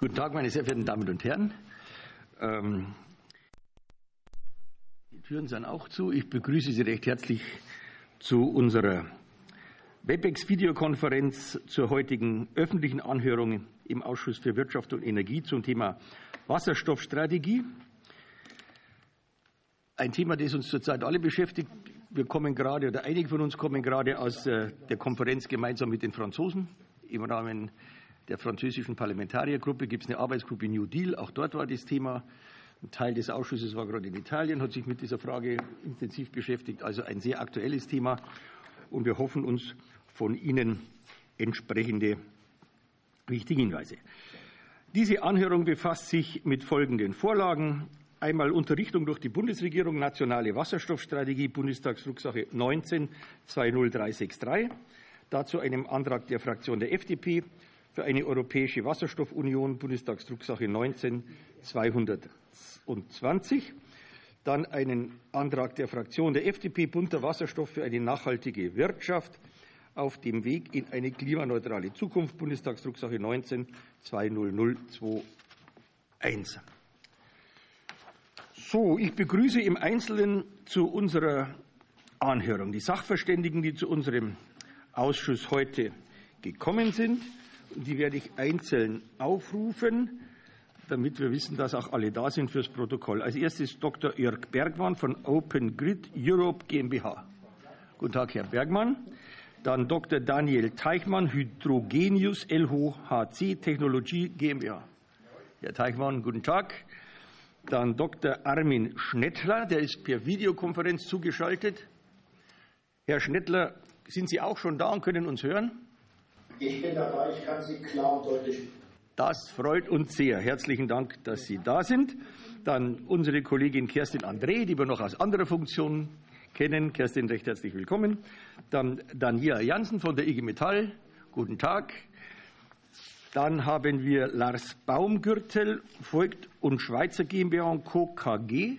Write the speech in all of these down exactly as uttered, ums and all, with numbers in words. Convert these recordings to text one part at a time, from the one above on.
Guten Tag, meine sehr verehrten Damen und Herren. Ähm, die Türen sind auch zu. Ich begrüße Sie recht herzlich zu unserer WebEx-Videokonferenz zur heutigen öffentlichen Anhörung im Ausschuss für Wirtschaft und Energie zum Thema Wasserstoffstrategie. Ein Thema, das uns zurzeit alle beschäftigt. Wir kommen gerade, oder einige von uns kommen gerade aus der Konferenz gemeinsam mit den Franzosen. Im Rahmen der französischen Parlamentariergruppe gibt es eine Arbeitsgruppe New Deal. Auch dort war das Thema. Ein Teil des Ausschusses war gerade in Italien, hat sich mit dieser Frage intensiv beschäftigt. Also ein sehr aktuelles Thema. Und wir hoffen uns von Ihnen entsprechende wichtige Hinweise. Diese Anhörung befasst sich mit folgenden Vorlagen. Einmal Unterrichtung durch die Bundesregierung, nationale Wasserstoffstrategie, Bundestagsdrucksache neunzehn zweihundertdreiunddreißig. Dazu einem Antrag der Fraktion der F D P für eine europäische Wasserstoffunion, Bundestagsdrucksache neunzehn zweihundertzwanzig. Dann einen Antrag der Fraktion der F D P, bunter Wasserstoff für eine nachhaltige Wirtschaft auf dem Weg in eine klimaneutrale Zukunft, Bundestagsdrucksache neunzehn zweihunderteinundzwanzig. So, ich begrüße im Einzelnen zu unserer Anhörung die Sachverständigen, die zu unserem Ausschuss heute gekommen sind. Die werde ich einzeln aufrufen, damit wir wissen, dass auch alle da sind fürs Protokoll. Als erstes Doktor Jörg Bergmann von Open Grid Europe GmbH. Guten Tag, Herr Bergmann. Dann Doktor Daniel Teichmann, Hydrogenius L H C Technologie GmbH. Herr Teichmann, guten Tag. Dann Doktor Armin Schnettler, der ist per Videokonferenz zugeschaltet. Herr Schnettler, sind Sie auch schon da und können uns hören? Ich bin dabei, ich kann Sie klar und deutlich. Das freut uns sehr. Herzlichen Dank, dass Sie da sind. Dann unsere Kollegin Kerstin André, die wir noch aus anderer Funktion kennen. Kerstin, recht herzlich willkommen. Dann Daniela Jansen von der I G Metall. Guten Tag. Dann haben wir Lars Baumgürtel, Voigt und Schweizer GmbH und Co. K G.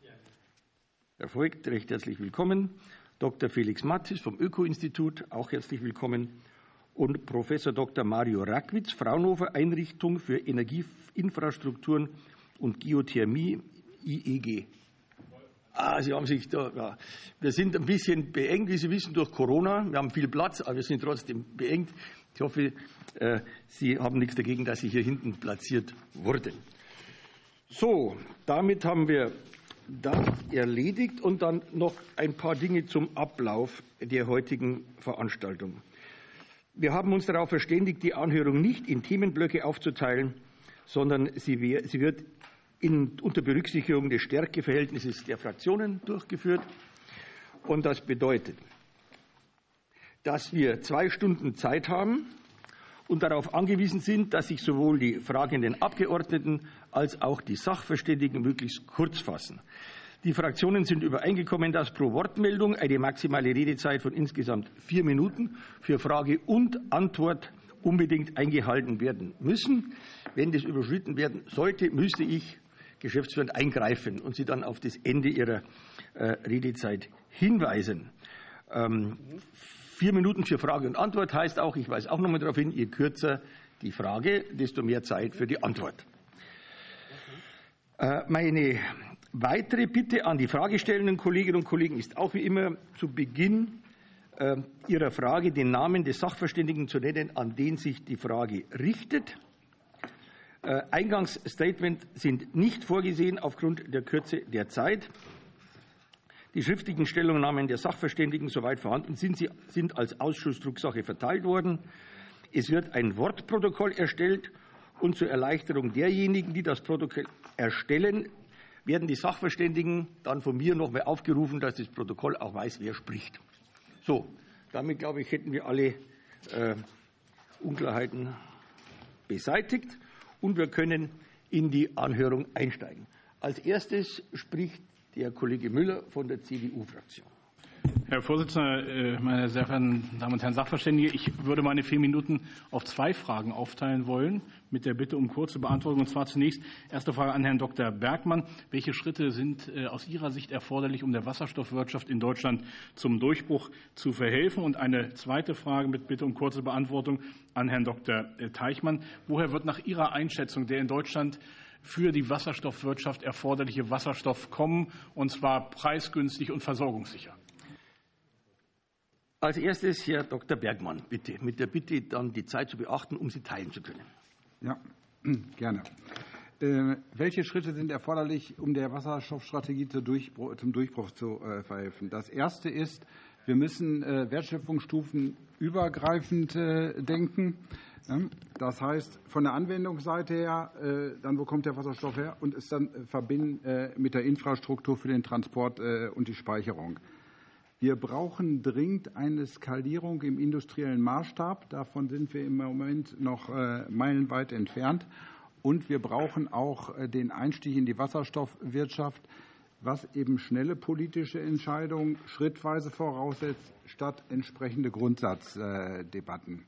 Herr Voigt, recht herzlich willkommen. Doktor Felix Mattis vom Öko-Institut, auch herzlich willkommen. Und Professor Doktor Mario Rackwitz, Fraunhofer Einrichtung für Energieinfrastrukturen und Geothermie, I E G. Ah, Sie haben sich da, ja. Wir sind ein bisschen beengt, wie Sie wissen, durch Corona. Wir haben viel Platz, aber wir sind trotzdem beengt. Ich hoffe, Sie haben nichts dagegen, dass Sie hier hinten platziert wurden. So, damit haben wir das erledigt und dann noch ein paar Dinge zum Ablauf der heutigen Veranstaltung. Wir haben uns darauf verständigt, die Anhörung nicht in Themenblöcke aufzuteilen, sondern sie wird in, unter Berücksichtigung des Stärkeverhältnisses der Fraktionen durchgeführt. Und das bedeutet, dass wir zwei Stunden Zeit haben und darauf angewiesen sind, dass sich sowohl die fragenden Abgeordneten als auch die Sachverständigen möglichst kurz fassen. Die Fraktionen sind übereingekommen, dass pro Wortmeldung eine maximale Redezeit von insgesamt vier Minuten für Frage und Antwort unbedingt eingehalten werden müssen. Wenn das überschritten werden sollte, müsste ich geschäftsführend eingreifen und Sie dann auf das Ende Ihrer äh, Redezeit hinweisen. Ähm, vier Minuten für Frage und Antwort heißt auch, ich weise auch noch mal darauf hin, je kürzer die Frage, desto mehr Zeit für die Antwort. Äh, meine Weitere Bitte an die fragestellenden Kolleginnen und Kollegen ist auch wie immer zu Beginn äh, Ihrer Frage den Namen des Sachverständigen zu nennen, an den sich die Frage richtet. Äh, Eingangsstatements sind nicht vorgesehen aufgrund der Kürze der Zeit. Die schriftlichen Stellungnahmen der Sachverständigen, soweit vorhanden sind, sie sind als Ausschussdrucksache verteilt worden. Es wird ein Wortprotokoll erstellt und zur Erleichterung derjenigen, die das Protokoll erstellen, werden die Sachverständigen dann von mir noch mal aufgerufen, dass das Protokoll auch weiß, wer spricht. So, damit, glaube ich, hätten wir alle äh, Unklarheiten beseitigt und wir können in die Anhörung einsteigen. Als erstes spricht der Kollege Müller von der C D U-Fraktion. Herr Vorsitzender, meine sehr verehrten Damen und Herren Sachverständige, ich würde meine vier Minuten auf zwei Fragen aufteilen wollen, mit der Bitte um kurze Beantwortung. Und zwar zunächst erste Frage an Herrn Doktor Bergmann. Welche Schritte sind aus Ihrer Sicht erforderlich, um der Wasserstoffwirtschaft in Deutschland zum Durchbruch zu verhelfen? Und eine zweite Frage mit Bitte um kurze Beantwortung an Herrn Doktor Teichmann. Woher wird nach Ihrer Einschätzung der in Deutschland für die Wasserstoffwirtschaft erforderliche Wasserstoff kommen, und zwar preisgünstig und versorgungssicher? Als erstes Herr Doktor Bergmann, bitte, mit der Bitte, dann die Zeit zu beachten, um sie teilen zu können. Ja, gerne. Äh, welche Schritte sind erforderlich, um der Wasserstoffstrategie zum Durchbruch, zum Durchbruch zu äh, verhelfen? Das erste ist, wir müssen äh, Wertschöpfungsstufen übergreifend äh, denken. Das heißt, von der Anwendungsseite her, dann wo kommt der Wasserstoff her, und es dann verbinden mit der Infrastruktur für den Transport und die Speicherung. Wir brauchen dringend eine Skalierung im industriellen Maßstab. Davon sind wir im Moment noch meilenweit entfernt. Und wir brauchen auch den Einstieg in die Wasserstoffwirtschaft, was eben schnelle politische Entscheidungen schrittweise voraussetzt, statt entsprechende Grundsatzdebatten.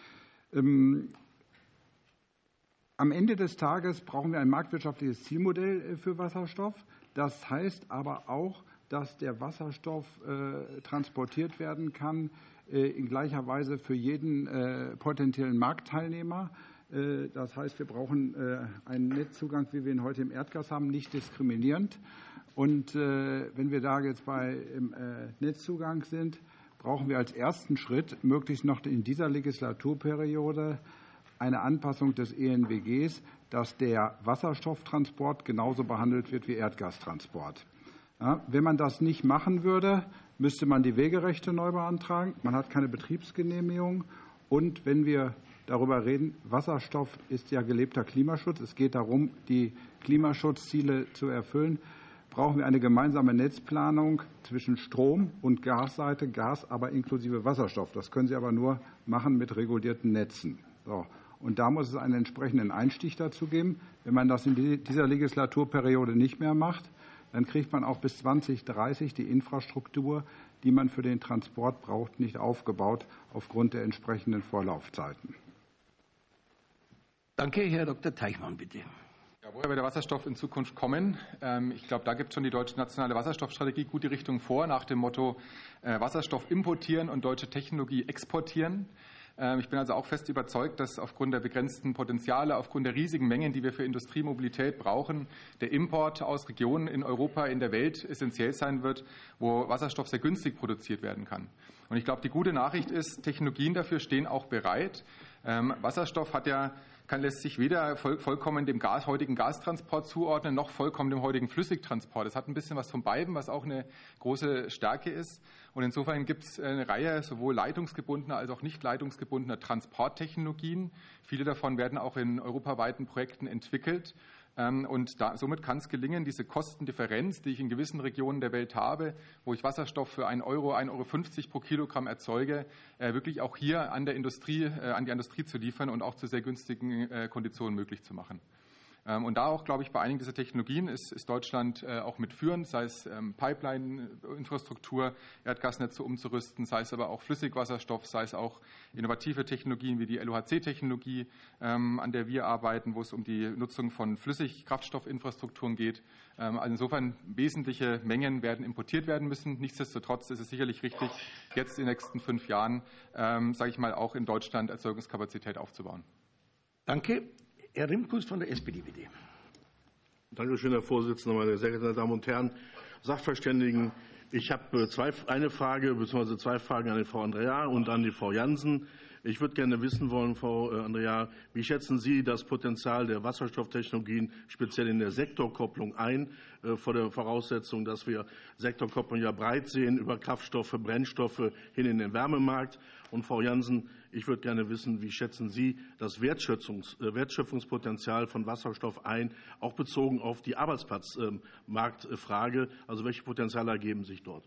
Am Ende des Tages brauchen wir ein marktwirtschaftliches Zielmodell für Wasserstoff. Das heißt aber auch, dass der Wasserstoff transportiert werden kann in gleicher Weise für jeden potenziellen Marktteilnehmer. Das heißt, wir brauchen einen Netzzugang, wie wir ihn heute im Erdgas haben, nicht diskriminierend. Und wenn wir da jetzt bei Netzzugang sind, brauchen wir als ersten Schritt möglichst noch in dieser Legislaturperiode eine Anpassung des E N W Gs, dass der Wasserstofftransport genauso behandelt wird wie Erdgastransport. Ja, wenn man das nicht machen würde, müsste man die Wegerechte neu beantragen. Man hat keine Betriebsgenehmigung. Und wenn wir darüber reden, Wasserstoff ist ja gelebter Klimaschutz. Es geht darum, die Klimaschutzziele zu erfüllen. Brauchen wir eine gemeinsame Netzplanung zwischen Strom- und Gasseite, Gas aber inklusive Wasserstoff. Das können Sie aber nur machen mit regulierten Netzen. So. Und da muss es einen entsprechenden Einstieg dazu geben. Wenn man das in dieser Legislaturperiode nicht mehr macht, dann kriegt man auch bis zwanzig dreißig die Infrastruktur, die man für den Transport braucht, nicht aufgebaut aufgrund der entsprechenden Vorlaufzeiten. Danke, Herr Doktor Teichmann, bitte. Ja, woher wird der Wasserstoff in Zukunft kommen? Ich glaube, da gibt schon die deutsche nationale Wasserstoffstrategie gute Richtung vor, nach dem Motto Wasserstoff importieren und deutsche Technologie exportieren. Ich bin also auch fest überzeugt, dass aufgrund der begrenzten Potenziale, aufgrund der riesigen Mengen, die wir für Industriemobilität brauchen, der Import aus Regionen in Europa, in der Welt essentiell sein wird, wo Wasserstoff sehr günstig produziert werden kann. Und ich glaube, die gute Nachricht ist, Technologien dafür stehen auch bereit. Wasserstoff hat ja kann, lässt sich weder voll, vollkommen dem Gas, heutigen Gastransport zuordnen, noch vollkommen dem heutigen Flüssigtransport. Es hat ein bisschen was von beiden, was auch eine große Stärke ist. Und insofern gibt es eine Reihe sowohl leitungsgebundener als auch nicht leitungsgebundener Transporttechnologien. Viele davon werden auch in europaweiten Projekten entwickelt. Und da, somit kann es gelingen, diese Kostendifferenz, die ich in gewissen Regionen der Welt habe, wo ich Wasserstoff für einen Euro, ein Euro fünfzig pro Kilogramm erzeuge, wirklich auch hier an der Industrie, an die Industrie zu liefern und auch zu sehr günstigen Konditionen möglich zu machen. Und da auch, glaube ich, bei einigen dieser Technologien ist, ist Deutschland auch mitführend, sei es Pipeline-Infrastruktur, Erdgasnetze umzurüsten, sei es aber auch Flüssigwasserstoff, sei es auch innovative Technologien wie die L O H C-Technologie, an der wir arbeiten, wo es um die Nutzung von Flüssigkraftstoffinfrastrukturen geht. Also insofern wesentliche Mengen werden importiert werden müssen. Nichtsdestotrotz ist es sicherlich richtig, jetzt in den nächsten fünf Jahren, sage ich mal, auch in Deutschland Erzeugungskapazität aufzubauen. Danke. Herr Rimkus von der S P D, bitte. Danke schön, Herr Vorsitzender, meine sehr geehrten Damen und Herren Sachverständigen. Ich habe zwei, eine Frage bzw. zwei Fragen an die Frau Andrea und an die Frau Jansen. Ich würde gerne wissen wollen, Frau Andrea, wie schätzen Sie das Potenzial der Wasserstofftechnologien speziell in der Sektorkopplung ein, vor der Voraussetzung, dass wir Sektorkopplung ja breit sehen über Kraftstoffe, Brennstoffe hin in den Wärmemarkt? Und Frau Jansen, ich würde gerne wissen, wie schätzen Sie das Wertschöpfungspotenzial von Wasserstoff ein, auch bezogen auf die Arbeitsplatzmarktfrage? Also welche Potenziale ergeben sich dort?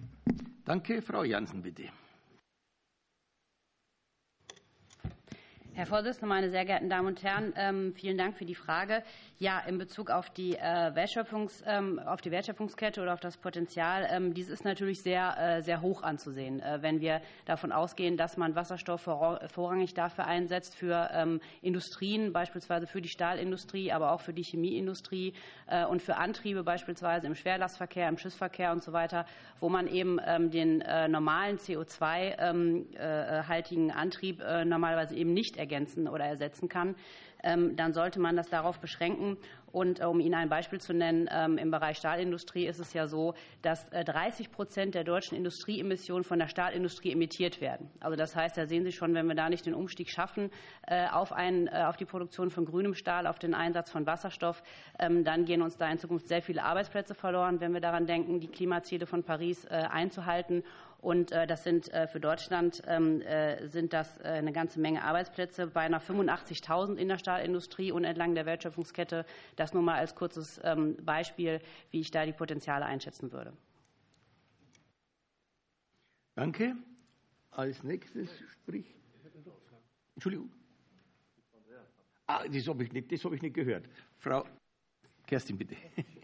Danke. Frau Jansen, bitte. Herr Vorsitzender, meine sehr geehrten Damen und Herren, ähm, vielen Dank für die Frage. Ja, in Bezug auf die, äh, Wertschöpfungs, ähm, auf die Wertschöpfungskette oder auf das Potenzial, ähm, dies ist natürlich sehr, äh, sehr hoch anzusehen, äh, wenn wir davon ausgehen, dass man Wasserstoff vorrangig dafür einsetzt, für ähm, Industrien, beispielsweise für die Stahlindustrie, aber auch für die Chemieindustrie äh, und für Antriebe, beispielsweise im Schwerlastverkehr, im Schiffsverkehr und so weiter, wo man eben ähm, den äh, normalen C O zwei haltigen ähm, äh, Antrieb äh, normalerweise eben nicht ergänzen oder ersetzen kann, ähm, dann sollte man das darauf beschränken. Und äh, um Ihnen ein Beispiel zu nennen, ähm, im Bereich Stahlindustrie ist es ja so, dass äh, dreißig Prozent der deutschen Industrieemissionen von der Stahlindustrie emittiert werden. Also das heißt, da sehen Sie schon, wenn wir da nicht den Umstieg schaffen äh, auf, ein, äh, auf die Produktion von grünem Stahl, auf den Einsatz von Wasserstoff, ähm, dann gehen uns da in Zukunft sehr viele Arbeitsplätze verloren, wenn wir daran denken, die Klimaziele von Paris äh, einzuhalten. Und äh, das sind äh, für Deutschland ähm, äh, sind das äh, eine ganze Menge Arbeitsplätze, beinahe fünfundachtzigtausend in der Stahlindustrie und entlang der Wertschöpfungskette. Das nur mal als kurzes ähm, Beispiel, wie ich da die Potenziale einschätzen würde. Danke. Als nächstes spricht. Entschuldigung. Ah, das habe ich nicht, das habe ich nicht gehört. Frau Kerstin, bitte.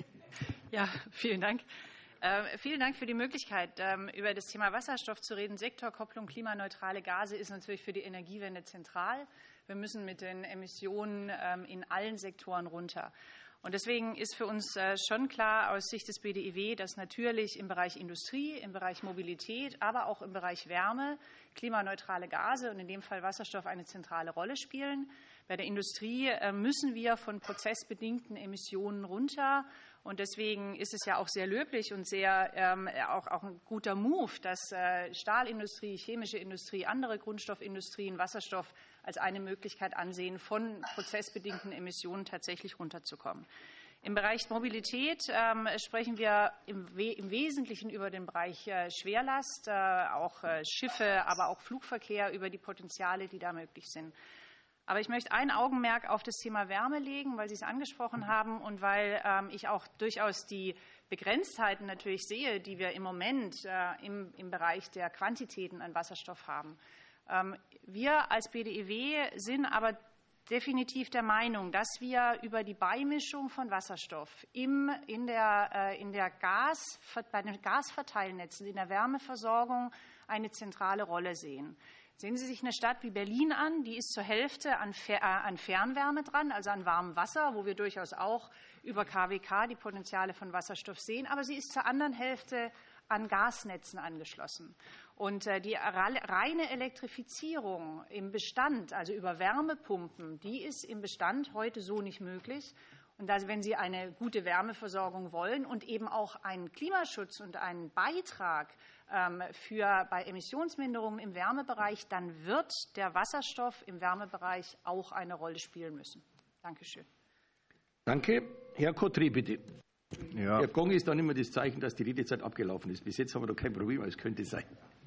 Ja, vielen Dank. Äh, vielen Dank für die Möglichkeit, ähm, über das Thema Wasserstoff zu reden. Sektorkopplung, klimaneutrale Gase ist natürlich für die Energiewende zentral. Wir müssen mit den Emissionen ähm, in allen Sektoren runter. Und deswegen ist für uns äh, schon klar aus Sicht des B D I W, dass natürlich im Bereich Industrie, im Bereich Mobilität, aber auch im Bereich Wärme klimaneutrale Gase und in dem Fall Wasserstoff eine zentrale Rolle spielen. Bei der Industrie äh, müssen wir von prozessbedingten Emissionen runter. Und deswegen ist es ja auch sehr löblich und sehr ähm, auch, auch ein guter Move, dass äh, Stahlindustrie, chemische Industrie, andere Grundstoffindustrien Wasserstoff als eine Möglichkeit ansehen, von prozessbedingten Emissionen tatsächlich runterzukommen. Im Bereich Mobilität ähm, sprechen wir im, We- im Wesentlichen über den Bereich äh, Schwerlast, äh, auch äh, Schiffe, aber auch Flugverkehr, über die Potenziale, die da möglich sind. Aber ich möchte ein Augenmerk auf das Thema Wärme legen, weil Sie es angesprochen haben und weil ähm, ich auch durchaus die Begrenztheiten natürlich sehe, die wir im Moment äh, im, im Bereich der Quantitäten an Wasserstoff haben. Ähm, wir als B D I W sind aber definitiv der Meinung, dass wir über die Beimischung von Wasserstoff im, in der, äh, in der Gas, bei den Gasverteilnetzen, in der Wärmeversorgung eine zentrale Rolle sehen. Sehen Sie sich eine Stadt wie Berlin an, die ist zur Hälfte an Fernwärme dran, also an warmem Wasser, wo wir durchaus auch über K W K die Potenziale von Wasserstoff sehen, aber sie ist zur anderen Hälfte an Gasnetzen angeschlossen. Und die reine Elektrifizierung im Bestand, also über Wärmepumpen, die ist im Bestand heute so nicht möglich. Und dass, wenn Sie eine gute Wärmeversorgung wollen und eben auch einen Klimaschutz und einen Beitrag ähm, für, bei Emissionsminderungen im Wärmebereich, dann wird der Wasserstoff im Wärmebereich auch eine Rolle spielen müssen. Dankeschön. Danke. Herr Kotri, bitte. Ja. Herr Gong ist dann immer das Zeichen, dass die Redezeit abgelaufen ist. Bis jetzt haben wir doch kein Problem, aber es könnte sein.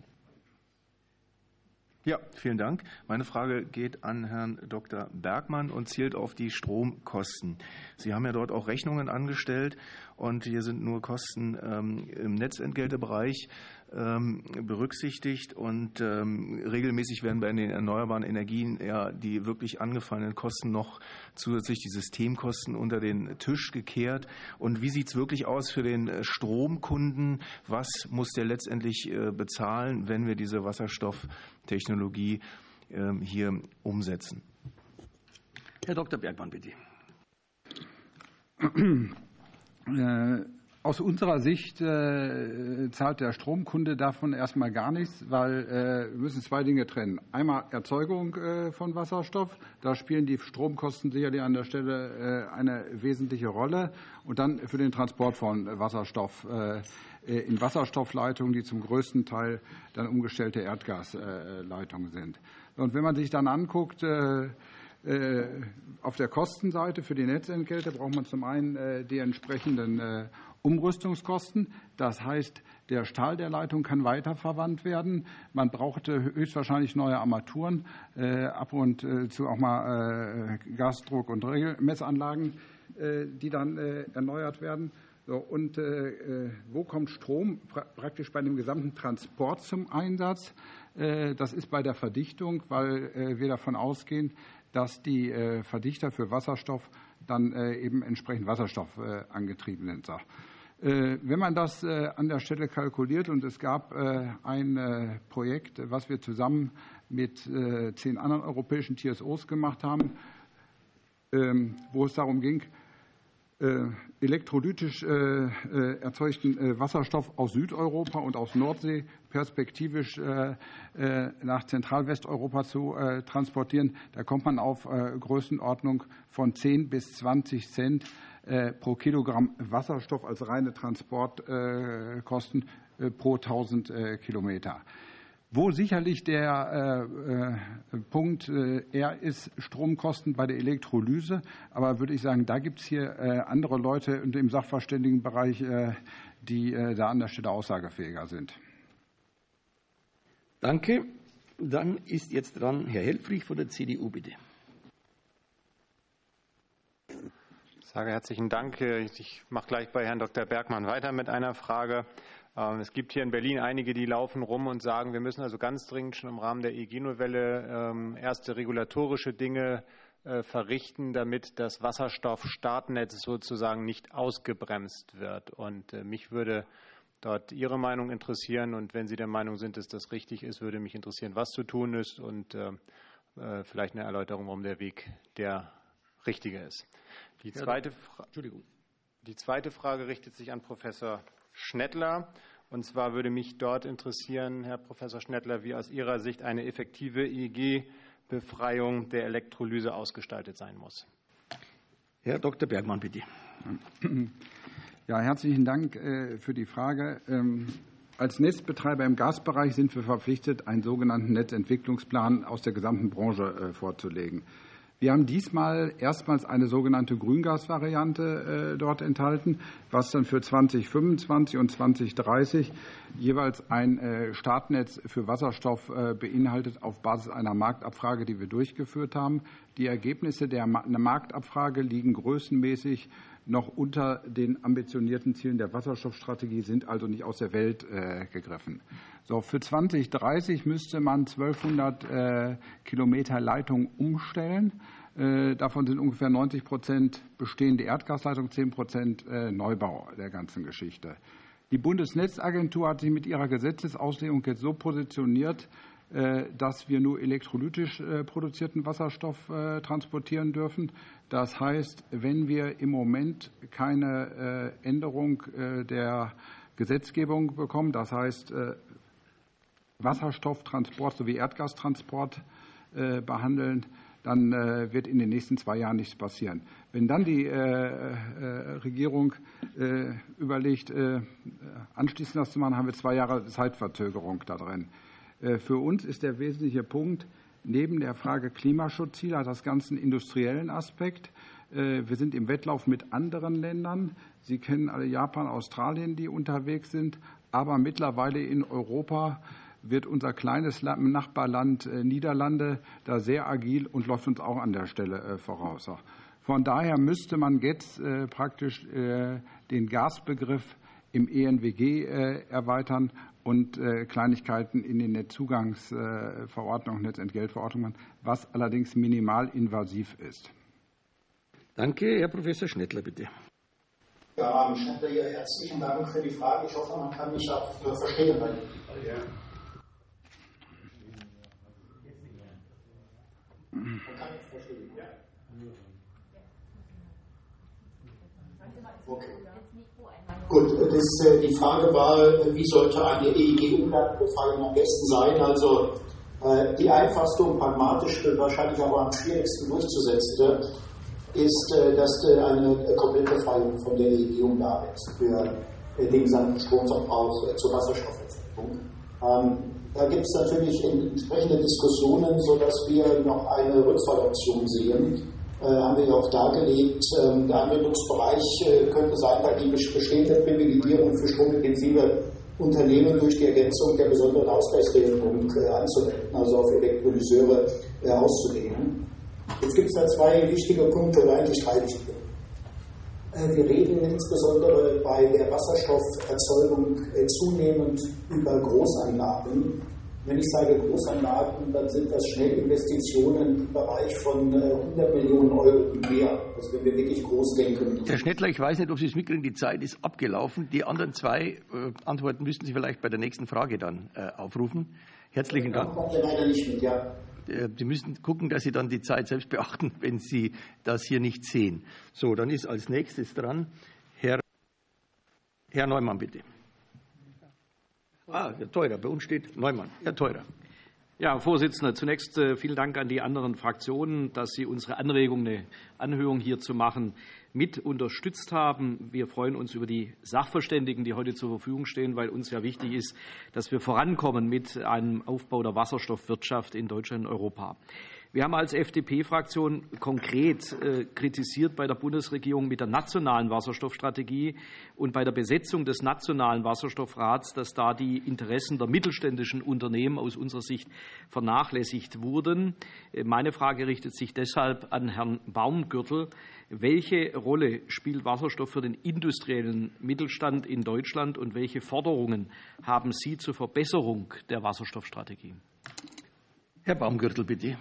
Ja, vielen Dank. Meine Frage geht an Herrn Doktor Bergmann und zielt auf die Stromkosten. Sie haben ja dort auch Rechnungen angestellt und hier sind nur Kosten ähm, im Netzentgeltebereich ähm, berücksichtigt und ähm, regelmäßig werden bei den erneuerbaren Energien ja die wirklich angefallenen Kosten noch zusätzlich die Systemkosten unter den Tisch gekehrt. Und wie sieht es wirklich aus für den Stromkunden? Was muss der letztendlich äh, bezahlen, wenn wir diese Wasserstofftechnologie äh, hier umsetzen? Herr Doktor Bergmann, bitte. Äh, aus unserer Sicht äh, zahlt der Stromkunde davon erstmal gar nichts, weil äh, wir müssen zwei Dinge trennen. Einmal Erzeugung äh, von Wasserstoff, da spielen die Stromkosten sicherlich an der Stelle äh, eine wesentliche Rolle. Und dann für den Transport von Wasserstoff äh, in Wasserstoffleitungen, die zum größten Teil dann umgestellte Erdgasleitungen sind. Und wenn man sich dann anguckt, äh, auf der Kostenseite für die Netzentgelte braucht man zum einen die entsprechenden Umrüstungskosten. Das heißt, der Stahl der Leitung kann weiterverwandt werden. Man braucht höchstwahrscheinlich neue Armaturen, ab und zu auch mal Gasdruck- und Regelmessanlagen, die dann erneuert werden. So, und äh, wo kommt Strom praktisch bei dem gesamten Transport zum Einsatz? Das ist bei der Verdichtung, weil wir davon ausgehen, dass die Verdichter für Wasserstoff dann eben entsprechend Wasserstoff angetrieben sind. Wenn man das an der Stelle kalkuliert, und es gab ein Projekt, was wir zusammen mit zehn anderen europäischen T S Os gemacht haben, wo es darum ging, elektrolytisch erzeugten Wasserstoff aus Südeuropa und aus Nordsee perspektivisch nach Zentralwesteuropa zu transportieren. Da kommt man auf Größenordnung von zehn bis zwanzig Cent pro Kilogramm Wasserstoff als reine Transportkosten pro tausend Kilometer. Wo sicherlich der äh, Punkt äh, eher ist, Stromkosten bei der Elektrolyse. Aber würde ich sagen, da gibt es hier äh, andere Leute im Sachverständigenbereich, äh, die äh, da an der Stelle aussagefähiger sind. Danke. Dann ist jetzt dran Herr Helfrich von der C D U, bitte. Ich sage herzlichen Dank. Ich mache gleich bei Herrn Doktor Bergmann weiter mit einer Frage. Es gibt hier in Berlin einige, die laufen rum und sagen, wir müssen also ganz dringend schon im Rahmen der E E G-Novelle erste regulatorische Dinge verrichten, damit das Wasserstoffstartnetz sozusagen nicht ausgebremst wird. Und mich würde dort Ihre Meinung interessieren. Und wenn Sie der Meinung sind, dass das richtig ist, würde mich interessieren, was zu tun ist und vielleicht eine Erläuterung, warum der Weg der richtige ist. Die zweite, Fra- Die zweite Frage richtet sich an Professor Schnettler. Und zwar würde mich dort interessieren, Herr Professor Schnettler, wie aus Ihrer Sicht eine effektive E E G-Befreiung der Elektrolyse ausgestaltet sein muss. Herr Doktor Bergmann, bitte. Ja, herzlichen Dank für die Frage. Als Netzbetreiber im Gasbereich sind wir verpflichtet, einen sogenannten Netzentwicklungsplan aus der gesamten Branche vorzulegen. Wir haben diesmal erstmals eine sogenannte Grüngasvariante dort enthalten, was dann für zweitausendfünfundzwanzig und zweitausenddreißig jeweils ein Startnetz für Wasserstoff beinhaltet auf Basis einer Marktabfrage, die wir durchgeführt haben. Die Ergebnisse der Marktabfrage liegen größenmäßig noch unter den ambitionierten Zielen der Wasserstoffstrategie, sind also nicht aus der Welt äh, gegriffen. So, für zweitausenddreißig müsste man zwölfhundert äh, Kilometer Leitung umstellen. Äh, davon sind ungefähr neunzig Prozent bestehende Erdgasleitung, zehn Prozent äh, Neubau der ganzen Geschichte. Die Bundesnetzagentur hat sich mit ihrer Gesetzesauslegung jetzt so positioniert, dass wir nur elektrolytisch produzierten Wasserstoff transportieren dürfen. Das heißt, wenn wir im Moment keine Änderung der Gesetzgebung bekommen, das heißt Wasserstofftransport sowie Erdgastransport behandeln, dann wird in den nächsten zwei Jahren nichts passieren. Wenn dann die Regierung überlegt, anschließend das zu machen, haben wir zwei Jahre Zeitverzögerung da drin. Für uns ist der wesentliche Punkt neben der Frage Klimaschutzziele das ganze industriellen Aspekt. Wir sind im Wettlauf mit anderen Ländern. Sie kennen alle Japan, Australien, die unterwegs sind. Aber mittlerweile in Europa wird unser kleines Nachbarland Niederlande da sehr agil und läuft uns auch an der Stelle voraus. Von daher müsste man jetzt praktisch den Gasbegriff im E N W G erweitern und Kleinigkeiten in den Netzzugangsverordnungen, Netzentgeltverordnungen, was allerdings minimal invasiv ist. Danke, Herr Professor Schnettler, bitte. Ja, Herr Schnettler, herzlichen Dank für die Frage. Ich hoffe, man kann mich auch verstehen. Ja. Man kann mich verstehen. Ja. Okay. Gut, das, die Frage war, wie sollte eine E E G-Umlagebefreiung am besten sein? Also die einfachste und pragmatischste, wahrscheinlich aber am schwierigsten durchzusetzen, ist, dass eine komplette Befreiung von der E E G-Umlage ist für den gesamten Stromverbrauch zur Wasserstofferzeugung. Da gibt es natürlich entsprechende Diskussionen, sodass wir noch eine Rückfalloption sehen. Äh, haben wir ja auch dargelegt. Ähm, der Anwendungsbereich äh, könnte sein, da die bestehende Privilegierung für stromintensive Unternehmen durch die Ergänzung der besonderen Ausgleichsregelung äh, anzuwenden, also auf Elektrolyseure äh, auszudehnen. Jetzt gibt es da zwei wichtige Punkte oder eigentlich drei wichtige. Äh, wir reden insbesondere bei der Wasserstofferzeugung äh, zunehmend über Großanlagen, Wenn ich sage Großanlagen, dann sind das schnell Investitionen im Bereich von hundert Millionen Euro und mehr. Also wenn wir wirklich groß denken. Herr Schnettler, ich weiß nicht, ob Sie es mitkriegen, die Zeit ist abgelaufen. Die anderen zwei äh, Antworten müssten Sie vielleicht bei der nächsten Frage dann äh, aufrufen. Herzlichen Dank. Da kommt ja leider nicht mit, ja. Sie müssen gucken, dass Sie dann die Zeit selbst beachten, wenn Sie das hier nicht sehen. So, dann ist als nächstes dran Herr, Herr Neumann, bitte. Ah, Herr Theurer, bei uns steht Neumann. Herr Theurer. Ja, Herr Vorsitzender, zunächst vielen Dank an die anderen Fraktionen, dass Sie unsere Anregung, eine Anhörung hier zu machen, mit unterstützt haben. Wir freuen uns über die Sachverständigen, die heute zur Verfügung stehen, weil uns ja wichtig ist, dass wir vorankommen mit einem Aufbau der Wasserstoffwirtschaft in Deutschland und Europa. Wir haben als F D P-Fraktion konkret äh, kritisiert bei der Bundesregierung mit der nationalen Wasserstoffstrategie und bei der Besetzung des nationalen Wasserstoffrats, dass da die Interessen der mittelständischen Unternehmen aus unserer Sicht vernachlässigt wurden. Meine Frage richtet sich deshalb an Herrn Baumgürtel. Welche Rolle spielt Wasserstoff für den industriellen Mittelstand in Deutschland und welche Forderungen haben Sie zur Verbesserung der Wasserstoffstrategie? Herr Baumgürtel, bitte.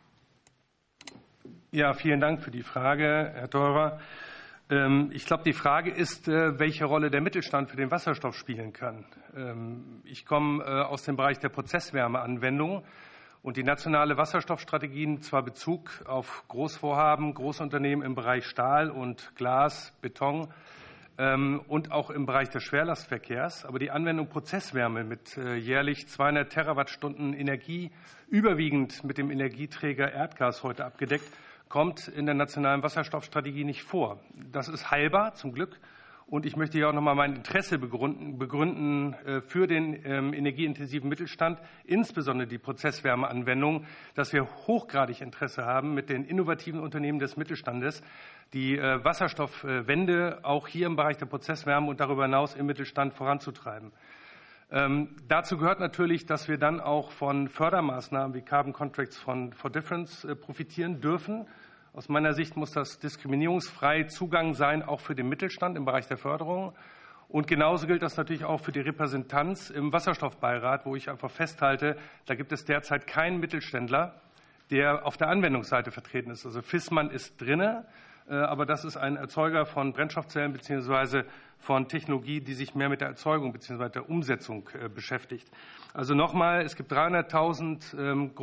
Ja, vielen Dank für die Frage, Herr Theurer. Ich glaube, die Frage ist, welche Rolle der Mittelstand für den Wasserstoff spielen kann. Ich komme aus dem Bereich der Prozesswärmeanwendung und die nationale Wasserstoffstrategie nimmt zwar Bezug auf Großvorhaben, Großunternehmen im Bereich Stahl und Glas, Beton und auch im Bereich des Schwerlastverkehrs, aber die Anwendung Prozesswärme mit jährlich zweihundert Terawattstunden Energie, überwiegend mit dem Energieträger Erdgas heute abgedeckt, kommt in der nationalen Wasserstoffstrategie nicht vor. Das ist heilbar, zum Glück. Und ich möchte hier auch noch mal mein Interesse begründen, begründen für den ähm, energieintensiven Mittelstand, insbesondere die Prozesswärmeanwendung, dass wir hochgradig Interesse haben, mit den innovativen Unternehmen des Mittelstandes die äh, Wasserstoffwende auch hier im Bereich der Prozesswärme und darüber hinaus im Mittelstand voranzutreiben. Ähm, dazu gehört natürlich, dass wir dann auch von Fördermaßnahmen wie Carbon Contracts von, for Difference äh, profitieren dürfen. Aus meiner Sicht muss das diskriminierungsfrei Zugang sein, auch für den Mittelstand im Bereich der Förderung. Und genauso gilt das natürlich auch für die Repräsentanz im Wasserstoffbeirat, wo ich einfach festhalte, da gibt es derzeit keinen Mittelständler, der auf der Anwendungsseite vertreten ist. Also Fissmann ist drinne, aber das ist ein Erzeuger von Brennstoffzellen beziehungsweise von Technologie, die sich mehr mit der Erzeugung beziehungsweise der Umsetzung beschäftigt. Also nochmal, es gibt dreihunderttausend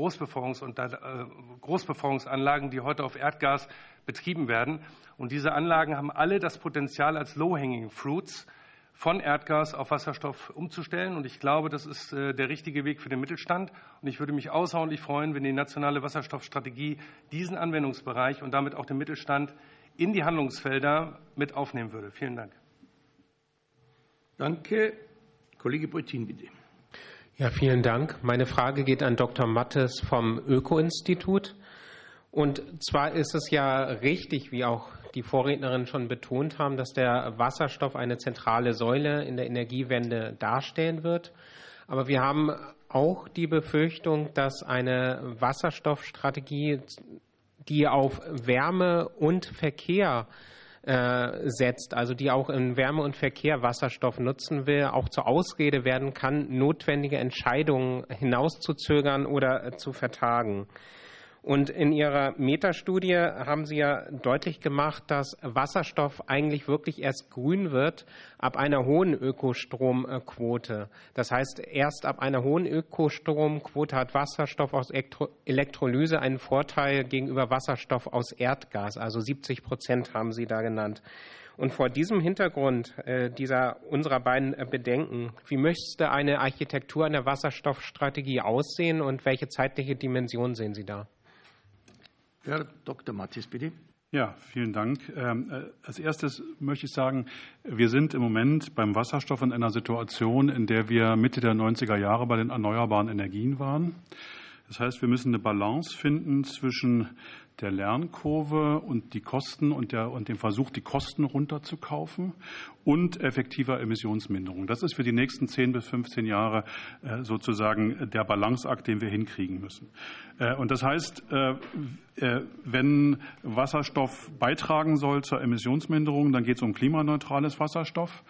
Großbefeuerungsanlagen, die heute auf Erdgas betrieben werden. Und diese Anlagen haben alle das Potenzial, als Low-Hanging Fruits von Erdgas auf Wasserstoff umzustellen. Und ich glaube, das ist der richtige Weg für den Mittelstand. Und ich würde mich außerordentlich freuen, wenn die nationale Wasserstoffstrategie diesen Anwendungsbereich und damit auch den Mittelstand in die Handlungsfelder mit aufnehmen würde. Vielen Dank. Danke. Kollege Beutin, bitte. Ja, vielen Dank. Meine Frage geht an Doktor Mattes vom Öko-Institut. Und zwar ist es ja richtig, wie auch die Vorrednerin schon betont haben, dass der Wasserstoff eine zentrale Säule in der Energiewende darstellen wird. Aber wir haben auch die Befürchtung, dass eine Wasserstoffstrategie, die auf Wärme und Verkehr setzt, also die auch in Wärme und Verkehr Wasserstoff nutzen will, auch zur Ausrede werden kann, notwendige Entscheidungen hinauszuzögern oder zu vertagen. Und in Ihrer Metastudie haben Sie ja deutlich gemacht, dass Wasserstoff eigentlich wirklich erst grün wird ab einer hohen Ökostromquote. Das heißt, erst ab einer hohen Ökostromquote hat Wasserstoff aus Elektrolyse einen Vorteil gegenüber Wasserstoff aus Erdgas. Also siebzig Prozent haben Sie da genannt. Und vor diesem Hintergrund äh, dieser unserer beiden äh, Bedenken, wie müsste eine Architektur einer Wasserstoffstrategie aussehen und welche zeitliche Dimension sehen Sie da? Herr Doktor Matthies, bitte. Ja, vielen Dank. Als erstes möchte ich sagen, wir sind im Moment beim Wasserstoff in einer Situation, in der wir Mitte der neunziger Jahre bei den erneuerbaren Energien waren. Das heißt, wir müssen eine Balance finden zwischen der Lernkurve und die Kosten und, der, und dem Versuch, die Kosten runterzukaufen und effektiver Emissionsminderung. Das ist für die nächsten zehn bis fünfzehn Jahre sozusagen der Balanceakt, den wir hinkriegen müssen. Und das heißt, wenn Wasserstoff beitragen soll zur Emissionsminderung, dann geht es um klimaneutrales Wasserstoff.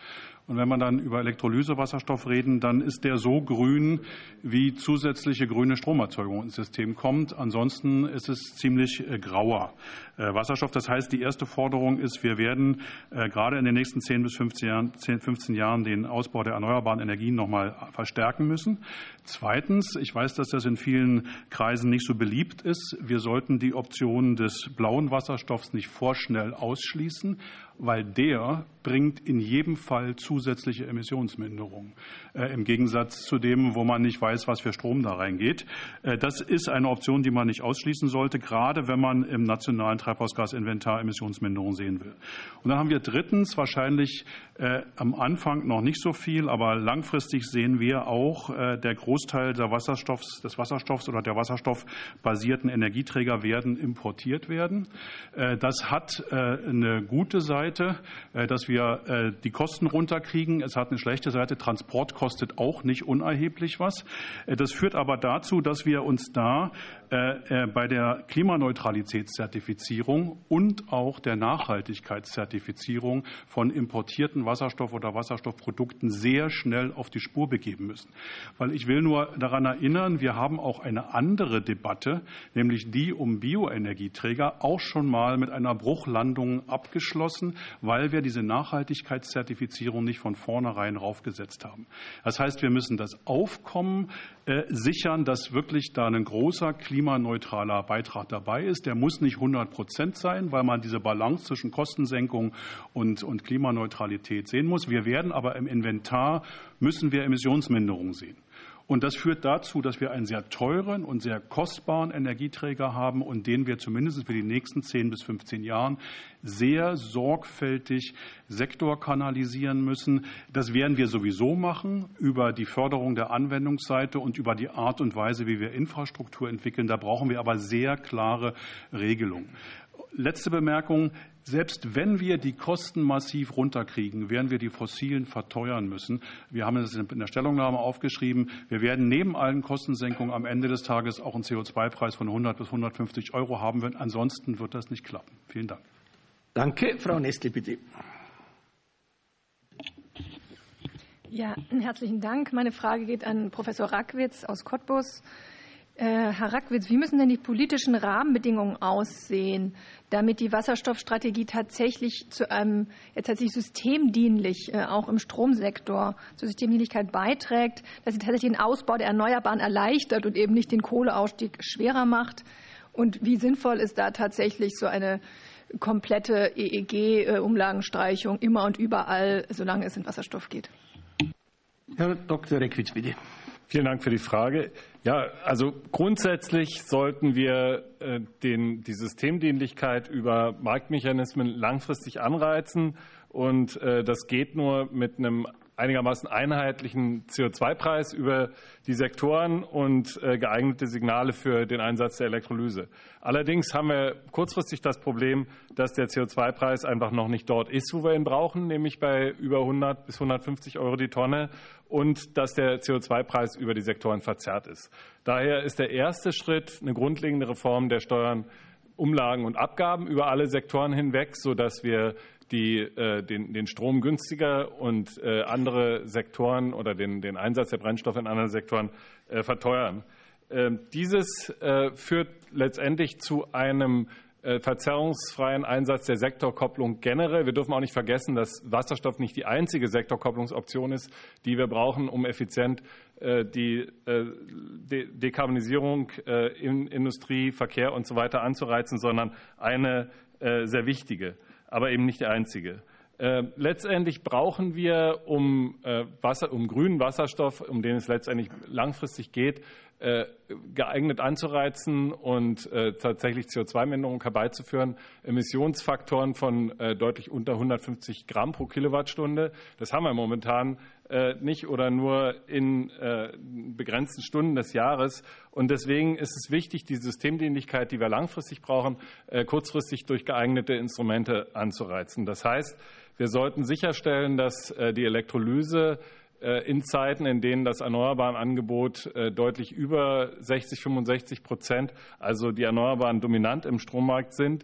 Und wenn man dann über Elektrolysewasserstoff reden, dann ist der so grün, wie zusätzliche grüne Stromerzeugung ins System kommt. Ansonsten ist es ziemlich grauer Wasserstoff. Das heißt, die erste Forderung ist, wir werden gerade in den nächsten zehn bis fünfzehn Jahren, zehn, fünfzehn Jahren den Ausbau der erneuerbaren Energien noch mal verstärken müssen. Zweitens, ich weiß, dass das in vielen Kreisen nicht so beliebt ist. Wir sollten die Option des blauen Wasserstoffs nicht vorschnell ausschließen, weil der bringt in jedem Fall zusätzliche Emissionsminderungen, äh, im Gegensatz zu dem, wo man nicht weiß, was für Strom da reingeht. Äh, das ist eine Option, die man nicht ausschließen sollte, gerade wenn man im nationalen Treibhausgasinventar Emissionsminderungen sehen will. Und dann haben wir drittens wahrscheinlich äh, am Anfang noch nicht so viel, aber langfristig sehen wir auch, äh, der Großteil der Wasserstoffs, des Wasserstoffs oder der wasserstoffbasierten Energieträger werden importiert werden. Äh, das hat äh, eine gute Seite, äh, dass wir die Kosten runterkriegen. Es hat eine schlechte Seite. Transport kostet auch nicht unerheblich was. Das führt aber dazu, dass wir uns da bei der Klimaneutralitätszertifizierung und auch der Nachhaltigkeitszertifizierung von importierten Wasserstoff- oder Wasserstoffprodukten sehr schnell auf die Spur begeben müssen. Weil ich will nur daran erinnern, wir haben auch eine andere Debatte, nämlich die um Bioenergieträger, auch schon mal mit einer Bruchlandung abgeschlossen, weil wir diese Nachhaltigkeitszertifizierung nicht von vornherein raufgesetzt haben. Das heißt, wir müssen das Aufkommen äh, sichern, dass wirklich da ein großer klimaneutraler Beitrag dabei ist. Der muss nicht hundert Prozent sein, weil man diese Balance zwischen Kostensenkung und, und Klimaneutralität sehen muss. Wir werden aber im Inventar, müssen wir Emissionsminderungen sehen. Und das führt dazu, dass wir einen sehr teuren und sehr kostbaren Energieträger haben und den wir zumindest für die nächsten zehn bis fünfzehn Jahren sehr sorgfältig sektorkanalisieren müssen. Das werden wir sowieso machen über die Förderung der Anwendungsseite und über die Art und Weise, wie wir Infrastruktur entwickeln. Da brauchen wir aber sehr klare Regelungen. Letzte Bemerkung. Selbst wenn wir die Kosten massiv runterkriegen, werden wir die Fossilen verteuern müssen. Wir haben es in der Stellungnahme aufgeschrieben. Wir werden neben allen Kostensenkungen am Ende des Tages auch einen C O zwei Preis von hundert bis hundertfünfzig Euro haben. Ansonsten wird das nicht klappen. Vielen Dank. Danke. Frau Nestle, bitte. Ja, herzlichen Dank. Meine Frage geht an Professor Rackwitz aus Cottbus. Herr Rackwitz, wie müssen denn die politischen Rahmenbedingungen aussehen, damit die Wasserstoffstrategie tatsächlich zu einem ja, tatsächlich systemdienlich, äh, auch im Stromsektor, zur Systemdienlichkeit beiträgt, dass sie tatsächlich den Ausbau der Erneuerbaren erleichtert und eben nicht den Kohleausstieg schwerer macht? Und wie sinnvoll ist da tatsächlich so eine komplette E E G-Umlagenstreichung immer und überall, solange es in Wasserstoff geht? Herr Doktor Reckwitz, bitte. Vielen Dank für die Frage. Ja, also grundsätzlich sollten wir äh, den, die Systemdienlichkeit über Marktmechanismen langfristig anreizen. Und äh, das geht nur mit einem einigermaßen einheitlichen C O zwei Preis über die Sektoren und äh, geeignete Signale für den Einsatz der Elektrolyse. Allerdings haben wir kurzfristig das Problem, dass der C O zwei Preis einfach noch nicht dort ist, wo wir ihn brauchen, nämlich bei über hundert bis hundertfünfzig Euro die Tonne, und dass der C O zwei Preis über die Sektoren verzerrt ist. Daher ist der erste Schritt eine grundlegende Reform der Steuern, Umlagen und Abgaben über alle Sektoren hinweg, sodass wir die äh, den, den Strom günstiger und äh, andere Sektoren oder den, den Einsatz der Brennstoffe in anderen Sektoren äh, verteuern. Äh, dieses äh, führt letztendlich zu einem äh, verzerrungsfreien Einsatz der Sektorkopplung generell. Wir dürfen auch nicht vergessen, dass Wasserstoff nicht die einzige Sektorkopplungsoption ist, die wir brauchen, um effizient äh, die äh, De- Dekarbonisierung äh, in Industrie, Verkehr und so weiter anzureizen, sondern eine äh, sehr wichtige, aber eben nicht der einzige. Äh, letztendlich brauchen wir, um, äh, Wasser, um grünen Wasserstoff, um den es letztendlich langfristig geht, äh, geeignet anzureizen und äh, tatsächlich C O zwei Minderung herbeizuführen, Emissionsfaktoren von äh, deutlich unter hundertfünfzig Gramm pro Kilowattstunde. Das haben wir momentan äh, nicht oder nur in äh, begrenzten Stunden des Jahres. Und deswegen ist es wichtig, die Systemdienlichkeit, die wir langfristig brauchen, äh, kurzfristig durch geeignete Instrumente anzureizen. Das heißt, wir sollten sicherstellen, dass äh, die Elektrolyse in Zeiten, in denen das erneuerbaren Angebot deutlich über sechzig, fünfundsechzig Prozent, also die Erneuerbaren dominant im Strommarkt sind,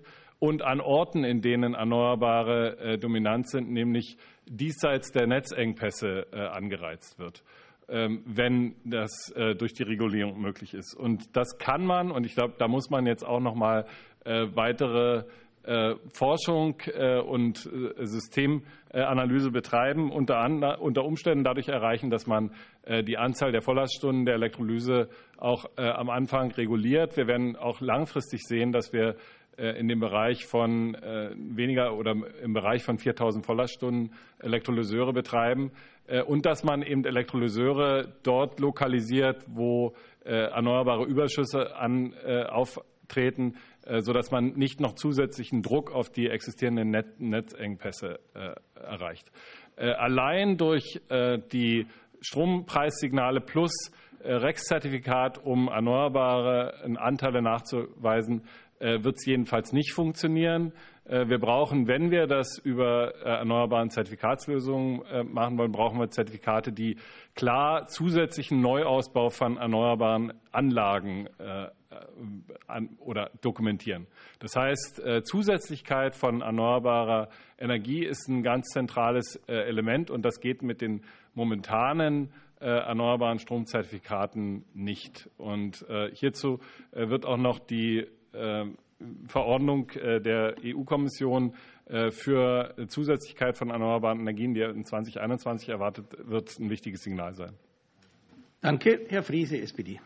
und an Orten, in denen Erneuerbare dominant sind, nämlich diesseits der Netzengpässe angereizt wird, wenn das durch die Regulierung möglich ist. Und das kann man, und ich glaube, da muss man jetzt auch noch mal weitere Forschung und Systemanalyse betreiben, unter Umständen dadurch erreichen, dass man die Anzahl der Volllaststunden der Elektrolyse auch am Anfang reguliert. Wir werden auch langfristig sehen, dass wir in dem Bereich von weniger oder im Bereich von viertausend Volllaststunden Elektrolyseure betreiben und dass man eben Elektrolyseure dort lokalisiert, wo erneuerbare Überschüsse an, auftreten, sodass man nicht noch zusätzlichen Druck auf die existierenden Net Netzengpässe äh, erreicht. Äh, allein durch äh, die Strompreissignale plus äh, REX-Zertifikat, um erneuerbare Anteile nachzuweisen, äh, wird es jedenfalls nicht funktionieren. Äh, wir brauchen, wenn wir das über äh, erneuerbaren Zertifikatslösungen äh, machen wollen, brauchen wir Zertifikate, die klar zusätzlichen Neuausbau von erneuerbaren Anlagen äh, An, oder dokumentieren. Das heißt, äh, Zusätzlichkeit von erneuerbarer Energie ist ein ganz zentrales äh, Element und das geht mit den momentanen äh, erneuerbaren Stromzertifikaten nicht. Und äh, hierzu äh, wird auch noch die äh, Verordnung äh, der E U-Kommission äh, für Zusätzlichkeit von erneuerbaren Energien, die in zweitausendeinundzwanzig erwartet wird, ein wichtiges Signal sein. Danke. Herr Friese, S P D.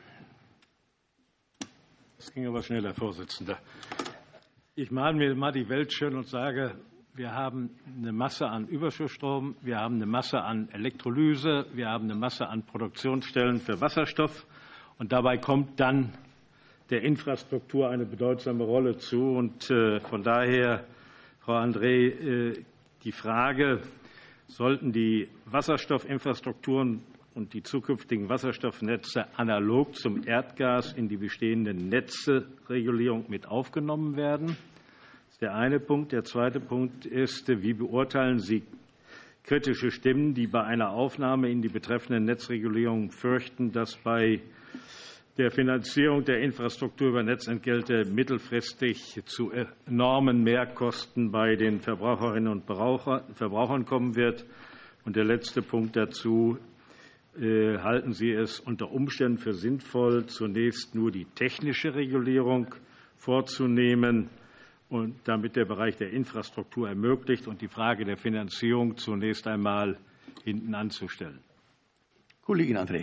Das ging aber schnell, Herr Vorsitzender. Ich male mir mal die Welt schön und sage, wir haben eine Masse an Überschussstrom, wir haben eine Masse an Elektrolyse, wir haben eine Masse an Produktionsstellen für Wasserstoff. Und dabei kommt dann der Infrastruktur eine bedeutsame Rolle zu. Und äh, von daher, Frau André, äh, die Frage, sollten die Wasserstoffinfrastrukturen und die zukünftigen Wasserstoffnetze analog zum Erdgas in die bestehenden Netzregulierung mit aufgenommen werden? Das ist der eine Punkt. Der zweite Punkt ist, wie beurteilen Sie kritische Stimmen, die bei einer Aufnahme in die betreffende Netzregulierung fürchten, dass bei der Finanzierung der Infrastruktur über Netzentgelte mittelfristig zu enormen Mehrkosten bei den Verbraucherinnen und Verbrauchern kommen wird? Und der letzte Punkt dazu: Halten Sie es unter Umständen für sinnvoll, zunächst nur die technische Regulierung vorzunehmen, und damit der Bereich der Infrastruktur ermöglicht und die Frage der Finanzierung zunächst einmal hinten anzustellen? Kollegin André.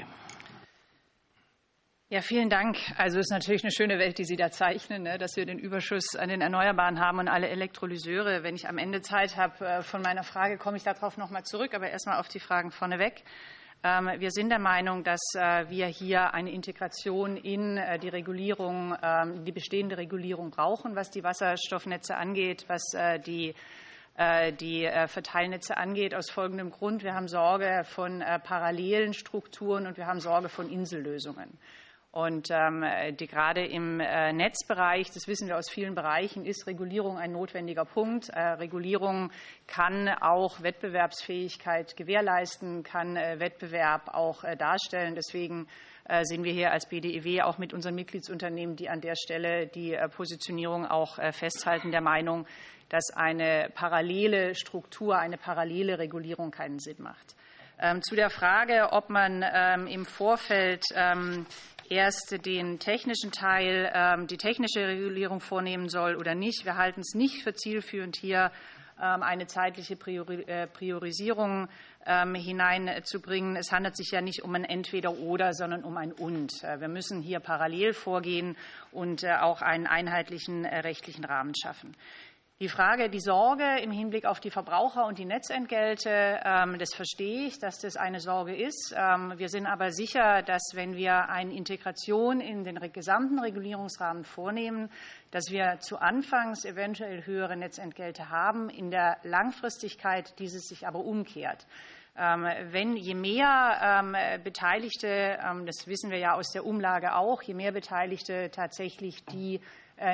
Ja, vielen Dank. Also es ist natürlich eine schöne Welt, die Sie da zeichnen, ne, dass wir den Überschuss an den Erneuerbaren haben und alle Elektrolyseure. Wenn ich am Ende Zeit habe von meiner Frage, komme ich darauf noch mal zurück, aber erst mal auf die Fragen vorneweg. Wir sind der Meinung, dass wir hier eine Integration in die Regulierung, die bestehende Regulierung brauchen, was die Wasserstoffnetze angeht, was die, die Verteilnetze angeht, aus folgendem Grund. Wir haben Sorge von parallelen Strukturen und wir haben Sorge von Insellösungen. Und ähm, die, gerade im äh, Netzbereich, das wissen wir aus vielen Bereichen, ist Regulierung ein notwendiger Punkt. Äh, Regulierung kann auch Wettbewerbsfähigkeit gewährleisten, kann äh, Wettbewerb auch äh, darstellen. Deswegen äh, sind wir hier als B D E W auch mit unseren Mitgliedsunternehmen, die an der Stelle die äh, Positionierung auch äh, festhalten, der Meinung, dass eine parallele Struktur, eine parallele Regulierung keinen Sinn macht. Ähm, zu der Frage, ob man ähm, im Vorfeld ähm, erst den technischen Teil, die technische Regulierung vornehmen soll oder nicht. Wir halten es nicht für zielführend, hier eine zeitliche Priorisierung hineinzubringen. Es handelt sich ja nicht um ein Entweder-Oder, sondern um ein Und. Wir müssen hier parallel vorgehen und auch einen einheitlichen rechtlichen Rahmen schaffen. Die Frage, die Sorge im Hinblick auf die Verbraucher und die Netzentgelte, das verstehe ich, dass das eine Sorge ist. Wir sind aber sicher, dass, wenn wir eine Integration in den gesamten Regulierungsrahmen vornehmen, dass wir zu Anfangs eventuell höhere Netzentgelte haben, in der Langfristigkeit dieses sich aber umkehrt. Wenn je mehr Beteiligte, das wissen wir ja aus der Umlage auch, je mehr Beteiligte tatsächlich die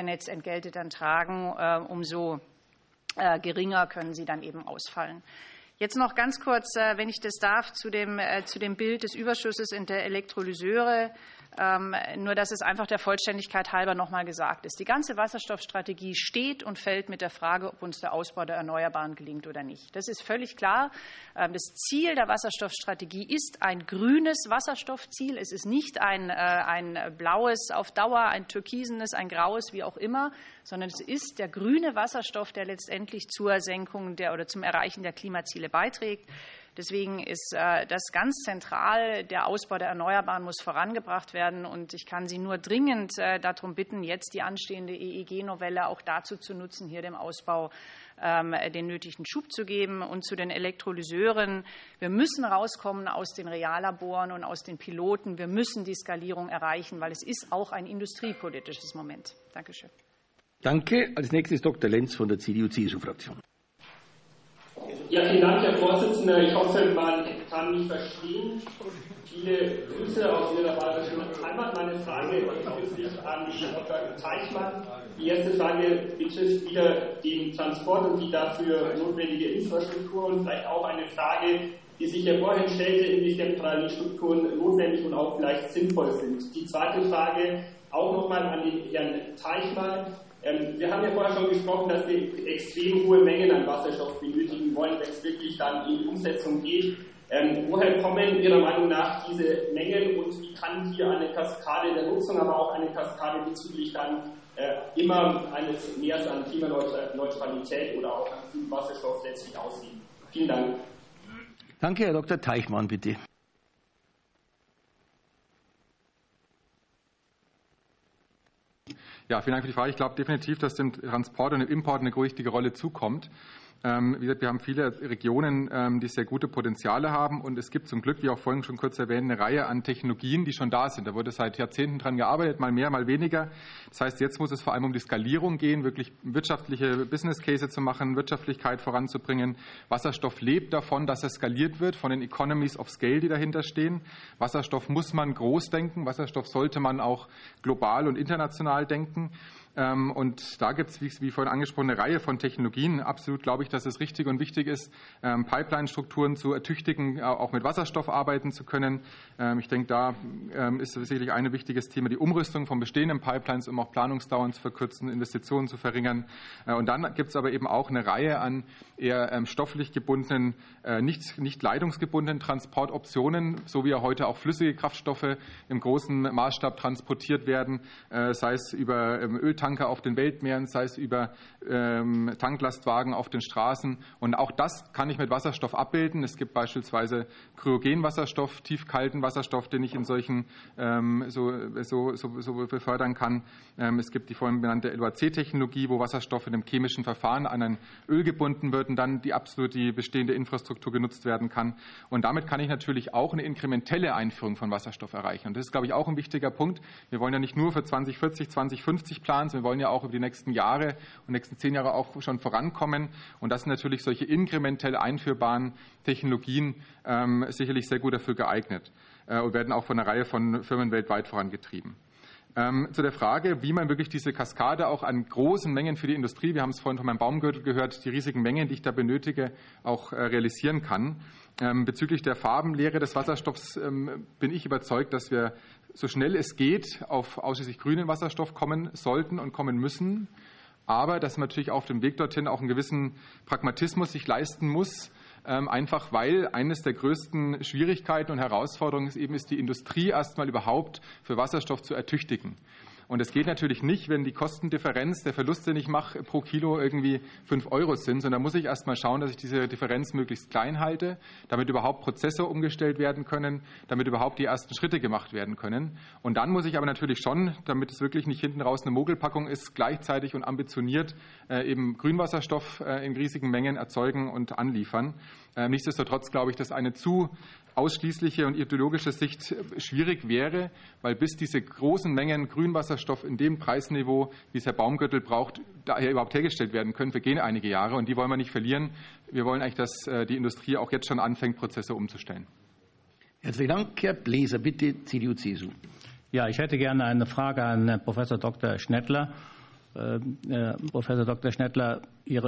Netzentgelte dann tragen, umso geringer können sie dann eben ausfallen. Jetzt noch ganz kurz, wenn ich das darf, zu dem, zu dem Bild des Überschusses in der Elektrolyseure. Nur, dass es einfach der Vollständigkeit halber noch mal gesagt ist. Die ganze Wasserstoffstrategie steht und fällt mit der Frage, ob uns der Ausbau der Erneuerbaren gelingt oder nicht. Das ist völlig klar. Das Ziel der Wasserstoffstrategie ist ein grünes Wasserstoffziel. Es ist nicht ein, ein blaues auf Dauer, ein türkisenes, ein graues, wie auch immer, sondern es ist der grüne Wasserstoff, der letztendlich zur Senkung der oder zum Erreichen der Klimaziele beiträgt. Deswegen ist das ganz zentral. Der Ausbau der Erneuerbaren muss vorangebracht werden. Und ich kann Sie nur dringend darum bitten, jetzt die anstehende E E G-Novelle auch dazu zu nutzen, hier dem Ausbau den nötigen Schub zu geben. Und zu den Elektrolyseuren. Wir müssen rauskommen aus den Reallaboren und aus den Piloten. Wir müssen die Skalierung erreichen, weil es ist auch ein industriepolitisches Moment. Dankeschön. Danke. Als nächstes Doktor Lenz von der C D U-C S U-Fraktion. Ja, vielen Dank, Herr Vorsitzender. Ich hoffe, man kann mich verstehen. Viele Grüße aus Ihrer bayerischen Heimat. Meine Frage richtet sich an Doktor Teichmann. Die erste Frage betrifft wieder den Transport und die dafür notwendige Infrastruktur und vielleicht auch eine Frage, die sich ja vorhin stellte, inwiefern Parallelstrukturen notwendig und auch vielleicht sinnvoll sind. Die zweite Frage auch nochmal an den Herrn Teichmann. Wir haben ja vorher schon gesprochen, dass wir extrem hohe Mengen an Wasserstoff benötigen wollen, wenn es wirklich dann in die Umsetzung geht. Ähm, woher kommen Ihrer Meinung nach diese Mengen und wie kann hier eine Kaskade der Nutzung, aber auch eine Kaskade bezüglich dann äh, immer eines Mehrs an Klimaneutralität oder auch an grünem Wasserstoff letztlich aussehen? Vielen Dank. Danke, Herr Doktor Teichmann, bitte. Ja, vielen Dank für die Frage. Ich glaube definitiv, dass dem Transport und dem Import eine wichtige Rolle zukommt. Ähm, wie gesagt, wir haben viele Regionen, ähm, die sehr gute Potenziale haben und es gibt zum Glück, wie auch vorhin schon kurz erwähnt, eine Reihe an Technologien, die schon da sind. Da wurde seit Jahrzehnten dran gearbeitet, mal mehr, mal weniger. Das heißt, jetzt muss es vor allem um die Skalierung gehen, wirklich wirtschaftliche Business Case zu machen, Wirtschaftlichkeit voranzubringen. Wasserstoff lebt davon, dass er skaliert wird, von den Economies of Scale, die dahinter stehen. Wasserstoff muss man groß denken, Wasserstoff sollte man auch global und international denken. Und da gibt es, wie vorhin angesprochen, eine Reihe von Technologien. Absolut glaube ich, dass es richtig und wichtig ist, Pipeline-Strukturen zu ertüchtigen, auch mit Wasserstoff arbeiten zu können. Ich denke, da ist sicherlich ein wichtiges Thema die Umrüstung von bestehenden Pipelines, um auch Planungsdauern zu verkürzen, Investitionen zu verringern. Und dann gibt es aber eben auch eine Reihe an eher stofflich gebundenen, nicht, nicht leitungsgebundenen Transportoptionen, so wie ja heute auch flüssige Kraftstoffe im großen Maßstab transportiert werden, sei es über Öl Tanker auf den Weltmeeren, sei es über ähm, Tanklastwagen auf den Straßen. Und auch das kann ich mit Wasserstoff abbilden. Es gibt beispielsweise Kryogenwasserstoff, tiefkalten Wasserstoff, den ich in solchen ähm, so, so, so, so befördern kann. Ähm, es gibt die vorhin benannte L O A C-Technologie, wo Wasserstoff in einem chemischen Verfahren an ein Öl gebunden wird und dann die absolut die bestehende Infrastruktur genutzt werden kann. Und damit kann ich natürlich auch eine inkrementelle Einführung von Wasserstoff erreichen. Und das ist, glaube ich, auch ein wichtiger Punkt. Wir wollen ja nicht nur für zwanzig vierzig, zwanzig fünfzig planen, wir wollen ja auch über die nächsten Jahre und nächsten zehn Jahre auch schon vorankommen. Und das sind natürlich solche inkrementell einführbaren Technologien ähm, sicherlich sehr gut dafür geeignet äh, und werden auch von einer Reihe von Firmen weltweit vorangetrieben. Ähm, zu der Frage, wie man wirklich diese Kaskade auch an großen Mengen für die Industrie, wir haben es vorhin von meinem Baumgürtel gehört, die riesigen Mengen, die ich da benötige, auch äh, realisieren kann. Ähm, bezüglich der Farbenlehre des Wasserstoffs ähm, bin ich überzeugt, dass wir so schnell es geht auf ausschließlich grünen Wasserstoff kommen sollten und kommen müssen, aber dass man natürlich auf dem Weg dorthin auch einen gewissen Pragmatismus sich leisten muss, einfach weil eines der größten Schwierigkeiten und Herausforderungen ist eben ist, die Industrie erstmal überhaupt für Wasserstoff zu ertüchtigen. Und es geht natürlich nicht, wenn die Kostendifferenz, der Verlust, den ich mache, pro Kilo irgendwie fünf Euro sind, sondern da muss ich erst mal schauen, dass ich diese Differenz möglichst klein halte, damit überhaupt Prozesse umgestellt werden können, damit überhaupt die ersten Schritte gemacht werden können. Und dann muss ich aber natürlich schon, damit es wirklich nicht hinten raus eine Mogelpackung ist, gleichzeitig und ambitioniert äh, eben Grünwasserstoff äh, in riesigen Mengen erzeugen und anliefern. Äh, nichtsdestotrotz glaube ich, dass eine zu ausschließliche und ideologische Sicht schwierig wäre, weil bis diese großen Mengen Grünwasserstoff in dem Preisniveau, wie es Herr Baumgürtel braucht, daher überhaupt hergestellt werden können, vergehen einige Jahre und die wollen wir nicht verlieren. Wir wollen eigentlich, dass die Industrie auch jetzt schon anfängt, Prozesse umzustellen. Herzlichen Dank, Herr Bläser, bitte, C D U C S U. Ja, ich hätte gerne eine Frage an Professor Doktor Schnettler. Äh, Professor Doktor Schnettler, Ihre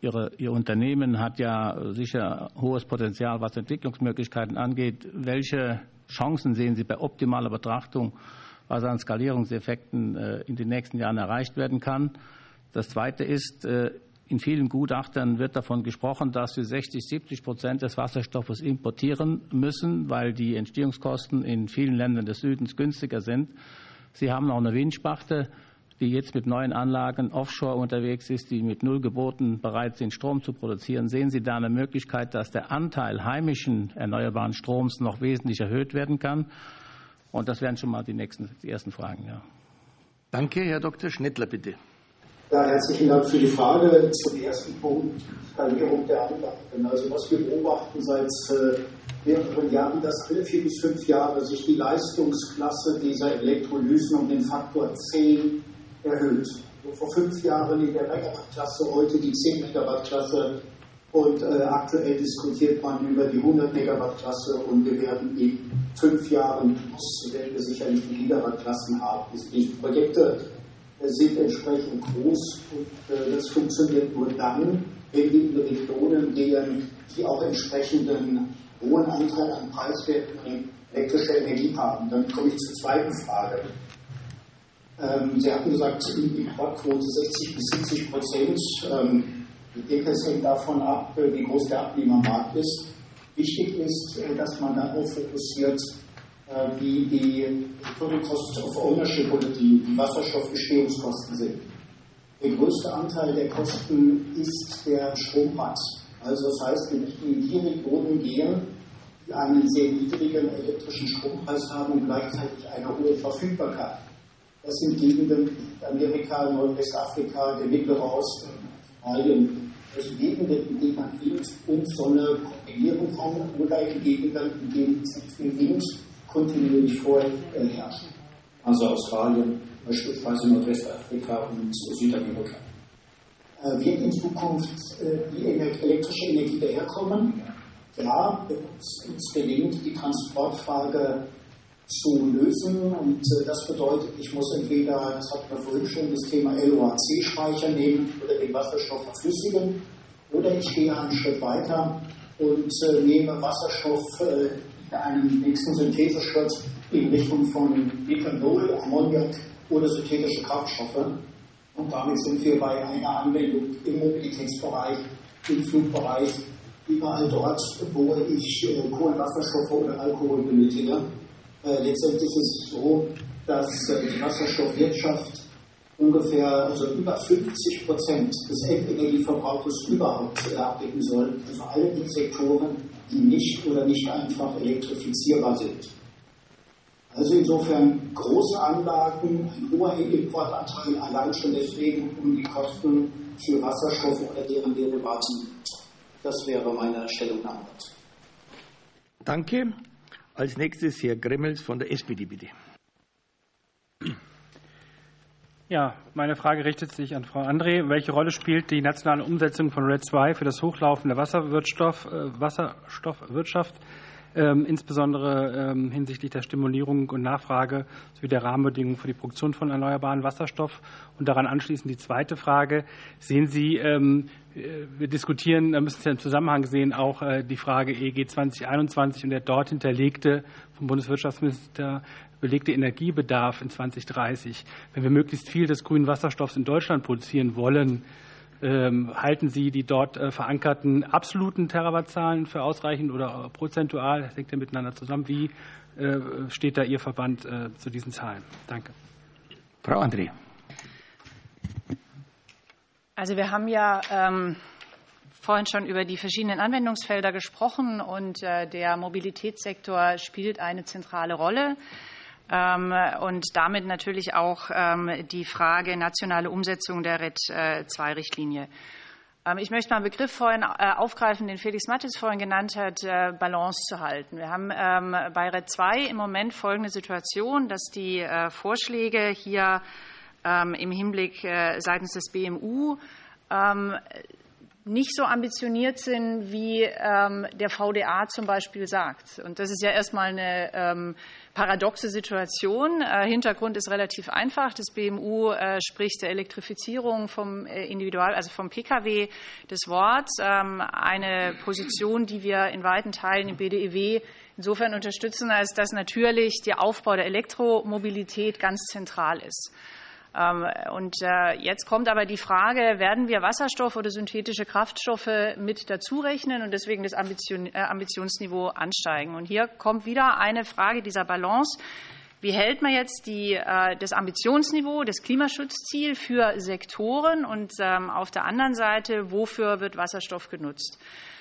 Ihre, Ihr Unternehmen hat ja sicher hohes Potenzial, was Entwicklungsmöglichkeiten angeht. Welche Chancen sehen Sie bei optimaler Betrachtung, was an Skalierungseffekten in den nächsten Jahren erreicht werden kann? Das Zweite ist, in vielen Gutachtern wird davon gesprochen, dass wir sechzig, siebzig Prozent des Wasserstoffes importieren müssen, weil die Entstehungskosten in vielen Ländern des Südens günstiger sind. Sie haben auch eine Windsparte, die jetzt mit neuen Anlagen offshore unterwegs ist, die mit null Geboten bereit sind, Strom zu produzieren. Sehen Sie da eine Möglichkeit, dass der Anteil heimischen erneuerbaren Stroms noch wesentlich erhöht werden kann? Und das wären schon mal die nächsten, die ersten Fragen. Ja. Danke, Herr Doktor Schnettler, bitte. Ja, herzlichen Dank für die Frage. Zum ersten Punkt, Skalierung der Anlagen. Also was wir beobachten seit äh, mehreren Jahren, dass alle vier bis fünf Jahre sich die Leistungsklasse dieser Elektrolysen um den Faktor zehn erhöht. So vor fünf Jahren in der Megawattklasse, heute die zehn Megawattklasse und äh, aktuell diskutiert man über die hundert Megawattklasse und wir werden in fünf Jahren plus, werden wir sicherlich die Gigawattklassen haben. Die Projekte sind entsprechend groß und äh, das funktioniert nur dann, wenn wir in Regionen gehen, die auch entsprechenden hohen Anteil an preiswerten elektrischer Energie haben. Dann komme ich zur zweiten Frage. Ähm, Sie hatten gesagt, die Importquote sechzig bis siebzig Prozent. Ähm, ich denke, es hängt davon ab, wie groß der Abnehmermarkt ist. Wichtig ist, äh, dass man darauf fokussiert, wie die Total Cost of Ownership oder die, die Wasserstoffbestehungskosten sind. Der größte Anteil der Kosten ist der Strompreis. Also das heißt, wir möchten in die Regionen gehen, die einen sehr niedrigen elektrischen Strompreis haben und gleichzeitig eine hohe Verfügbarkeit. Das sind Gegenden wie Amerika, Nordwestafrika, der Mittlere Osten, Australien. Also Gegenden, in denen man Wind und Sonne kombinieren kann oder in Gegenden, in denen es nicht viel Wind kontinuierlich vorherrschen. Also Australien, beispielsweise Nordwestafrika und Südamerika. Äh, wird in Zukunft äh, die elektrische Energie daherkommen? Ja, wenn es uns gelingt, die Transportfrage zu lösen. Und äh, das bedeutet, ich muss entweder, das hatten wir vorhin schon, das Thema L O A C-Speicher nehmen oder den Wasserstoff verflüssigen. Oder ich gehe einen Schritt weiter und äh, nehme Wasserstoff äh, einen nächsten Syntheseschritt in Richtung von Methanol, Ammoniak oder synthetische Kraftstoffe. Und damit sind wir bei einer Anwendung im Mobilitätsbereich, im Flugbereich, überall dort, wo ich äh, Kohlenwasserstoffe oder Alkohol benötige. Äh, letztendlich ist es so, dass äh, die Wasserstoffwirtschaft ungefähr, also über fünfzig Prozent des Endenergieverbrauchs überhaupt äh, abdecken soll. Also alle die Sektoren, die nicht oder nicht einfach elektrifizierbar sind. Also insofern große Anlagen, ein hoher Importanteil, allein schon deswegen, um die Kosten für Wasserstoff oder deren Derivaten. Das wäre meine Stellungnahme. Danke. Als nächstes Herr Gremmels von der S P D, bitte. Ja, meine Frage richtet sich an Frau André. Welche Rolle spielt die nationale Umsetzung von R E D zwei für das Hochlaufen der Wasserwirtschaft, äh, Wasserstoffwirtschaft, ähm, insbesondere ähm, hinsichtlich der Stimulierung und Nachfrage sowie der Rahmenbedingungen für die Produktion von erneuerbaren Wasserstoff? Und daran anschließend die zweite Frage. Sehen Sie, ähm, wir diskutieren, da müssen Sie im Zusammenhang sehen, auch äh, die Frage E G zwanzig einundzwanzig und der dort hinterlegte, vom Bundeswirtschaftsminister belegte Energiebedarf in zwanzig dreißig. Wenn wir möglichst viel des grünen Wasserstoffs in Deutschland produzieren wollen, ähm, halten Sie die dort äh, verankerten absoluten Terawattzahlen für ausreichend oder prozentual? Das hängt ja miteinander zusammen. Wie äh, steht da Ihr Verband äh, zu diesen Zahlen? Danke. Frau André. Also wir haben ja ähm, vorhin schon über die verschiedenen Anwendungsfelder gesprochen und äh, der Mobilitätssektor spielt eine zentrale Rolle. Und damit natürlich auch die Frage nationale Umsetzung der R E D zwei Richtlinie. Ich möchte mal einen Begriff vorhin aufgreifen, den Felix Mathis vorhin genannt hat, Balance zu halten. Wir haben bei R E D zwei im Moment folgende Situation, dass die Vorschläge hier im Hinblick seitens des B M U nicht so ambitioniert sind, wie ähm, der V D A zum Beispiel sagt. Und das ist ja erstmal eine ähm, paradoxe Situation. Äh, Hintergrund ist relativ einfach. Das B M U äh, spricht der Elektrifizierung vom äh, Individual, also vom P K W das Wort. Ähm, eine Position, die wir in weiten Teilen im B D E W insofern unterstützen, als dass natürlich der Aufbau der Elektromobilität ganz zentral ist. Und jetzt kommt aber die Frage, werden wir Wasserstoff oder synthetische Kraftstoffe mit dazu rechnen und deswegen das Ambitionsniveau ansteigen? Und hier kommt wieder eine Frage dieser Balance. Wie hält man jetzt die, das Ambitionsniveau, das Klimaschutzziel für Sektoren und auf der anderen Seite, wofür wird Wasserstoff genutzt?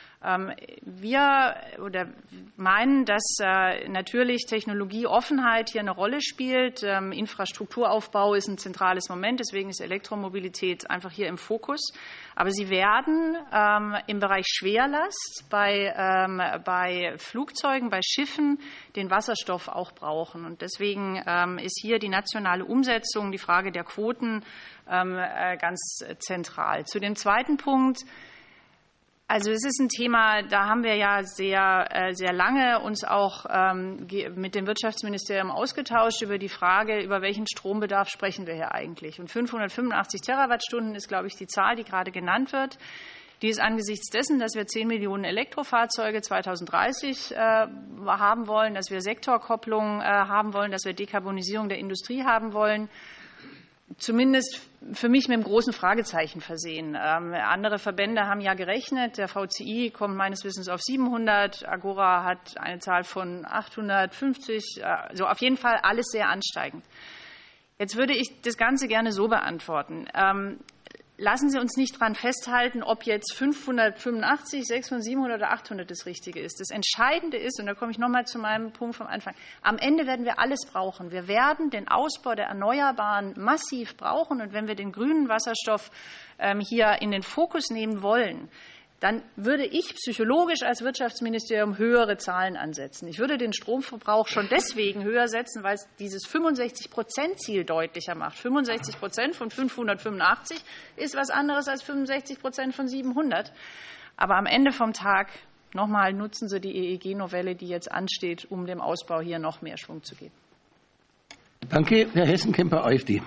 Wir oder meinen, dass natürlich Technologieoffenheit hier eine Rolle spielt. Infrastrukturaufbau ist ein zentrales Moment, deswegen ist Elektromobilität einfach hier im Fokus. Aber sie werden im Bereich Schwerlast, bei, bei Flugzeugen, bei Schiffen den Wasserstoff auch brauchen. Und deswegen ist hier die nationale Umsetzung, die Frage der Quoten ganz zentral. Zu dem zweiten Punkt. Also es ist ein Thema, da haben wir ja sehr, sehr lange uns auch mit dem Wirtschaftsministerium ausgetauscht über die Frage, über welchen Strombedarf sprechen wir hier eigentlich. Und fünfhundertfünfundachtzig Terawattstunden ist, glaube ich, die Zahl, die gerade genannt wird. Die ist angesichts dessen, dass wir zehn Millionen Elektrofahrzeuge zweitausenddreißig haben wollen, dass wir Sektorkopplung haben wollen, dass wir Dekarbonisierung der Industrie haben wollen, zumindest für mich mit einem großen Fragezeichen versehen. Ähm, andere Verbände haben ja gerechnet. Der V C I kommt meines Wissens auf siebenhundert. Agora hat eine Zahl von achthundertfünfzig. Also auf jeden Fall alles sehr ansteigend. Jetzt würde ich das Ganze gerne so beantworten. Ähm, Lassen Sie uns nicht daran festhalten, ob jetzt fünfhundertfünfundachtzig, sechshundert, siebenhundert oder achthundert das Richtige ist. Das Entscheidende ist, und da komme ich noch mal zu meinem Punkt vom Anfang, am Ende werden wir alles brauchen. Wir werden den Ausbau der Erneuerbaren massiv brauchen. Und wenn wir den grünen Wasserstoff ähm, hier in den Fokus nehmen wollen, dann würde ich psychologisch als Wirtschaftsministerium höhere Zahlen ansetzen. Ich würde den Stromverbrauch schon deswegen höher setzen, weil es dieses fünfundsechzig Prozent Ziel deutlicher macht. fünfundsechzig Prozent von fünfhundertfünfundachtzig ist was anderes als fünfundsechzig Prozent von siebenhundert. Aber am Ende vom Tag, nochmal, nutzen Sie die E E G-Novelle, die jetzt ansteht, um dem Ausbau hier noch mehr Schwung zu geben. Danke, Herr Hessenkemper, AfD.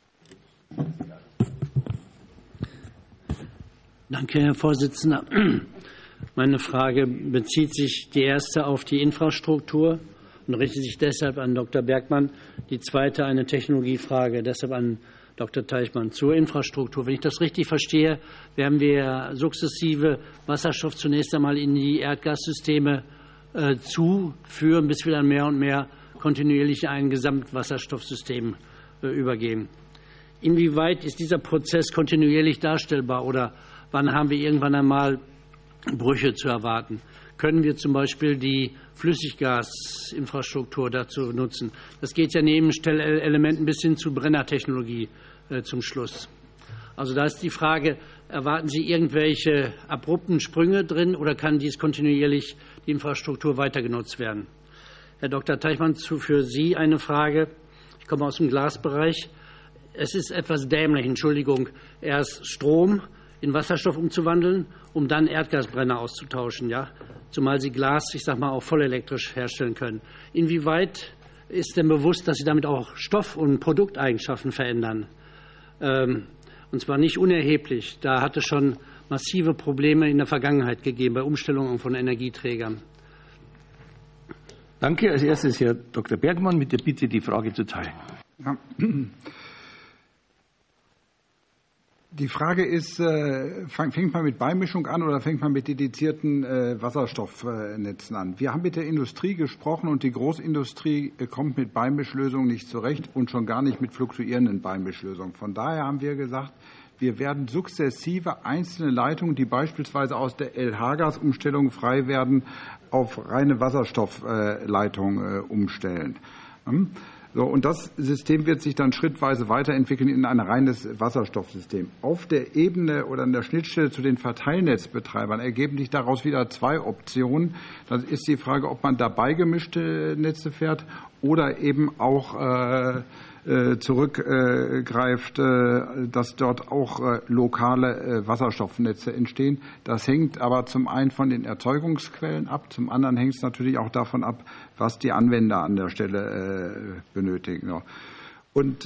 Danke, Herr Vorsitzender. Meine Frage bezieht sich die erste auf die Infrastruktur und richtet sich deshalb an Doktor Bergmann. Die zweite eine Technologiefrage, deshalb an Doktor Teichmann zur Infrastruktur. Wenn ich das richtig verstehe, werden wir sukzessive Wasserstoff zunächst einmal in die Erdgassysteme äh, zuführen, bis wir dann mehr und mehr kontinuierlich in ein Gesamtwasserstoffsystem äh, übergehen. Inwieweit ist dieser Prozess kontinuierlich darstellbar oder wann haben wir irgendwann einmal Brüche zu erwarten? Können wir zum Beispiel die Flüssiggasinfrastruktur dazu nutzen? Das geht ja neben Stellelementen bis hin zu Brennertechnologie äh, zum Schluss. Also da ist die Frage, erwarten Sie irgendwelche abrupten Sprünge drin oder kann dies kontinuierlich die Infrastruktur weiter genutzt werden? Herr Doktor Teichmann, für Sie eine Frage. Ich komme aus dem Glasbereich. Es ist etwas dämlich, Entschuldigung, erst Strom in Wasserstoff umzuwandeln, um dann Erdgasbrenner auszutauschen, ja? Zumal Sie Glas, ich sage mal, auch vollelektrisch herstellen können. Inwieweit ist denn bewusst, dass Sie damit auch Stoff- und Produkteigenschaften verändern? Ähm, und zwar nicht unerheblich. Da hat es schon massive Probleme in der Vergangenheit gegeben bei Umstellungen von Energieträgern. Danke. Als erstes Herr Doktor Bergmann mit der Bitte, die Frage zu teilen. Ja. Die Frage ist, fängt man mit Beimischung an oder fängt man mit dedizierten Wasserstoffnetzen an? Wir haben mit der Industrie gesprochen und die Großindustrie kommt mit Beimischlösungen nicht zurecht und schon gar nicht mit fluktuierenden Beimischlösungen. Von daher haben wir gesagt, wir werden sukzessive einzelne Leitungen, die beispielsweise aus der L H-Gas-Umstellung frei werden, auf reine Wasserstoffleitungen umstellen. So, und das System wird sich dann schrittweise weiterentwickeln in ein reines Wasserstoffsystem. Auf der Ebene oder an der Schnittstelle zu den Verteilnetzbetreibern ergeben sich daraus wieder zwei Optionen. Das ist die Frage, ob man dabei gemischte Netze fährt oder eben auch äh, zurückgreift, dass dort auch lokale Wasserstoffnetze entstehen. Das hängt aber zum einen von den Erzeugungsquellen ab, zum anderen hängt es natürlich auch davon ab, was die Anwender an der Stelle benötigen. Und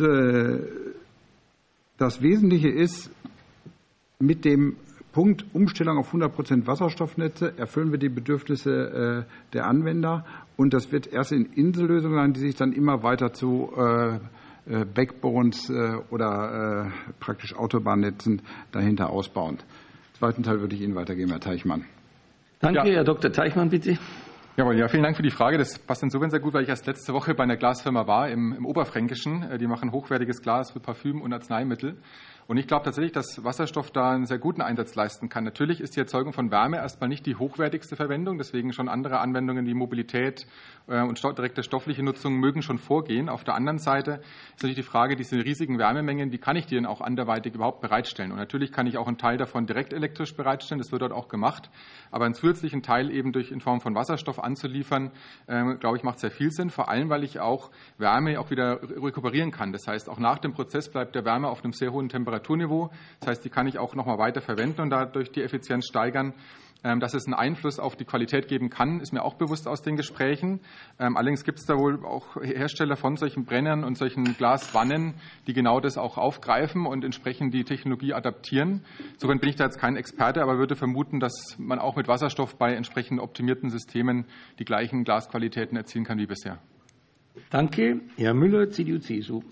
das Wesentliche ist, mit dem Punkt Umstellung auf hundert Prozent Wasserstoffnetze erfüllen wir die Bedürfnisse der Anwender. Und das wird erst in Insellösungen sein, die sich dann immer weiter zu Backbones oder praktisch Autobahnnetzen dahinter ausbauen. Den zweiten Teil würde ich Ihnen weitergeben, Herr Teichmann. Danke, ja. Herr Doktor Teichmann, bitte. Jawohl, ja, vielen Dank für die Frage. Das passt insofern sehr gut, weil ich erst letzte Woche bei einer Glasfirma war im, im Oberfränkischen. Die machen hochwertiges Glas für Parfüm und Arzneimittel. Und ich glaube tatsächlich, dass Wasserstoff da einen sehr guten Einsatz leisten kann. Natürlich ist die Erzeugung von Wärme erstmal nicht die hochwertigste Verwendung. Deswegen schon andere Anwendungen wie Mobilität und direkte stoffliche Nutzung mögen schon vorgehen. Auf der anderen Seite ist natürlich die Frage, diese riesigen Wärmemengen, wie kann ich die denn auch anderweitig überhaupt bereitstellen? Und natürlich kann ich auch einen Teil davon direkt elektrisch bereitstellen. Das wird dort auch gemacht. Aber einen zusätzlichen Teil eben durch in Form von Wasserstoff anzuliefern, äh, glaube ich, macht sehr viel Sinn. Vor allem, weil ich auch Wärme auch wieder rekuperieren kann. Das heißt, auch nach dem Prozess bleibt der Wärme auf einem sehr hohen Temperaturniveau. Das heißt, die kann ich auch noch mal weiter verwenden und dadurch die Effizienz steigern. Dass es einen Einfluss auf die Qualität geben kann, ist mir auch bewusst aus den Gesprächen. Allerdings gibt es da wohl auch Hersteller von solchen Brennern und solchen Glaswannen, die genau das auch aufgreifen und entsprechend die Technologie adaptieren. Insofern bin ich da jetzt kein Experte, aber würde vermuten, dass man auch mit Wasserstoff bei entsprechend optimierten Systemen die gleichen Glasqualitäten erzielen kann wie bisher. Danke. Herr Müller, C D U C S U.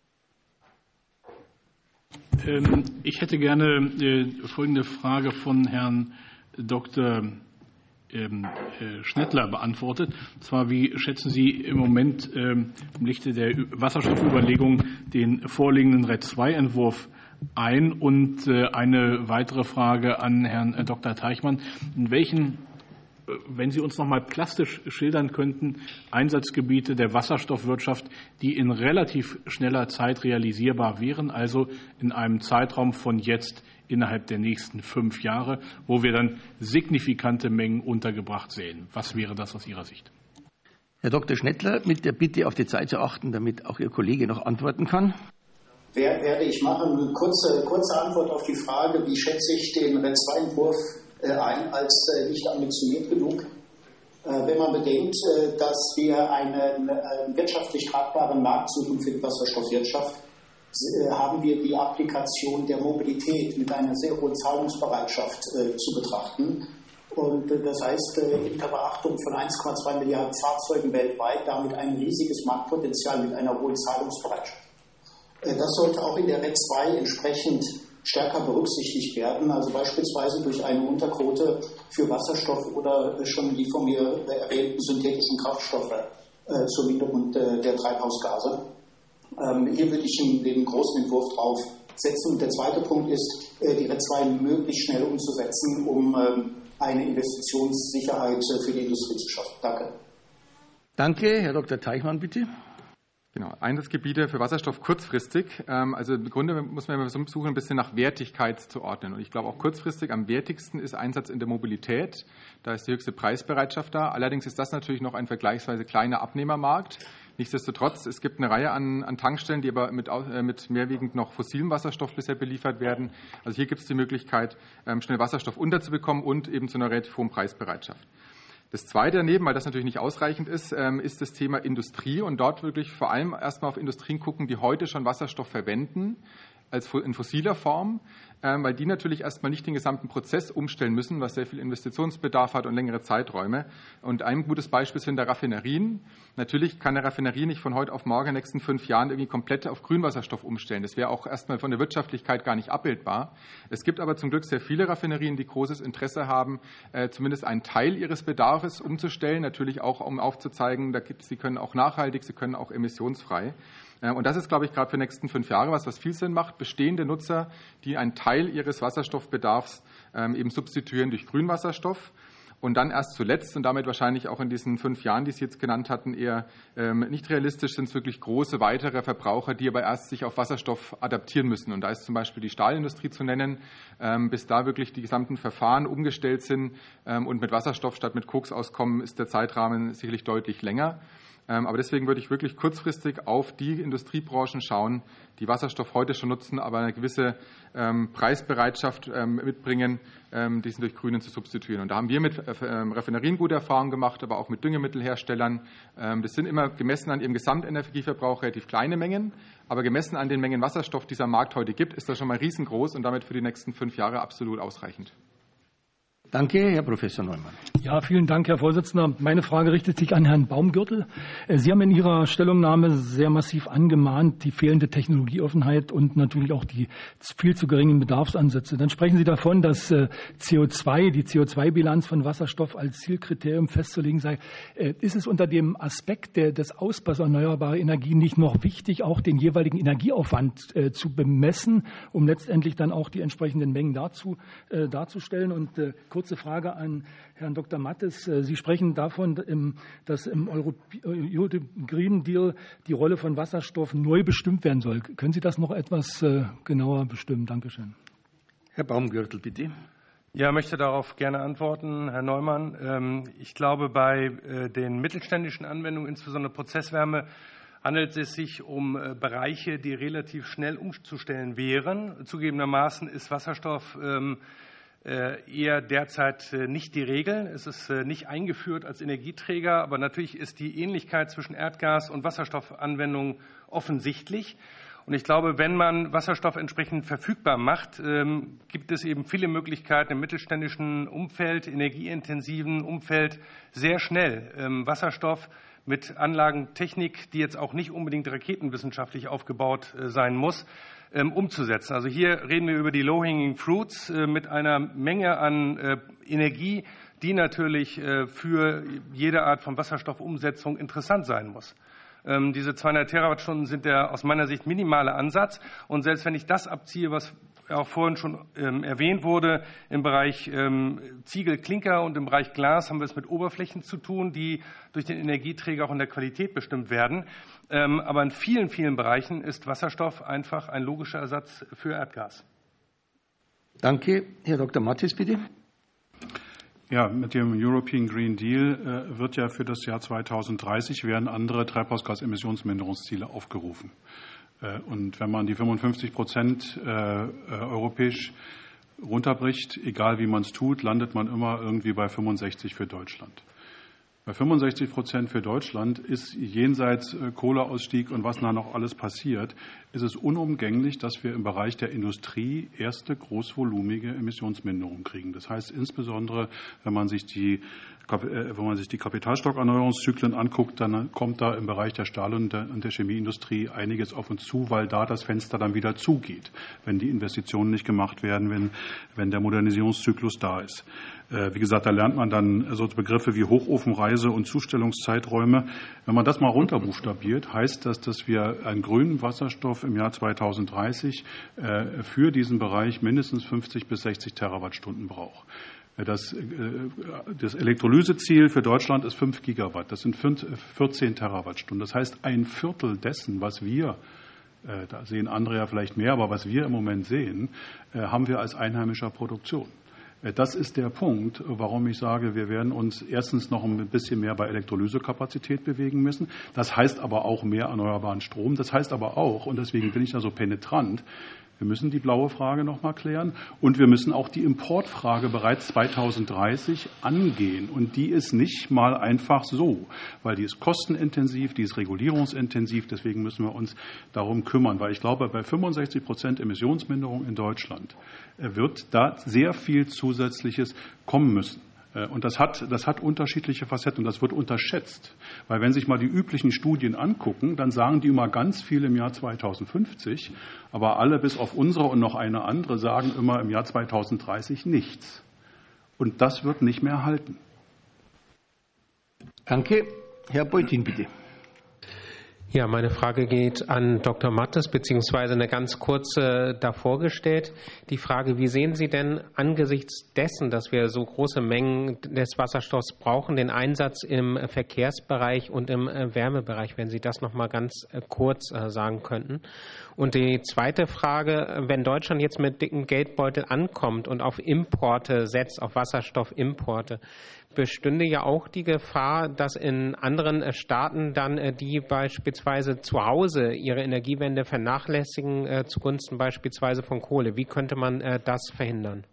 Ich hätte gerne folgende Frage von Herrn Doktor Schnettler beantwortet. Und zwar, wie schätzen Sie im Moment im Lichte der Wasserstoffüberlegung den vorliegenden R E D zwei Entwurf ein? Und eine weitere Frage an Herrn Doktor Teichmann. In welchen, wenn Sie uns noch mal plastisch schildern könnten, Einsatzgebiete der Wasserstoffwirtschaft, die in relativ schneller Zeit realisierbar wären, also in einem Zeitraum von jetzt innerhalb der nächsten fünf Jahre, wo wir dann signifikante Mengen untergebracht sehen. Was wäre das aus Ihrer Sicht? Herr Doktor Schnettler, mit der Bitte auf die Zeit zu achten, damit auch Ihr Kollege noch antworten kann. Werde ich machen. Eine kurze, kurze Antwort auf die Frage, wie schätze ich den R E D zwei Entwurf ein als nicht ambitioniert genug? Wenn man bedenkt, dass wir einen wirtschaftlich tragbaren Markt suchen für die Wasserstoffwirtschaft, haben wir die Applikation der Mobilität mit einer sehr hohen Zahlungsbereitschaft äh, zu betrachten. Und äh, das heißt, äh, unter Beachtung von eins Komma zwei Milliarden Fahrzeugen weltweit, damit ein riesiges Marktpotenzial mit einer hohen Zahlungsbereitschaft. Äh, das sollte auch in der R E D zwei entsprechend stärker berücksichtigt werden, also beispielsweise durch eine Unterquote für Wasserstoff oder äh, schon die von mir erwähnten synthetischen Kraftstoffe äh, zur Minderung äh, der Treibhausgase. Ähm, hier würde ich den großen Entwurf drauf setzen. Und der zweite Punkt ist, äh, die R E D zwei möglichst schnell umzusetzen, um ähm, eine Investitionssicherheit für die Industrie zu schaffen. Danke. Danke. Herr Doktor Teichmann, bitte. Genau, Einsatzgebiete für Wasserstoff kurzfristig. Also im Grunde muss man immer versuchen, ein bisschen nach Wertigkeit zu ordnen. Und ich glaube auch kurzfristig am wertigsten ist Einsatz in der Mobilität. Da ist die höchste Preisbereitschaft da. Allerdings ist das natürlich noch ein vergleichsweise kleiner Abnehmermarkt. Nichtsdestotrotz, es gibt eine Reihe an, an Tankstellen, die aber mit, äh, mit mehrwiegend noch fossilem Wasserstoff bisher beliefert werden. Also hier gibt es die Möglichkeit, ähm, schnell Wasserstoff unterzubekommen und eben zu einer relativ hohen Preisbereitschaft. Das Zweite daneben, weil das natürlich nicht ausreichend ist, ist das Thema Industrie und dort wirklich vor allem erstmal auf Industrien gucken, die heute schon Wasserstoff verwenden, als in fossiler Form, weil die natürlich erstmal nicht den gesamten Prozess umstellen müssen, was sehr viel Investitionsbedarf hat und längere Zeiträume. Und ein gutes Beispiel sind da Raffinerien. Natürlich kann eine Raffinerie nicht von heute auf morgen in den nächsten fünf Jahren irgendwie komplett auf Grünwasserstoff umstellen. Das wäre auch erstmal von der Wirtschaftlichkeit gar nicht abbildbar. Es gibt aber zum Glück sehr viele Raffinerien, die großes Interesse haben, zumindest einen Teil ihres Bedarfs umzustellen. Natürlich auch, um aufzuzeigen, sie können auch nachhaltig, sie können auch emissionsfrei. Und das ist, glaube ich, gerade für die nächsten fünf Jahre was, was viel Sinn macht. Bestehende Nutzer, die einen Teil ihres Wasserstoffbedarfs eben substituieren durch Grünwasserstoff. Und dann erst zuletzt und damit wahrscheinlich auch in diesen fünf Jahren, die Sie jetzt genannt hatten, eher ähm, nicht realistisch, sind es wirklich große weitere Verbraucher, die aber erst sich auf Wasserstoff adaptieren müssen. Und da ist zum Beispiel die Stahlindustrie zu nennen, ähm, bis da wirklich die gesamten Verfahren umgestellt sind ähm, und mit Wasserstoff statt mit Koks auskommen, ist der Zeitrahmen sicherlich deutlich länger. Aber deswegen würde ich wirklich kurzfristig auf die Industriebranchen schauen, die Wasserstoff heute schon nutzen, aber eine gewisse Preisbereitschaft mitbringen, diesen durch Grünen zu substituieren. Und da haben wir mit Raffinerien gute Erfahrungen gemacht, aber auch mit Düngemittelherstellern. Das sind immer gemessen an ihrem Gesamtenergieverbrauch relativ kleine Mengen, aber gemessen an den Mengen Wasserstoff, die es am Markt heute gibt, ist das schon mal riesengroß und damit für die nächsten fünf Jahre absolut ausreichend. Danke, Herr Professor Neumann. Ja, vielen Dank, Herr Vorsitzender. Meine Frage richtet sich an Herrn Baumgürtel. Sie haben in Ihrer Stellungnahme sehr massiv angemahnt, die fehlende Technologieoffenheit und natürlich auch die viel zu geringen Bedarfsansätze. Dann sprechen Sie davon, dass C O zwei, die C O zwei Bilanz von Wasserstoff als Zielkriterium festzulegen sei. Ist es unter dem Aspekt der, des Ausbaus erneuerbarer Energien nicht noch wichtig, auch den jeweiligen Energieaufwand äh, zu bemessen, um letztendlich dann auch die entsprechenden Mengen dazu äh, darzustellen? Und äh, kurze Frage an Herrn Doktor Mattes. Sie sprechen davon, dass im European Green Deal die Rolle von Wasserstoff neu bestimmt werden soll. Können Sie das noch etwas genauer bestimmen? Dankeschön. Herr Baumgürtel, bitte. Ja, ich möchte darauf gerne antworten, Herr Neumann. Ich glaube, bei den mittelständischen Anwendungen, insbesondere Prozesswärme, handelt es sich um Bereiche, die relativ schnell umzustellen wären. Zugegebenermaßen ist Wasserstoff eher derzeit nicht die Regel. Es ist nicht eingeführt als Energieträger, aber natürlich ist die Ähnlichkeit zwischen Erdgas- und Wasserstoffanwendung offensichtlich. Und ich glaube, wenn man Wasserstoff entsprechend verfügbar macht, gibt es eben viele Möglichkeiten im mittelständischen Umfeld, energieintensiven Umfeld, sehr schnell Wasserstoff mit Anlagentechnik, die jetzt auch nicht unbedingt raketenwissenschaftlich aufgebaut sein muss, umzusetzen. Also hier reden wir über die Low-Hanging Fruits mit einer Menge an Energie, die natürlich für jede Art von Wasserstoffumsetzung interessant sein muss. Diese zweihundert Terawattstunden sind der aus meiner Sicht minimale Ansatz. Und selbst wenn ich das abziehe, was auch vorhin schon erwähnt wurde, im Bereich Ziegel, Klinker und im Bereich Glas haben wir es mit Oberflächen zu tun, die durch den Energieträger auch in der Qualität bestimmt werden. Aber in vielen, vielen Bereichen ist Wasserstoff einfach ein logischer Ersatz für Erdgas. Danke. Herr Doktor Mattes, bitte. Ja, mit dem European Green Deal äh, wird ja für das Jahr zweitausenddreißig werden andere Treibhausgasemissionsminderungsziele aufgerufen. Äh, und wenn man die fünfundfünfzig Prozent äh, europäisch runterbricht, egal wie man es tut, landet man immer irgendwie bei fünfundsechzig für Deutschland. Bei fünfundsechzig Prozent für Deutschland ist jenseits Kohleausstieg und was da noch alles passiert, ist es unumgänglich, dass wir im Bereich der Industrie erste großvolumige Emissionsminderungen kriegen. Das heißt insbesondere, wenn man sich die, wenn man sich die Kapitalstockerneuerungszyklen anguckt, dann kommt da im Bereich der Stahl- und der, und der Chemieindustrie einiges auf uns zu, weil da das Fenster dann wieder zugeht, wenn die Investitionen nicht gemacht werden, wenn, wenn der Modernisierungszyklus da ist. Wie gesagt, da lernt man dann so Begriffe wie Hochofenreise und Zustellungszeiträume. Wenn man das mal runterbuchstabiert, heißt das, dass wir einen grünen Wasserstoff im Jahr zweitausenddreißig für diesen Bereich mindestens fünfzig bis sechzig Terawattstunden brauchen. Das, das Elektrolyseziel für Deutschland ist fünf Gigawatt. Das sind vierzehn Terawattstunden. Das heißt, ein Viertel dessen, was wir, da sehen andere ja vielleicht mehr, aber was wir im Moment sehen, haben wir als einheimischer Produktion. Das ist der Punkt, warum ich sage, wir werden uns erstens noch ein bisschen mehr bei Elektrolysekapazität bewegen müssen. Das heißt aber auch mehr erneuerbaren Strom. Das heißt aber auch, und deswegen bin ich da so penetrant, wir müssen die blaue Frage noch mal klären und wir müssen auch die Importfrage bereits zweitausenddreißig angehen. Und die ist nicht mal einfach so, weil die ist kostenintensiv, die ist regulierungsintensiv. Deswegen müssen wir uns darum kümmern, weil ich glaube, bei fünfundsechzig Prozent Emissionsminderung in Deutschland wird da sehr viel Zusätzliches kommen müssen. Und das hat, das hat unterschiedliche Facetten und das wird unterschätzt. Weil wenn sich mal die üblichen Studien angucken, dann sagen die immer ganz viel im Jahr zweitausendfünfzig, aber alle bis auf unsere und noch eine andere sagen immer im Jahr zweitausenddreißig nichts. Und das wird nicht mehr halten. Danke. Herr Beutin, bitte. Ja, meine Frage geht an Doktor Mattes, beziehungsweise eine ganz kurze davor gestellt. Die Frage, wie sehen Sie denn angesichts dessen, dass wir so große Mengen des Wasserstoffs brauchen, den Einsatz im Verkehrsbereich und im Wärmebereich, wenn Sie das noch mal ganz kurz sagen könnten? Und die zweite Frage, wenn Deutschland jetzt mit dicken Geldbeutel ankommt und auf Importe setzt, auf Wasserstoffimporte, bestünde ja auch die Gefahr, dass in anderen Staaten dann, die beispielsweise zu Hause ihre Energiewende vernachlässigen, zugunsten beispielsweise von Kohle. Wie könnte man das verhindern?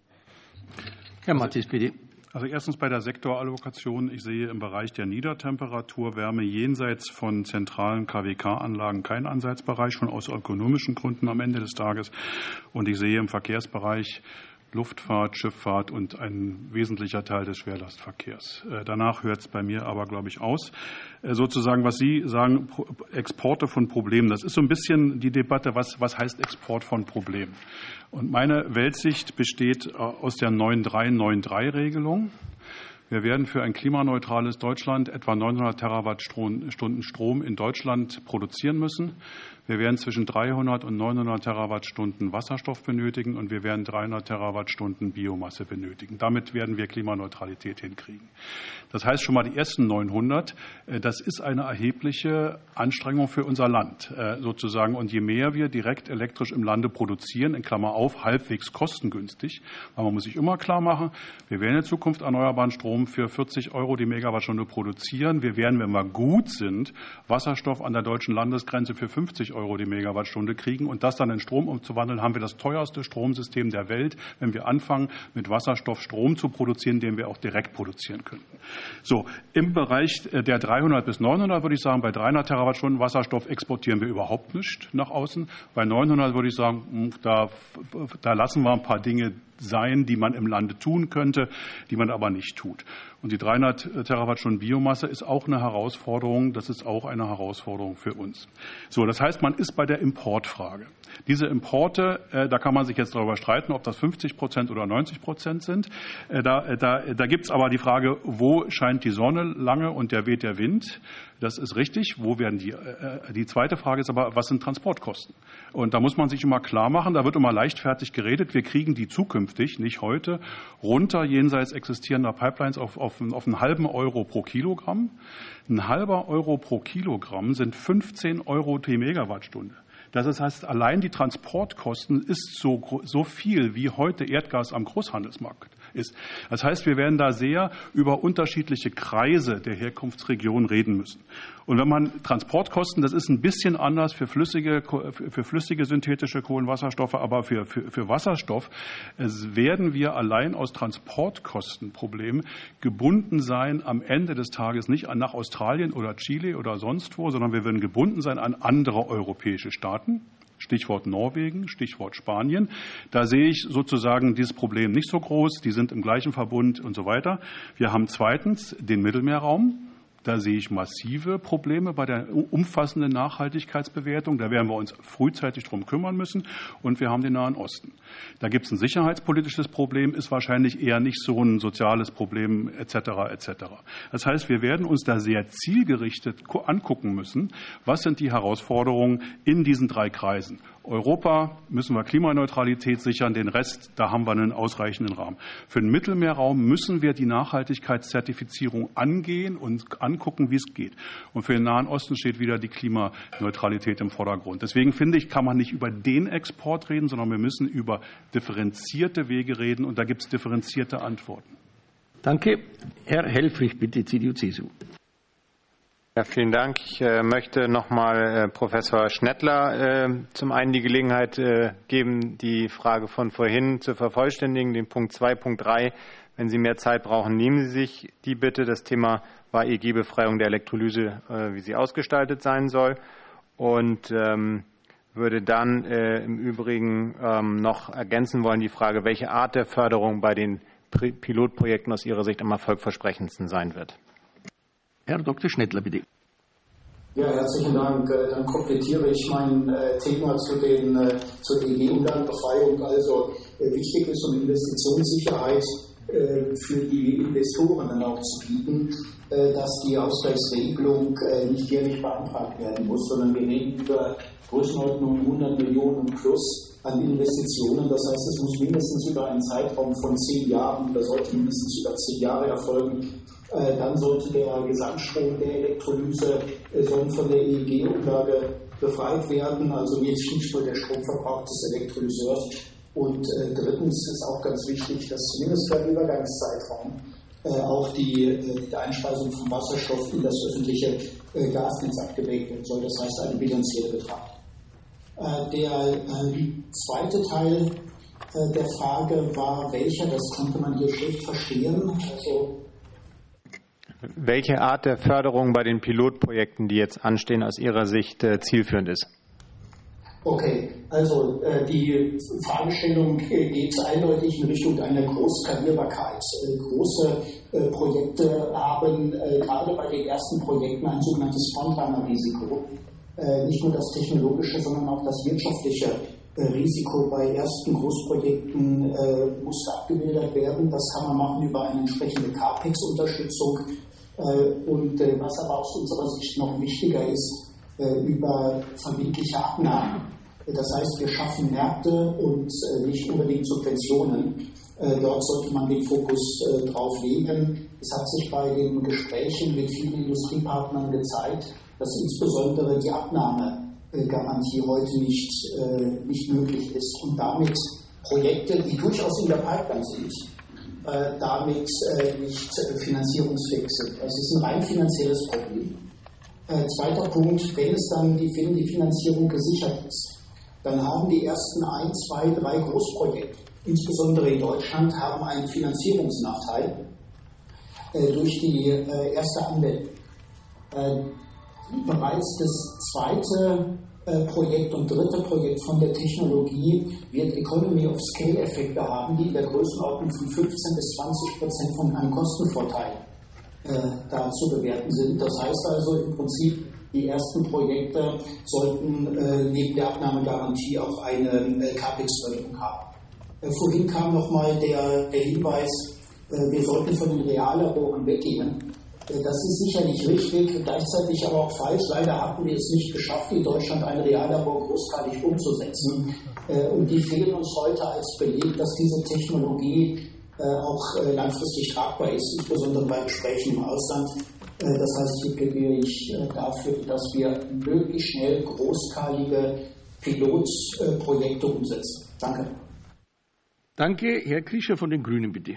Herr Matthies, bitte. Also erstens bei der Sektorallokation. Ich sehe im Bereich der Niedertemperaturwärme jenseits von zentralen K W K-Anlagen keinen Ansatzbereich, schon aus ökonomischen Gründen am Ende des Tages. Und ich sehe im Verkehrsbereich Luftfahrt, Schifffahrt und ein wesentlicher Teil des Schwerlastverkehrs. Danach hört es bei mir aber, glaube ich, aus. Sozusagen, was Sie sagen, Exporte von Problemen. Das ist so ein bisschen die Debatte, was, was heißt Export von Problemen? Und meine Weltsicht besteht aus der neun drei neun drei Regelung. Wir werden für ein klimaneutrales Deutschland etwa neunhundert Terawattstunden Strom in Deutschland produzieren müssen. Wir werden zwischen dreihundert und neunhundert Terawattstunden Wasserstoff benötigen und wir werden dreihundert Terawattstunden Biomasse benötigen. Damit werden wir Klimaneutralität hinkriegen. Das heißt schon mal die ersten neunhundert, das ist eine erhebliche Anstrengung für unser Land sozusagen. Und je mehr wir direkt elektrisch im Lande produzieren, in Klammer auf, halbwegs kostengünstig, weil man muss sich immer klar machen, wir werden in Zukunft erneuerbaren Strom für vierzig Euro die Megawattstunde produzieren. Wir werden, wenn wir gut sind, Wasserstoff an der deutschen Landesgrenze für fünfzig Euro die Megawattstunde kriegen und das dann in Strom umzuwandeln, haben wir das teuerste Stromsystem der Welt, wenn wir anfangen, mit Wasserstoff Strom zu produzieren, den wir auch direkt produzieren könnten. So, im Bereich der dreihundert bis neunhundert würde ich sagen, bei dreihundert Terawattstunden Wasserstoff exportieren wir überhaupt nicht nach außen. Bei neunhundert würde ich sagen, da, da lassen wir ein paar Dinge sein, die man im Lande tun könnte, die man aber nicht tut. Und die dreihundert Terawattstunden Biomasse ist auch eine Herausforderung. Das ist auch eine Herausforderung für uns. So, das heißt, man ist bei der Importfrage. Diese Importe, äh, da kann man sich jetzt darüber streiten, ob das fünfzig Prozent oder neunzig Prozent sind. Äh, da da, da gibt es aber die Frage, wo scheint die Sonne lange und der weht der Wind? Das ist richtig. Wo werden die? Äh, die zweite Frage ist aber, was sind Transportkosten? Und da muss man sich immer klar machen, da wird immer leichtfertig geredet. Wir kriegen die zukünftig, nicht heute, runter jenseits existierender Pipelines auf, auf, auf einen halben Euro pro Kilogramm. Ein halber Euro pro Kilogramm sind fünfzehn Euro die Megawattstunde. Das heißt, allein die Transportkosten ist so, so viel, wie heute Erdgas am Großhandelsmarkt ist. Das heißt, wir werden da sehr über unterschiedliche Kreise der Herkunftsregion reden müssen. Und wenn man Transportkosten, das ist ein bisschen anders für flüssige, für flüssige synthetische Kohlenwasserstoffe, aber für, für, für Wasserstoff es werden wir allein aus Transportkostenproblemen gebunden sein, am Ende des Tages nicht nach Australien oder Chile oder sonst wo, sondern wir werden gebunden sein an andere europäische Staaten. Stichwort Norwegen, Stichwort Spanien. Da sehe ich sozusagen dieses Problem nicht so groß. Die sind im gleichen Verbund und so weiter. Wir haben zweitens den Mittelmeerraum. Da sehe ich massive Probleme bei der umfassenden Nachhaltigkeitsbewertung. Da werden wir uns frühzeitig drum kümmern müssen. Und wir haben den Nahen Osten. Da gibt es ein sicherheitspolitisches Problem, ist wahrscheinlich eher nicht so ein soziales Problem et cetera et cetera. Das heißt, wir werden uns da sehr zielgerichtet angucken müssen, was sind die Herausforderungen in diesen drei Kreisen. Europa müssen wir Klimaneutralität sichern, den Rest, da haben wir einen ausreichenden Rahmen. Für den Mittelmeerraum müssen wir die Nachhaltigkeitszertifizierung angehen und angucken, wie es geht. Und für den Nahen Osten steht wieder die Klimaneutralität im Vordergrund. Deswegen finde ich, kann man nicht über den Export reden, sondern wir müssen über differenzierte Wege reden und da gibt es differenzierte Antworten. Danke. Herr Helfrich, bitte, C D U C S U. Ja, vielen Dank. Ich äh, möchte noch mal äh, Professor Schnettler äh, zum einen die Gelegenheit äh, geben, die Frage von vorhin zu vervollständigen, den Punkt zwei, Punkt drei. Wenn Sie mehr Zeit brauchen, nehmen Sie sich die bitte. Das Thema war E G-Befreiung der Elektrolyse, äh, wie sie ausgestaltet sein soll. Und ähm, würde dann äh, im Übrigen ähm, noch ergänzen wollen die Frage, welche Art der Förderung bei den Pilotprojekten aus Ihrer Sicht am erfolgversprechendsten sein wird. Herr Doktor Schnettler, bitte. Ja, herzlichen Dank. Dann komplettiere ich mein Thema zu den, zur E G-Umlandbefreiung. Also wichtig ist, um Investitionssicherheit für die Investoren dann auch zu bieten, dass die Ausgleichsregelung nicht jährlich beantragt werden muss, sondern wir reden über Größenordnung hundert Millionen plus an Investitionen. Das heißt, es muss mindestens über einen Zeitraum von zehn Jahren oder sollte mindestens über zehn Jahre erfolgen. Dann sollte der Gesamtstrom der Elektrolyse sollen von der E E G-Umlage befreit werden, also nicht nur der Stromverbrauch des Elektrolyseurs. Und äh, drittens ist auch ganz wichtig, dass zumindest für den Übergangszeitraum äh, auch die, äh, die Einspeisung von Wasserstoff in das öffentliche äh, Gasnetz abgedeckt werden soll. Das heißt, ein bilanzieller Betrag. Äh, der äh, zweite Teil äh, der Frage war, welcher, das konnte man hier schlecht verstehen. Also, welche Art der Förderung bei den Pilotprojekten, die jetzt anstehen, aus Ihrer Sicht äh, zielführend ist? Okay, also äh, die Fragestellung äh, geht eindeutig in Richtung einer Großskalierbarkeit. Äh, große äh, Projekte haben äh, gerade bei den ersten Projekten ein sogenanntes Frontrunner-Risiko. Äh, nicht nur das technologische, sondern auch das wirtschaftliche äh, Risiko bei ersten Großprojekten äh, muss abgebildet werden. Das kann man machen über eine entsprechende CAPEX-Unterstützung. Äh, und äh, was aber aus unserer Sicht noch wichtiger ist, über verbindliche Abnahmen. Das heißt, wir schaffen Märkte und nicht unbedingt Subventionen. Dort sollte man den Fokus drauf legen. Es hat sich bei den Gesprächen mit vielen Industriepartnern gezeigt, dass insbesondere die Abnahmegarantie heute nicht, nicht möglich ist und damit Projekte, die durchaus in der Pipeline sind, damit nicht finanzierungsfähig sind. Das ist ein rein finanzielles Problem. Äh, zweiter Punkt, wenn es dann die, wenn die Finanzierung gesichert ist, dann haben die ersten ein, zwei, drei Großprojekte, insbesondere in Deutschland, haben einen Finanzierungsnachteil äh, durch die äh, erste Anwendung. Äh, bereits das zweite äh, Projekt und dritte Projekt von der Technologie wird Economy of Scale Effekte haben, die in der Größenordnung von fünfzehn bis zwanzig Prozent von einem Kostenvorteil da zu bewerten sind. Das heißt also im Prinzip, die ersten Projekte sollten äh, neben der Abnahmegarantie auch eine äh, CAPEX-Förderung haben. Äh, vorhin kam nochmal der, der Hinweis, äh, wir sollten von den Reallaboren weggehen. Äh, das ist sicherlich richtig, gleichzeitig aber auch falsch. Leider hatten wir es nicht geschafft, in Deutschland ein Reallabor großskalig umzusetzen. Äh, und die fehlen uns heute als Beleg, dass diese Technologie auch langfristig tragbar ist, insbesondere bei Gesprächen im Ausland. Das heißt, hier plädiere ich dafür, dass wir möglichst schnell großskalige Pilotprojekte umsetzen. Danke. Danke. Herr Krischer von den Grünen, bitte.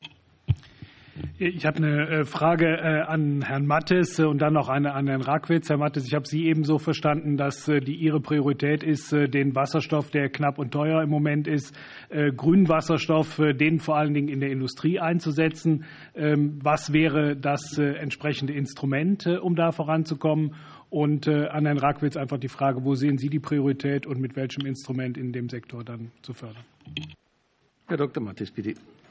Ich habe eine Frage an Herrn Mattes und dann noch eine an Herrn Rackwitz. Herr Mattes, ich habe Sie eben so verstanden, dass die Ihre Priorität ist, den Wasserstoff, der knapp und teuer im Moment ist, grünen Wasserstoff, den vor allen Dingen in der Industrie einzusetzen. Was wäre das entsprechende Instrument, um da voranzukommen? Und an Herrn Rackwitz einfach die Frage, wo sehen Sie die Priorität und mit welchem Instrument in dem Sektor dann zu fördern? Herr Doktor Mattes, bitte.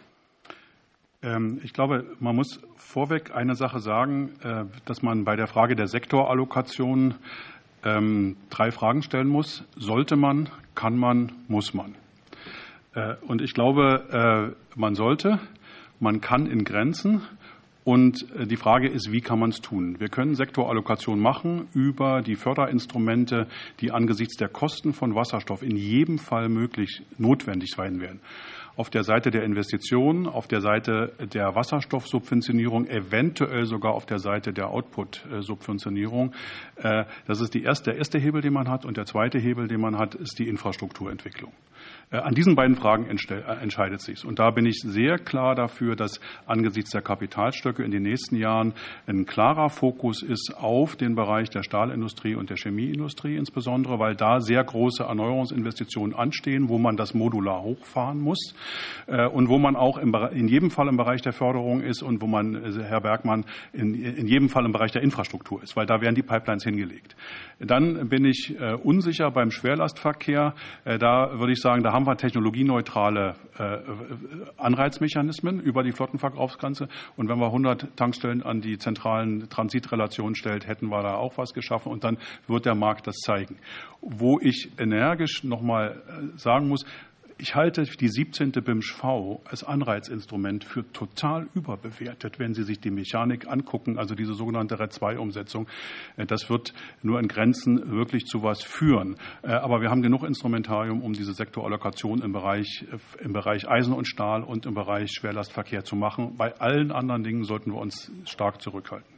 Ich glaube, man muss vorweg eine Sache sagen, dass man bei der Frage der Sektorallokation drei Fragen stellen muss. Sollte man, kann man, muss man. Und ich glaube, man sollte, man kann in Grenzen. Und die Frage ist, wie kann man es tun? Wir können Sektorallokation machen über die Förderinstrumente, die angesichts der Kosten von Wasserstoff in jedem Fall möglich notwendig sein werden. Auf der Seite der Investitionen, auf der Seite der Wasserstoffsubventionierung, eventuell sogar auf der Seite der Output-Subventionierung. Das ist die erste, der erste Hebel, den man hat. Und der zweite Hebel, den man hat, ist die Infrastrukturentwicklung. An diesen beiden Fragen entscheidet sich. Und da bin ich sehr klar dafür, dass angesichts der Kapitalstöcke in den nächsten Jahren ein klarer Fokus ist auf den Bereich der Stahlindustrie und der Chemieindustrie insbesondere, weil da sehr große Erneuerungsinvestitionen anstehen, wo man das modular hochfahren muss und wo man auch in jedem Fall im Bereich der Förderung ist und wo man, Herr Bergmann, in jedem Fall im Bereich der Infrastruktur ist, weil da werden die Pipelines hingelegt. Dann bin ich unsicher beim Schwerlastverkehr. Da würde ich sagen, da haben wir technologieneutrale Anreizmechanismen über die Flottenverkaufsgrenze. Und wenn wir hundert Tankstellen an die zentralen Transitrelationen stellt, hätten wir da auch was geschaffen. Und dann wird der Markt das zeigen. Wo ich energisch noch mal sagen muss, Ich halte die siebzehnte B I M S Ch V als Anreizinstrument für total überbewertet, wenn Sie sich die Mechanik angucken, also diese sogenannte R E D zwei Umsetzung. Das wird nur in Grenzen wirklich zu was führen. Aber wir haben genug Instrumentarium, um diese Sektorallokation im Bereich, im Bereich Eisen und Stahl und im Bereich Schwerlastverkehr zu machen. Bei allen anderen Dingen sollten wir uns stark zurückhalten.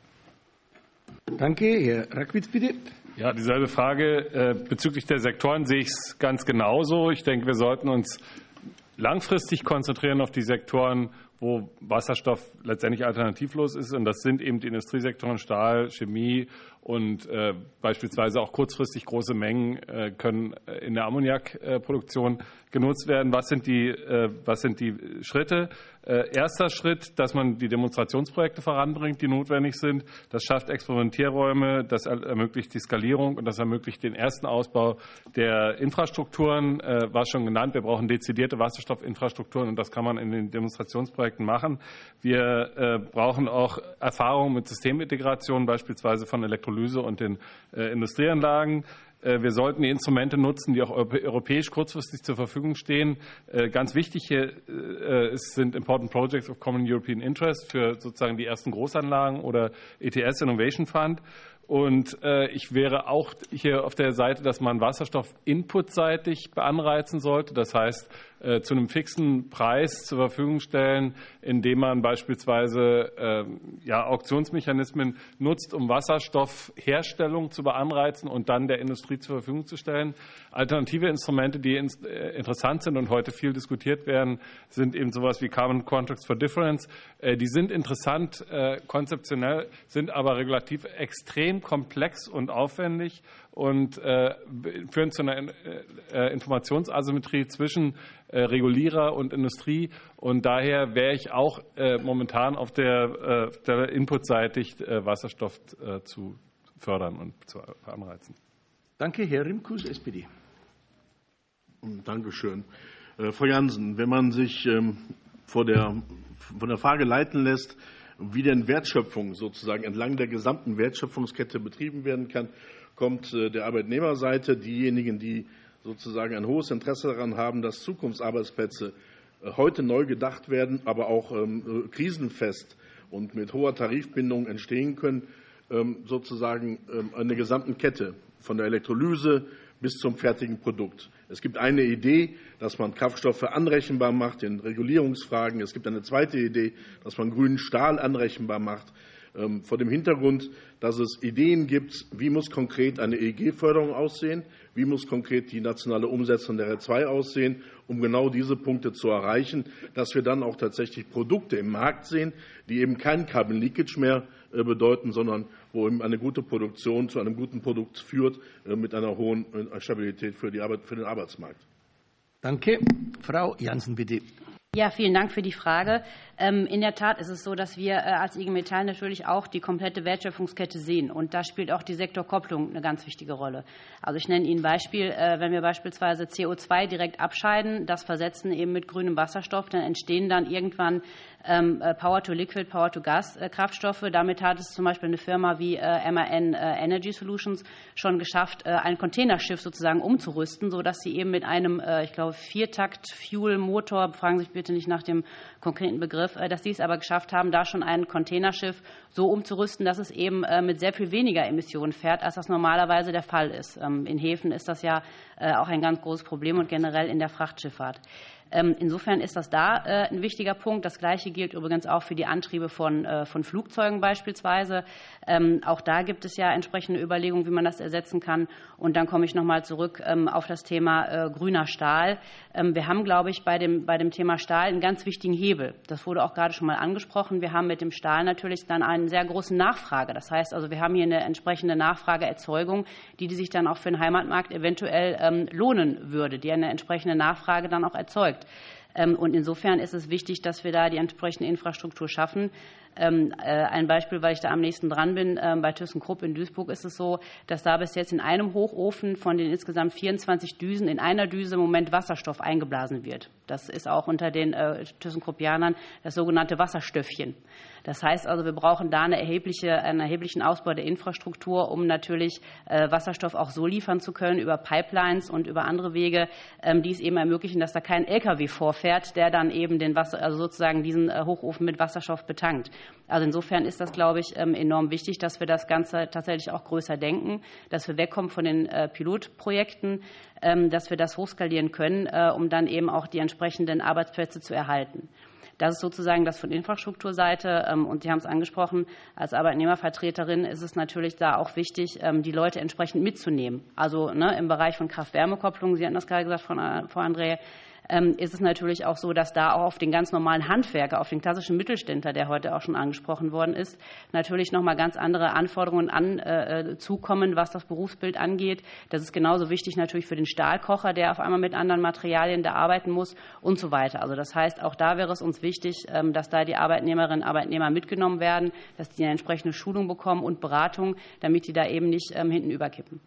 Danke. Herr Rackwitz, bitte. Ja, dieselbe Frage. Äh, bezüglich der Sektoren sehe ich es ganz genauso. Ich denke, wir sollten uns langfristig konzentrieren auf die Sektoren, wo Wasserstoff letztendlich alternativlos ist. Und das sind eben die Industriesektoren Stahl, Chemie und äh, beispielsweise auch kurzfristig große Mengen äh, können in der Ammoniakproduktion genutzt werden. Was sind die, äh, was sind die Schritte? Äh, erster Schritt, dass man die Demonstrationsprojekte voranbringt, die notwendig sind. Das schafft Experimentierräume, das ermöglicht die Skalierung und das ermöglicht den ersten Ausbau der Infrastrukturen. Äh, war schon genannt, wir brauchen dezidierte Wasserstoffinfrastrukturen und das kann man in den Demonstrationsprojekten machen. Wir äh, brauchen auch Erfahrungen mit Systemintegration, beispielsweise von Elektrolyse und den äh, Industrieanlagen. Wir sollten die Instrumente nutzen, die auch europäisch kurzfristig zur Verfügung stehen. Ganz wichtig hier sind Important Projects of Common European Interest für sozusagen die ersten Großanlagen oder E T S Innovation Fund. Und ich wäre auch hier auf der Seite, dass man Wasserstoff inputseitig beanreizen sollte. Das heißt, zu einem fixen Preis zur Verfügung stellen, indem man beispielsweise ja, Auktionsmechanismen nutzt, um Wasserstoffherstellung zu beanreizen und dann der Industrie zur Verfügung zu stellen. Alternative Instrumente, die interessant sind und heute viel diskutiert werden, sind eben sowas wie Carbon Contracts for Difference. Die sind interessant konzeptionell, sind aber regulativ extrem komplex und aufwendig und äh, führen zu einer äh, Informationsasymmetrie zwischen äh, Regulierer und Industrie. Und daher wäre ich auch äh, momentan auf der, äh, der Inputseitig äh, Wasserstoff äh, zu fördern und zu anreizen. Danke, Herr Rimkus, S P D. Dankeschön. Äh, Frau Jansen, wenn man sich ähm, vor der, von der Frage leiten lässt, wie denn Wertschöpfung sozusagen entlang der gesamten Wertschöpfungskette betrieben werden kann, kommt der Arbeitnehmerseite, diejenigen, die sozusagen ein hohes Interesse daran haben, dass Zukunftsarbeitsplätze heute neu gedacht werden, aber auch krisenfest und mit hoher Tarifbindung entstehen können, sozusagen eine gesamten Kette von der Elektrolyse bis zum fertigen Produkt. Es gibt eine Idee, dass man Kraftstoffe anrechenbar macht in Regulierungsfragen. Es gibt eine zweite Idee, dass man grünen Stahl anrechenbar macht. Vor dem Hintergrund, dass es Ideen gibt, wie muss konkret eine E E G-Förderung aussehen, wie muss konkret die nationale Umsetzung der R E D zwei aussehen, um genau diese Punkte zu erreichen, dass wir dann auch tatsächlich Produkte im Markt sehen, die eben kein Carbon Leakage mehr bedeuten, sondern wo eben eine gute Produktion zu einem guten Produkt führt, mit einer hohen Stabilität für, die Arbeit, für den Arbeitsmarkt. Danke. Frau Jansen, bitte. Ja, vielen Dank für die Frage. In der Tat ist es so, dass wir als I G Metall natürlich auch die komplette Wertschöpfungskette sehen. Und da spielt auch die Sektorkopplung eine ganz wichtige Rolle. Also ich nenne Ihnen ein Beispiel. Wenn wir beispielsweise C O zwei direkt abscheiden, das versetzen eben mit grünem Wasserstoff, dann entstehen dann irgendwann Power-to-Liquid, Power-to-Gas-Kraftstoffe. Damit hat es zum Beispiel eine Firma wie M A N Energy Solutions schon geschafft, ein Containerschiff sozusagen umzurüsten, sodass sie eben mit einem, ich glaube, Viertakt-Fuel-Motor, fragen Sie sich bitte nicht nach dem konkreten Begriff, dass sie es aber geschafft haben, da schon ein Containerschiff so umzurüsten, dass es eben mit sehr viel weniger Emissionen fährt, als das normalerweise der Fall ist. In Häfen ist das ja auch ein ganz großes Problem und generell in der Frachtschifffahrt. Insofern ist das da ein wichtiger Punkt. Das Gleiche gilt übrigens auch für die Antriebe von, von Flugzeugen beispielsweise. Auch da gibt es ja entsprechende Überlegungen, wie man das ersetzen kann. Und dann komme ich noch mal zurück auf das Thema grüner Stahl. Wir haben, glaube ich, bei dem, bei dem Thema Stahl einen ganz wichtigen Hebel. Das wurde auch gerade schon mal angesprochen. Wir haben mit dem Stahl natürlich dann einen sehr großen Nachfrage. Das heißt also, wir haben hier eine entsprechende Nachfrageerzeugung, die, die sich dann auch für den Heimatmarkt eventuell lohnen würde, die eine entsprechende Nachfrage dann auch erzeugt. Und insofern ist es wichtig, dass wir da die entsprechende Infrastruktur schaffen. Ein Beispiel, weil ich da am nächsten dran bin, bei ThyssenKrupp in Duisburg ist es so, dass da bis jetzt in einem Hochofen von den insgesamt vierundzwanzig Düsen in einer Düse im Moment Wasserstoff eingeblasen wird. Das ist auch unter den ThyssenKruppianern das sogenannte Wasserstöffchen. Das heißt also, wir brauchen da eine erhebliche, einen erheblichen Ausbau der Infrastruktur, um natürlich Wasserstoff auch so liefern zu können über Pipelines und über andere Wege, die es eben ermöglichen, dass da kein L K W vorfährt, der dann eben den Wasser, also sozusagen diesen Hochofen mit Wasserstoff betankt. Also insofern ist das, glaube ich, enorm wichtig, dass wir das Ganze tatsächlich auch größer denken, dass wir wegkommen von den Pilotprojekten, dass wir das hochskalieren können, um dann eben auch die entsprechenden Arbeitsplätze zu erhalten. Das ist sozusagen das von Infrastrukturseite. Und Sie haben es angesprochen, als Arbeitnehmervertreterin ist es natürlich da auch wichtig, die Leute entsprechend mitzunehmen. Also ne, im Bereich von Kraft-Wärme-Kopplung, Sie hatten das gerade gesagt, Frau André, ist es natürlich auch so, dass da auch auf den ganz normalen Handwerker, auf den klassischen Mittelständler, der heute auch schon angesprochen worden ist, natürlich noch mal ganz andere Anforderungen an, äh, zukommen, was das Berufsbild angeht. Das ist genauso wichtig natürlich für den Stahlkocher, der auf einmal mit anderen Materialien da arbeiten muss und so weiter. Also das heißt, auch da wäre es uns wichtig, ähm, dass da die Arbeitnehmerinnen und Arbeitnehmer mitgenommen werden, dass die eine entsprechende Schulung bekommen und Beratung, damit die da eben nicht ähm, hinten überkippen.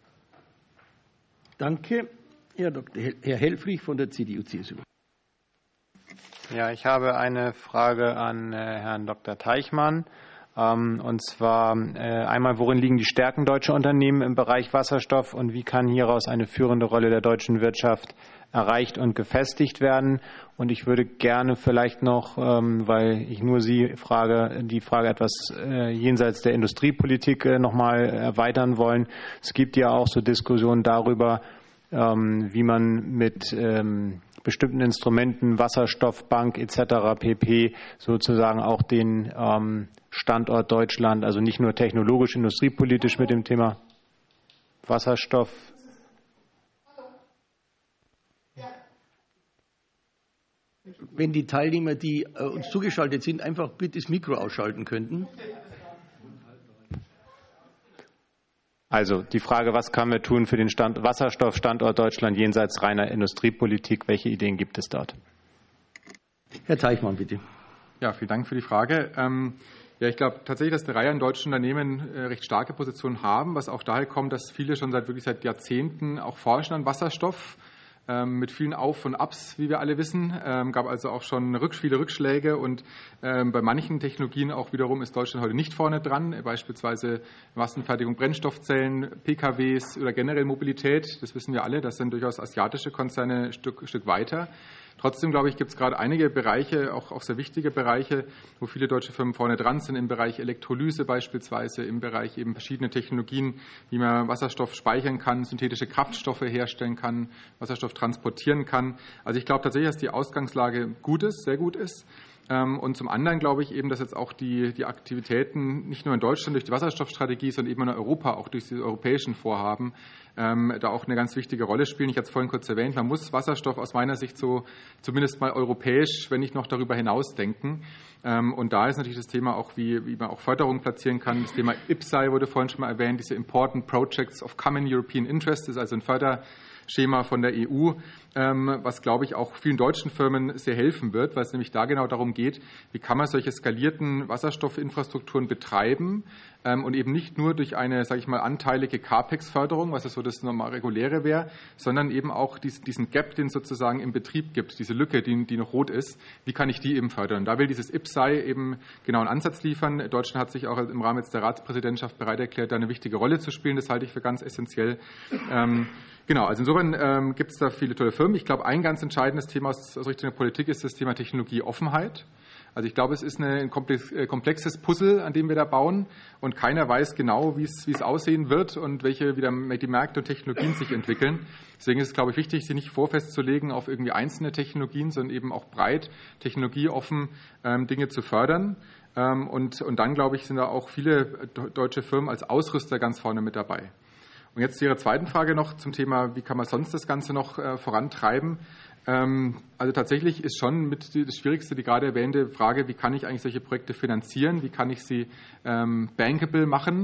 Danke. Herr Doktor Herr Helfrich von der C D U C S U. Ja, ich habe eine Frage an äh, Herrn Doktor Teichmann. Ähm, und zwar äh, einmal, worin liegen die Stärken deutscher Unternehmen im Bereich Wasserstoff und wie kann hieraus eine führende Rolle der deutschen Wirtschaft erreicht und gefestigt werden? Und ich würde gerne vielleicht noch, ähm, weil ich nur Sie frage, die Frage etwas äh, jenseits der Industriepolitik äh, noch mal erweitern wollen. Es gibt ja auch so Diskussionen darüber, wie man mit bestimmten Instrumenten, Wasserstoffbank et cetera pp. Sozusagen auch den Standort Deutschland, also nicht nur technologisch, industriepolitisch mit dem Thema Wasserstoff. Wenn die Teilnehmer, die uns zugeschaltet sind, einfach bitte das Mikro ausschalten könnten. Also die Frage, was können wir tun für den Stand Wasserstoffstandort Deutschland jenseits reiner Industriepolitik? Welche Ideen gibt es dort? Herr Teichmann, bitte. Ja, vielen Dank für die Frage. Ähm, ja, ich glaube tatsächlich, dass eine Reihe an deutschen Unternehmen äh, recht starke Positionen haben, was auch daher kommt, dass viele schon seit wirklich seit Jahrzehnten auch forschen an Wasserstoff. Mit vielen Auf- und Abs, wie wir alle wissen. Es gab also auch schon viele Rückschläge und bei manchen Technologien auch wiederum ist Deutschland heute nicht vorne dran, beispielsweise Massenfertigung Brennstoffzellen, P K Ws oder generell Mobilität. Das wissen wir alle, das sind durchaus asiatische Konzerne ein Stück, ein Stück weiter. Trotzdem, glaube ich, gibt es gerade einige Bereiche, auch, auch sehr wichtige Bereiche, wo viele deutsche Firmen vorne dran sind, im Bereich Elektrolyse beispielsweise, im Bereich eben verschiedene Technologien, wie man Wasserstoff speichern kann, synthetische Kraftstoffe herstellen kann, Wasserstoff transportieren kann. Also ich glaube tatsächlich, dass die Ausgangslage gut ist, sehr gut ist. Und zum anderen glaube ich eben, dass jetzt auch die, die Aktivitäten nicht nur in Deutschland durch die Wasserstoffstrategie, sondern eben in Europa, auch durch die europäischen Vorhaben, ähm, da auch eine ganz wichtige Rolle spielen. Ich hatte es vorhin kurz erwähnt, man muss Wasserstoff aus meiner Sicht so zumindest mal europäisch, wenn nicht noch darüber hinaus denken. Ähm, und da ist natürlich das Thema auch, wie, wie man auch Förderung platzieren kann. Das Thema I P S I wurde vorhin schon mal erwähnt, diese Important Projects of Common European Interest, ist also ein Förder Schema von der E U, was, glaube ich, auch vielen deutschen Firmen sehr helfen wird, weil es nämlich da genau darum geht, wie kann man solche skalierten Wasserstoffinfrastrukturen betreiben und eben nicht nur durch eine, sage ich mal, anteilige CAPEX-Förderung, was so das normal reguläre wäre, sondern eben auch diesen Gap, den es sozusagen im Betrieb gibt, diese Lücke, die, die noch rot ist, wie kann ich die eben fördern? Und da will dieses I P S I eben genau einen Ansatz liefern. Deutschland hat sich auch im Rahmen jetzt der Ratspräsidentschaft bereit erklärt, da eine wichtige Rolle zu spielen. Das halte ich für ganz essentiell. Ähm, Genau, also insofern ähm, gibt es da viele tolle Firmen. Ich glaube, ein ganz entscheidendes Thema aus, aus Richtung der Politik ist das Thema Technologieoffenheit. Also ich glaube, es ist eine, ein komplex, äh, komplexes Puzzle, an dem wir da bauen und keiner weiß genau, wie es, wie es aussehen wird und welche wieder die Märkte und Technologien sich entwickeln. Deswegen ist es, glaube ich, wichtig, sich nicht vorfestzulegen auf irgendwie einzelne Technologien, sondern eben auch breit technologieoffen ähm, Dinge zu fördern. Ähm, und, und dann, glaube ich, sind da auch viele deutsche Firmen als Ausrüster ganz vorne mit dabei. Und jetzt zu Ihrer zweiten Frage noch zum Thema, wie kann man sonst das Ganze noch äh, vorantreiben? Ähm, also tatsächlich ist schon mit die, das Schwierigste die gerade erwähnte Frage, wie kann ich eigentlich solche Projekte finanzieren? Wie kann ich sie ähm, bankable machen?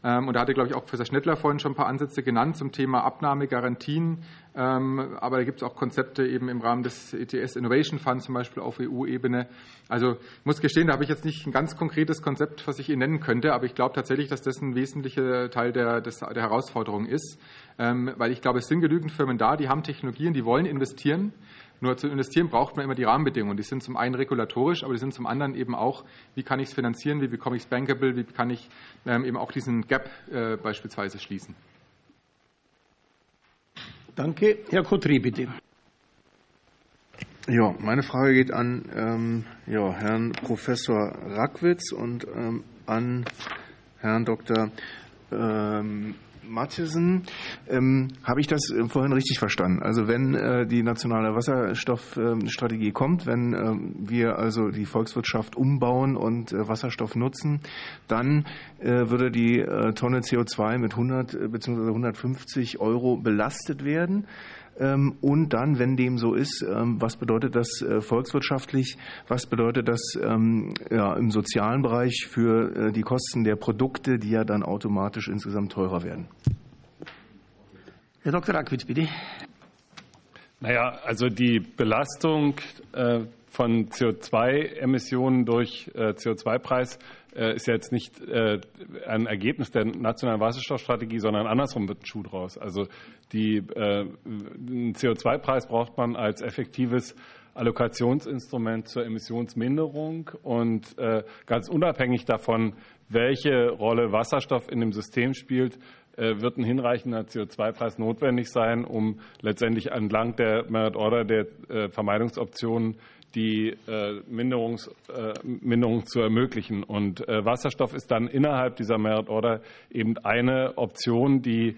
Und da hatte, glaube ich, auch Professor Schnettler vorhin schon ein paar Ansätze genannt zum Thema Abnahme, Garantien. Aber da gibt es auch Konzepte eben im Rahmen des E T S Innovation Fund zum Beispiel auf E U-Ebene. Also ich muss gestehen, da habe ich jetzt nicht ein ganz konkretes Konzept, was ich Ihnen nennen könnte, aber ich glaube tatsächlich, dass das ein wesentlicher Teil der, des, der Herausforderung ist, weil ich glaube, es sind genügend Firmen da, die haben Technologien, die wollen investieren. Nur zu investieren braucht man immer die Rahmenbedingungen. Die sind zum einen regulatorisch, aber die sind zum anderen eben auch, wie kann ich es finanzieren, wie bekomme ich es bankable, wie kann ich eben auch diesen Gap äh, beispielsweise schließen. Danke. Herr Kotri, bitte. Ja, meine Frage geht an ähm, ja, Herrn Professor Rackwitz und ähm, an Herrn Doktor Ähm, Matthiesen. Ähm, habe ich das vorhin richtig verstanden? Also wenn äh, die nationale Wasserstoffstrategie äh, kommt, wenn äh, wir also die Volkswirtschaft umbauen und äh, Wasserstoff nutzen, dann äh, würde die äh, Tonne C O zwei mit hundert bzw. hundertfünfzig Euro belastet werden. Ähm, und dann, wenn dem so ist, ähm, was bedeutet das äh, volkswirtschaftlich? Was bedeutet das ähm, ja, im sozialen Bereich für äh, die Kosten der Produkte, die ja dann automatisch insgesamt teurer werden? Herr Doktor Rackwitz, bitte. Naja, also die Belastung äh, von C O zwei Emissionen durch äh, C O zwei Preis äh, ist jetzt nicht äh, ein Ergebnis der nationalen Wasserstoffstrategie, sondern andersrum wird ein Schuh draus. Also die, äh, einen C O zwei Preis braucht man als effektives Allokationsinstrument zur Emissionsminderung und äh, ganz unabhängig davon, welche Rolle Wasserstoff in dem System spielt, wird ein hinreichender C O zwei Preis notwendig sein, um letztendlich entlang der Merit Order der Vermeidungsoptionen die Minderungs, Minderung zu ermöglichen. Und Wasserstoff ist dann innerhalb dieser Merit Order eben eine Option, die,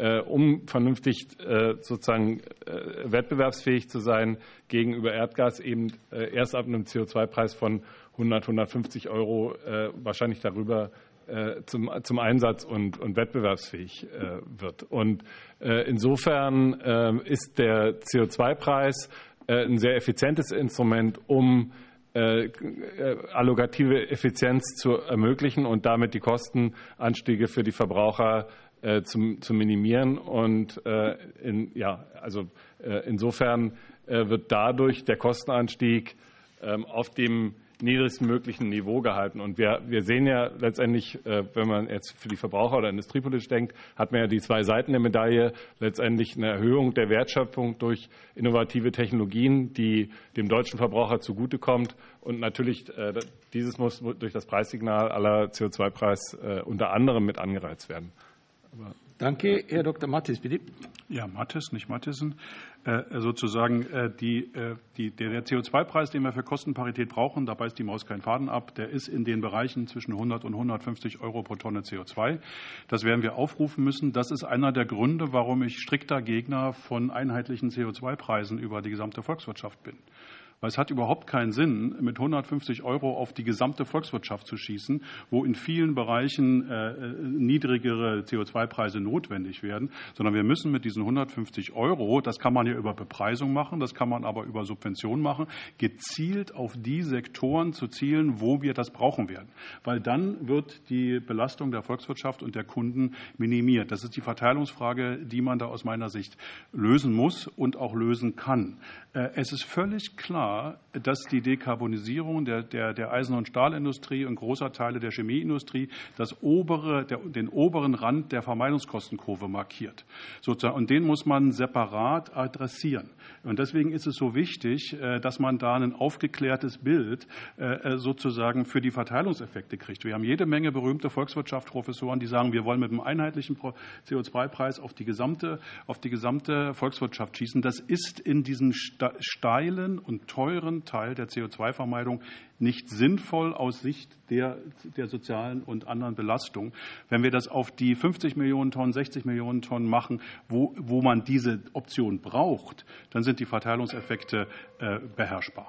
um vernünftig sozusagen wettbewerbsfähig zu sein, gegenüber Erdgas eben erst ab einem C O zwei Preis von hundert, hundertfünfzig Euro wahrscheinlich darüber Zum, zum Einsatz und, und wettbewerbsfähig äh, wird. Und äh, insofern äh, ist der C O zwei Preis äh, ein sehr effizientes Instrument, um äh, allokative Effizienz zu ermöglichen und damit die Kostenanstiege für die Verbraucher äh, zum, zu minimieren. Und äh, in, ja, also äh, insofern äh, wird dadurch der Kostenanstieg äh, auf dem niedrigsten möglichen Niveau gehalten. Und wir, wir sehen ja letztendlich, wenn man jetzt für die Verbraucher oder industriepolitisch denkt, hat man ja die zwei Seiten der Medaille, letztendlich eine Erhöhung der Wertschöpfung durch innovative Technologien, die dem deutschen Verbraucher zugutekommt. Und natürlich, dieses muss durch das Preissignal aller C O zwei Preis unter anderem mit angereizt werden. Aber Danke. Herr Doktor Matthies, bitte. Ja, Matthies, nicht Mathiesen. Äh, sozusagen äh, die, äh, die, der, der C O zwei Preis, den wir für Kostenparität brauchen, da beißt die Maus keinen Faden ab, der ist in den Bereichen zwischen hundert und hundertfünfzig Euro pro Tonne C O zwei. Das werden wir aufrufen müssen. Das ist einer der Gründe, warum ich strikter Gegner von einheitlichen C O zwei Preisen über die gesamte Volkswirtschaft bin. Weil es hat überhaupt keinen Sinn, mit hundertfünfzig Euro auf die gesamte Volkswirtschaft zu schießen, wo in vielen Bereichen äh, niedrigere C O zwei Preise notwendig werden, sondern wir müssen mit diesen hundertfünfzig Euro, das kann man ja über Bepreisung machen, das kann man aber über Subvention machen, gezielt auf die Sektoren zu zielen, wo wir das brauchen werden. Weil dann wird die Belastung der Volkswirtschaft und der Kunden minimiert. Das ist die Verteilungsfrage, die man da aus meiner Sicht lösen muss und auch lösen kann. Äh, es ist völlig klar, dass die Dekarbonisierung der, der, der Eisen- und Stahlindustrie und großer Teile der Chemieindustrie das obere, der, den oberen Rand der Vermeidungskostenkurve markiert. Sozusagen. Und den muss man separat adressieren. Und deswegen ist es so wichtig, dass man da ein aufgeklärtes Bild sozusagen für die Verteilungseffekte kriegt. Wir haben jede Menge berühmte Volkswirtschaftsprofessoren, die sagen, wir wollen mit einem einheitlichen C O zwei Preis auf die gesamte, auf die gesamte Volkswirtschaft schießen. Das ist in diesem steilen und teuren Teil der C O zwei Vermeidung nicht sinnvoll aus Sicht der, der sozialen und anderen Belastung. Wenn wir das auf die fünfzig Millionen Tonnen, sechzig Millionen Tonnen machen, wo, wo man diese Option braucht, dann sind die Verteilungseffekte äh, beherrschbar.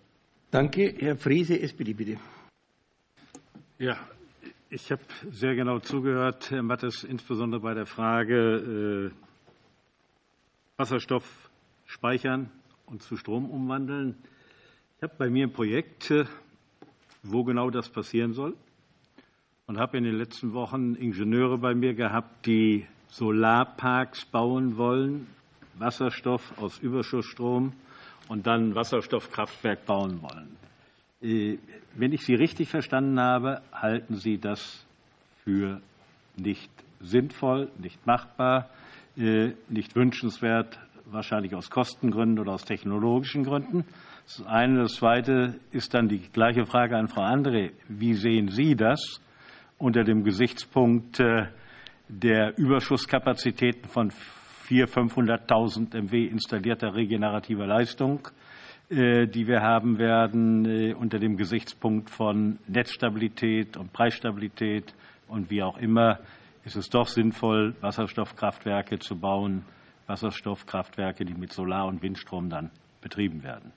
Danke. Herr Frese, S P D, bitte. Ja, ich habe sehr genau zugehört, Herr Mattes, insbesondere bei der Frage äh, Wasserstoff speichern und zu Strom umwandeln. Ich habe bei mir ein Projekt, wo genau das passieren soll. und habe in den letzten Wochen Ingenieure bei mir gehabt, die Solarparks bauen wollen, Wasserstoff aus Überschussstrom und dann ein Wasserstoffkraftwerk bauen wollen. Wenn ich Sie richtig verstanden habe, halten Sie das für nicht sinnvoll, nicht machbar, nicht wünschenswert, wahrscheinlich aus Kostengründen oder aus technologischen Gründen. Das eine. Das zweite ist dann die gleiche Frage an Frau André. Wie sehen Sie das unter dem Gesichtspunkt der Überschusskapazitäten von vierhunderttausend, fünfhunderttausend Megawatt installierter regenerativer Leistung, die wir haben werden, unter dem Gesichtspunkt von Netzstabilität und Preisstabilität und wie auch immer, ist es doch sinnvoll, Wasserstoffkraftwerke zu bauen, Wasserstoffkraftwerke, die mit Solar- und Windstrom dann betrieben werden.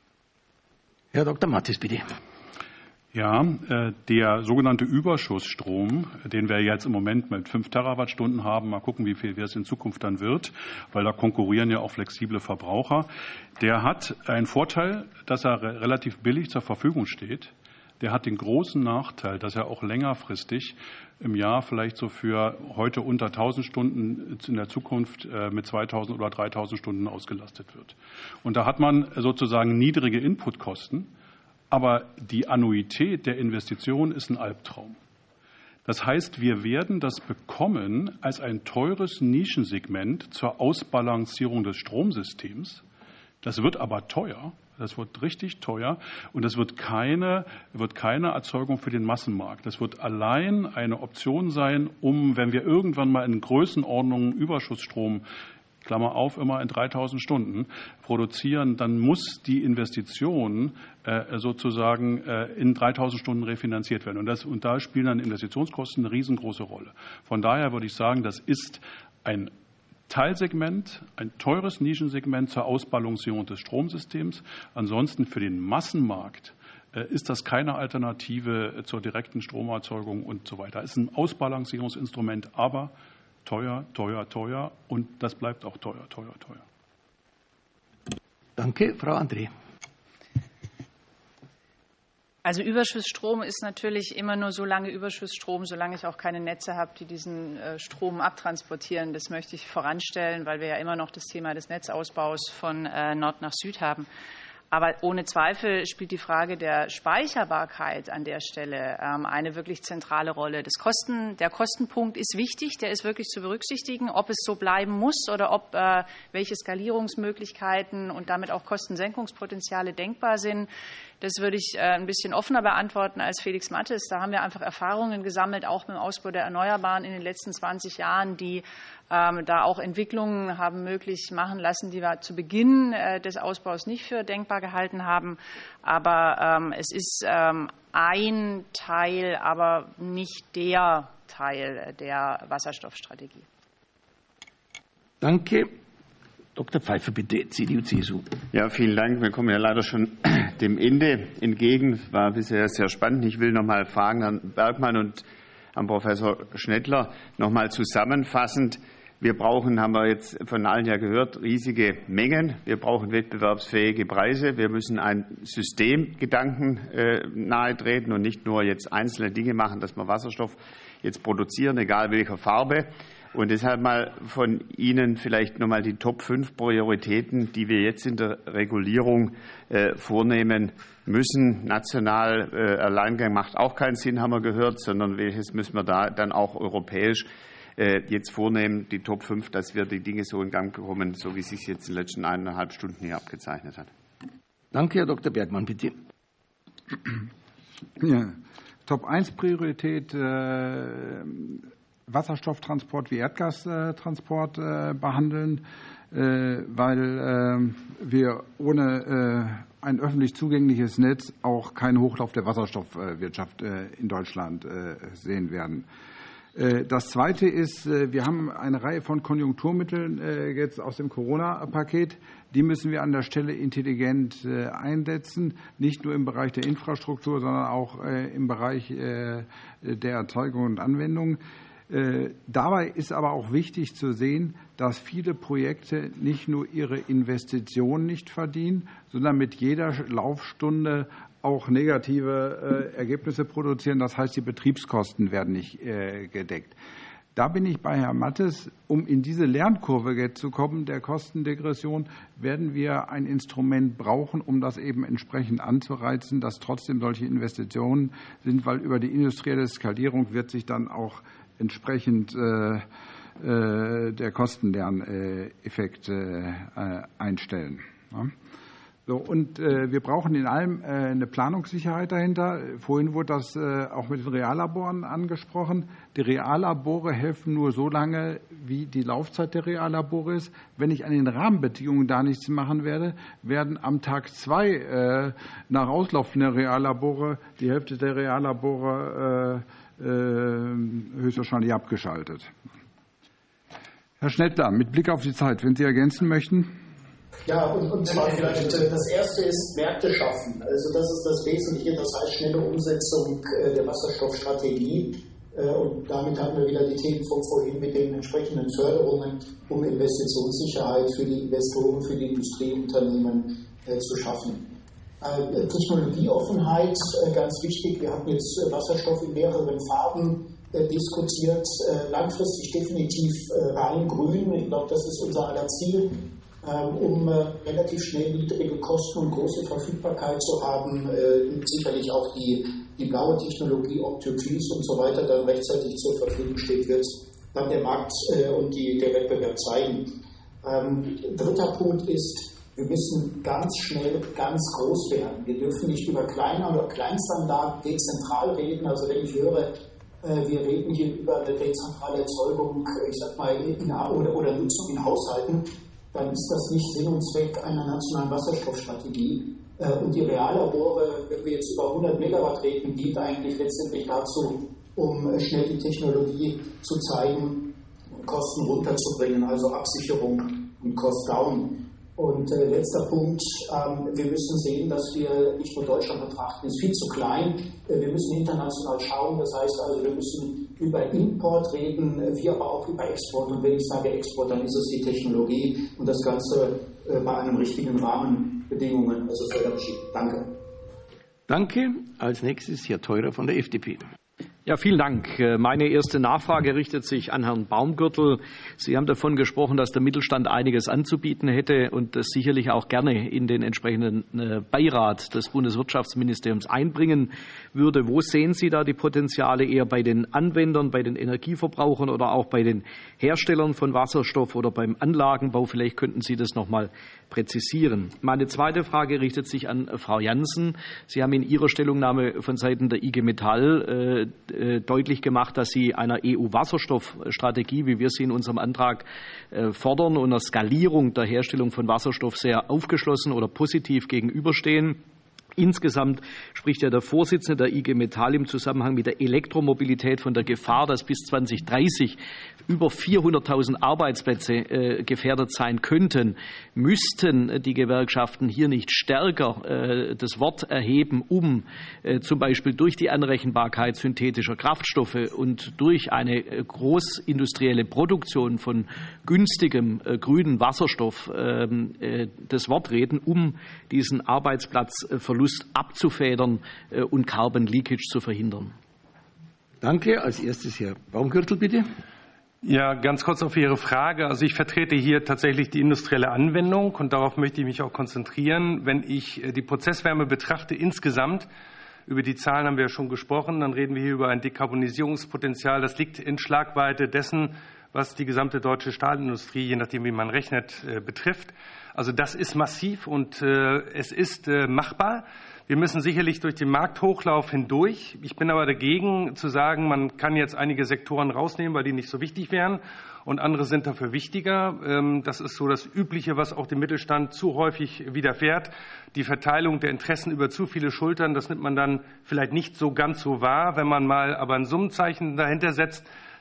Herr Doktor Matthes, bitte. Ja, der sogenannte Überschussstrom, den wir jetzt im Moment mit fünf Terawattstunden haben, mal gucken, wie viel es in Zukunft dann wird, weil da konkurrieren ja auch flexible Verbraucher, der hat einen Vorteil, dass er relativ billig zur Verfügung steht. Der hat den großen Nachteil, dass er auch längerfristig im Jahr vielleicht so für heute unter tausend Stunden in der Zukunft mit zweitausend oder dreitausend Stunden ausgelastet wird. Und da hat man sozusagen niedrige Inputkosten, aber die Annuität der Investition ist ein Albtraum. Das heißt, wir werden das bekommen als ein teures Nischensegment zur Ausbalancierung des Stromsystems. Das wird aber teuer. Das wird richtig teuer und das wird keine, wird keine Erzeugung für den Massenmarkt. Das wird allein eine Option sein, um, wenn wir irgendwann mal in Größenordnungen Überschussstrom, Klammer auf, immer in dreitausend Stunden produzieren, dann muss die Investition äh, sozusagen äh, in dreitausend Stunden refinanziert werden. Und, das, und da spielen dann Investitionskosten eine riesengroße Rolle. Von daher würde ich sagen, das ist ein Teilsegment, ein teures Nischensegment zur Ausbalancierung des Stromsystems. Ansonsten für den Massenmarkt ist das keine Alternative zur direkten Stromerzeugung und so weiter. Es ist ein Ausbalancierungsinstrument, aber teuer, teuer, teuer und das bleibt auch teuer, teuer, teuer. Danke, Frau André. Also Überschussstrom ist natürlich immer nur so lange Überschussstrom, solange ich auch keine Netze habe, die diesen Strom abtransportieren. Das möchte ich voranstellen, weil wir ja immer noch das Thema des Netzausbaus von Nord nach Süd haben. Aber ohne Zweifel spielt die Frage der Speicherbarkeit an der Stelle eine wirklich zentrale Rolle. Das Kosten, der Kostenpunkt ist wichtig, der ist wirklich zu berücksichtigen, ob es so bleiben muss oder ob welche Skalierungsmöglichkeiten und damit auch Kostensenkungspotenziale denkbar sind. Das würde ich ein bisschen offener beantworten als Felix Matthes. Da haben wir einfach Erfahrungen gesammelt, auch mit dem Ausbau der Erneuerbaren in den letzten zwanzig Jahren, die ähm, da auch Entwicklungen haben möglich machen lassen, die wir zu Beginn äh, des Ausbaus nicht für denkbar gehalten haben. Aber ähm, es ist ähm, ein Teil, aber nicht der Teil der Wasserstoffstrategie. Danke. Doktor Pfeiffer, bitte, C D U C S U. Ja, vielen Dank. Wir kommen ja leider schon dem Ende entgegen. War bisher sehr spannend. Ich will noch mal fragen an Bergmann und an Professor Schnettler noch mal zusammenfassend. Wir brauchen, haben wir jetzt von allen ja gehört, riesige Mengen. Wir brauchen wettbewerbsfähige Preise. Wir müssen einen Systemgedanken äh, nahetreten und nicht nur jetzt einzelne Dinge machen, dass wir Wasserstoff jetzt produzieren, egal welcher Farbe. Und deshalb mal von Ihnen vielleicht noch mal die Top fünf Prioritäten, die wir jetzt in der Regulierung äh, vornehmen müssen. National äh, Alleingang macht auch keinen Sinn, haben wir gehört, sondern welches müssen wir da dann auch europäisch äh, jetzt vornehmen, die Top fünf, dass wir die Dinge so in Gang bekommen, so wie es sich jetzt in den letzten eineinhalb Stunden hier abgezeichnet hat. Danke, Herr Doktor Bergmann, bitte. Ja, Top eins Priorität äh, Wasserstofftransport wie Erdgastransport äh, behandeln, äh, weil äh, wir ohne äh, ein öffentlich zugängliches Netz auch keinen Hochlauf der Wasserstoffwirtschaft äh, in Deutschland äh, sehen werden. Äh, das Zweite ist, äh, wir haben eine Reihe von Konjunkturmitteln äh, jetzt aus dem Corona-Paket. Die müssen wir an der Stelle intelligent äh, einsetzen, nicht nur im Bereich der Infrastruktur, sondern auch äh, im Bereich äh, der Erzeugung und Anwendung. Dabei ist aber auch wichtig zu sehen, dass viele Projekte nicht nur ihre Investitionen nicht verdienen, sondern mit jeder Laufstunde auch negative Ergebnisse produzieren. Das heißt, die Betriebskosten werden nicht gedeckt. Da bin ich bei Herrn Mattes. Um in diese Lernkurve jetzt zu kommen, der Kostendegression, werden wir ein Instrument brauchen, um das eben entsprechend anzureizen, dass trotzdem solche Investitionen sind, weil über die industrielle Skalierung wird sich dann auch entsprechend äh, äh, der Kostenlerneffekt äh, einstellen. Ja. So, und äh, wir brauchen in allem äh, eine Planungssicherheit dahinter. Vorhin wurde das äh, auch mit den Reallaboren angesprochen. Die Reallabore helfen nur so lange, wie die Laufzeit der Reallabore ist. Wenn ich an den Rahmenbedingungen da nichts machen werde, werden am Tag zwei äh, nach Auslaufen der Reallabore die Hälfte der Reallabore äh, äh, höchstwahrscheinlich abgeschaltet. Herr Schnettler, mit Blick auf die Zeit, wenn Sie ergänzen möchten. Ja, und, und zwar vielleicht, das erste ist Märkte schaffen. Also das ist das Wesentliche, das heißt schnelle Umsetzung der Wasserstoffstrategie. Und damit haben wir wieder die Themen von vorhin mit den entsprechenden Förderungen, um Investitionssicherheit für die Investoren, für die Industrieunternehmen zu schaffen. Technologieoffenheit, ganz wichtig. Wir hatten jetzt Wasserstoff in mehreren Farben diskutiert. Langfristig definitiv rein grün. Ich glaube, das ist unser aller Ziel. Um relativ schnell niedrige Kosten und große Verfügbarkeit zu haben, sicherlich auch die, die blaue Technologie, Optofuse und so weiter dann rechtzeitig zur Verfügung steht, wird dann der Markt und die, der Wettbewerb zeigen. Ähm, dritter Punkt ist, wir müssen ganz schnell ganz groß werden. Wir dürfen nicht über kleine oder Kleinstanlagen dezentral reden. Also wenn ich höre, wir reden hier über eine dezentrale Erzeugung, ich sag mal, in, oder, oder Nutzung in Haushalten, dann ist das nicht Sinn und Zweck einer nationalen Wasserstoffstrategie. Und die Reallabore, wenn wir jetzt über hundert Megawatt reden, dient eigentlich letztendlich dazu, um schnell die Technologie zu zeigen, Kosten runterzubringen, also Absicherung und Cost down. Und äh, letzter Punkt, ähm, wir müssen sehen, dass wir nicht nur Deutschland betrachten, ist viel zu klein. Äh, wir müssen international schauen, das heißt also, wir müssen über Import reden, wir aber auch über Export. Und wenn ich sage Export, dann ist es die Technologie und das Ganze äh, bei einem richtigen Rahmenbedingungen, also Förderregime. Danke. Danke. Als nächstes Herr Theurer von der F D P. Ja, vielen Dank. Meine erste Nachfrage richtet sich an Herrn Baumgürtel. Sie haben davon gesprochen, dass der Mittelstand einiges anzubieten hätte und das sicherlich auch gerne in den entsprechenden Beirat des Bundeswirtschaftsministeriums einbringen würde. Wo sehen Sie da die Potenziale? Eher bei den Anwendern, bei den Energieverbrauchern oder auch bei den Herstellern von Wasserstoff oder beim Anlagenbau? Vielleicht könnten Sie das noch mal präzisieren. Meine zweite Frage richtet sich an Frau Janssen. Sie haben in Ihrer Stellungnahme von Seiten der I G Metall äh, deutlich gemacht, dass Sie einer E U-Wasserstoffstrategie, wie wir sie in unserem Antrag fordern, und einer Skalierung der Herstellung von Wasserstoff sehr aufgeschlossen oder positiv gegenüberstehen. Insgesamt spricht ja der Vorsitzende der I G Metall im Zusammenhang mit der Elektromobilität von der Gefahr, dass bis zwanzig dreißig über vierhunderttausend Arbeitsplätze äh, gefährdet sein könnten. Müssten die Gewerkschaften hier nicht stärker äh, das Wort erheben, um äh, zum Beispiel durch die Anrechenbarkeit synthetischer Kraftstoffe und durch eine äh, großindustrielle Produktion von günstigem äh, grünen Wasserstoff äh, das Wort reden, um diesen Arbeitsplatzverlust abzufedern und Carbon Leakage zu verhindern? Danke. Als erstes Herr Baumgürtel, bitte. Ja, ganz kurz auf Ihre Frage. Also ich vertrete hier tatsächlich die industrielle Anwendung und darauf möchte ich mich auch konzentrieren. Wenn ich die Prozesswärme betrachte insgesamt, über die Zahlen haben wir ja schon gesprochen, dann reden wir hier über ein Dekarbonisierungspotenzial. Das liegt in Schlagweite dessen, was die gesamte deutsche Stahlindustrie, je nachdem wie man rechnet, betrifft. Also das ist massiv und äh, es ist äh, machbar. Wir müssen sicherlich durch den Markthochlauf hindurch. Ich bin aber dagegen zu sagen, man kann jetzt einige Sektoren rausnehmen, weil die nicht so wichtig wären und andere sind dafür wichtiger. Ähm, das ist so das Übliche, was auch dem Mittelstand zu häufig widerfährt. Die Verteilung der Interessen über zu viele Schultern, das nimmt man dann vielleicht nicht so ganz so wahr. Wenn man mal aber ein Summenzeichen dahinter setzt,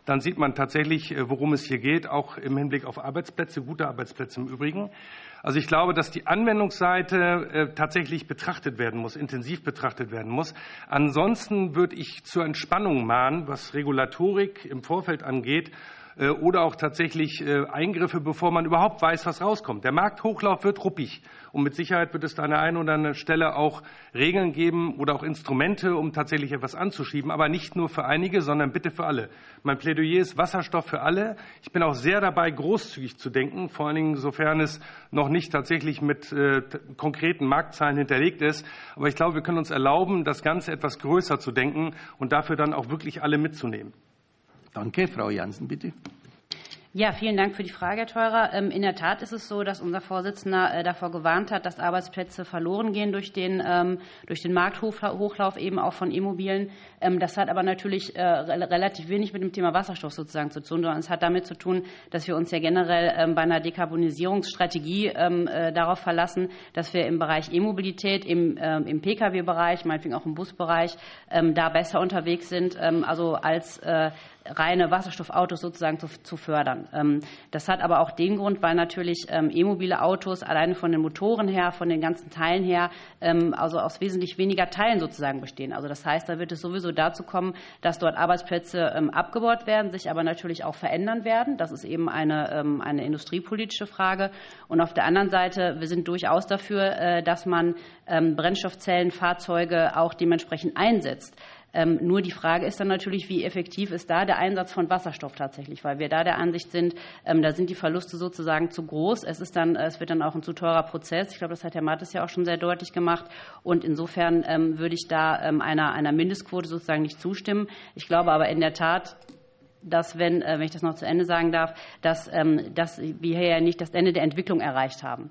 dann sieht man tatsächlich, worum es hier geht, auch im Hinblick auf Arbeitsplätze, gute Arbeitsplätze im Übrigen. Also ich glaube, dass die Anwendungsseite tatsächlich betrachtet werden muss, intensiv betrachtet werden muss. Ansonsten würde ich zur Entspannung mahnen, was Regulatorik im Vorfeld angeht, oder auch tatsächlich Eingriffe, bevor man überhaupt weiß, was rauskommt. Der Markthochlauf wird ruppig und mit Sicherheit wird es da an der einen oder anderen Stelle auch Regeln geben oder auch Instrumente, um tatsächlich etwas anzuschieben, aber nicht nur für einige, sondern bitte für alle. Mein Plädoyer ist Wasserstoff für alle. Ich bin auch sehr dabei, großzügig zu denken, vor allen Dingen sofern es noch nicht tatsächlich mit äh, konkreten Marktzahlen hinterlegt ist. Aber ich glaube, wir können uns erlauben, das Ganze etwas größer zu denken und dafür dann auch wirklich alle mitzunehmen. Danke. Frau Jansen, bitte. Ja, vielen Dank für die Frage, Herr Theurer. In der Tat ist es so, dass unser Vorsitzender davor gewarnt hat, dass Arbeitsplätze verloren gehen durch den, durch den Markthochlauf eben auch von E-Mobilen. Das hat aber natürlich relativ wenig mit dem Thema Wasserstoff sozusagen zu tun, sondern es hat damit zu tun, dass wir uns ja generell bei einer Dekarbonisierungsstrategie darauf verlassen, dass wir im Bereich E-Mobilität, im, im Pkw-Bereich, meinetwegen auch im Busbereich, da besser unterwegs sind, also als reine Wasserstoffautos sozusagen zu, zu fördern. Das hat aber auch den Grund, weil natürlich e-mobile Autos alleine von den Motoren her, von den ganzen Teilen her, also aus wesentlich weniger Teilen sozusagen bestehen. Also das heißt, da wird es sowieso dazu kommen, dass dort Arbeitsplätze abgebaut werden, sich aber natürlich auch verändern werden. Das ist eben eine, eine industriepolitische Frage. Und auf der anderen Seite, wir sind durchaus dafür, dass man Brennstoffzellenfahrzeuge auch dementsprechend einsetzt. Ähm, nur die Frage ist dann natürlich, wie effektiv ist da der Einsatz von Wasserstoff tatsächlich, weil wir da der Ansicht sind, ähm, da sind die Verluste sozusagen zu groß. Es ist dann, es wird dann auch ein zu teurer Prozess. Ich glaube, das hat Herr Mattes ja auch schon sehr deutlich gemacht. Und insofern ähm, würde ich da ähm, einer, einer Mindestquote sozusagen nicht zustimmen. Ich glaube aber in der Tat, dass, wenn, äh, wenn ich das noch zu Ende sagen darf, dass, ähm, dass wir hier ja nicht das Ende der Entwicklung erreicht haben.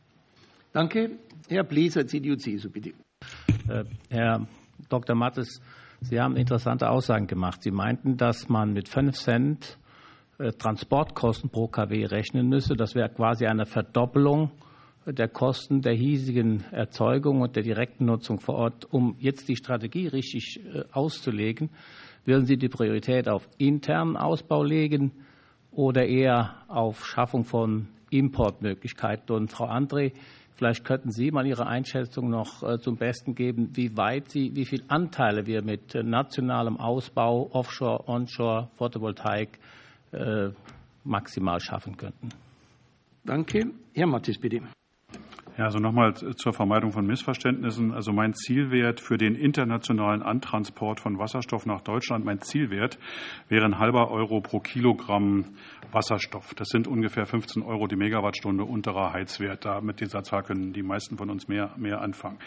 Danke. Herr Bleser, C D U C S U, bitte. Äh, Herr Doktor Mattes, Sie haben interessante Aussagen gemacht. Sie meinten, dass man mit fünf Cent Transportkosten pro K W rechnen müsse. Das wäre quasi eine Verdoppelung der Kosten der hiesigen Erzeugung und der direkten Nutzung vor Ort. Um jetzt die Strategie richtig auszulegen, würden Sie die Priorität auf internen Ausbau legen oder eher auf Schaffung von Importmöglichkeiten? Und Frau André, vielleicht könnten Sie mal Ihre Einschätzung noch zum Besten geben, wie weit Sie, wie viel Anteile wir mit nationalem Ausbau, Offshore, Onshore, Photovoltaik äh, maximal schaffen könnten. Danke. Herr Mattes, bitte. Ja, also nochmal zur Vermeidung von Missverständnissen. Also mein Zielwert für den internationalen Antransport von Wasserstoff nach Deutschland, mein Zielwert wäre ein halber Euro pro Kilogramm Wasserstoff. Das sind ungefähr fünfzehn Euro die Megawattstunde unterer Heizwert. Da mit dieser Zahl können die meisten von uns mehr, mehr anfangen.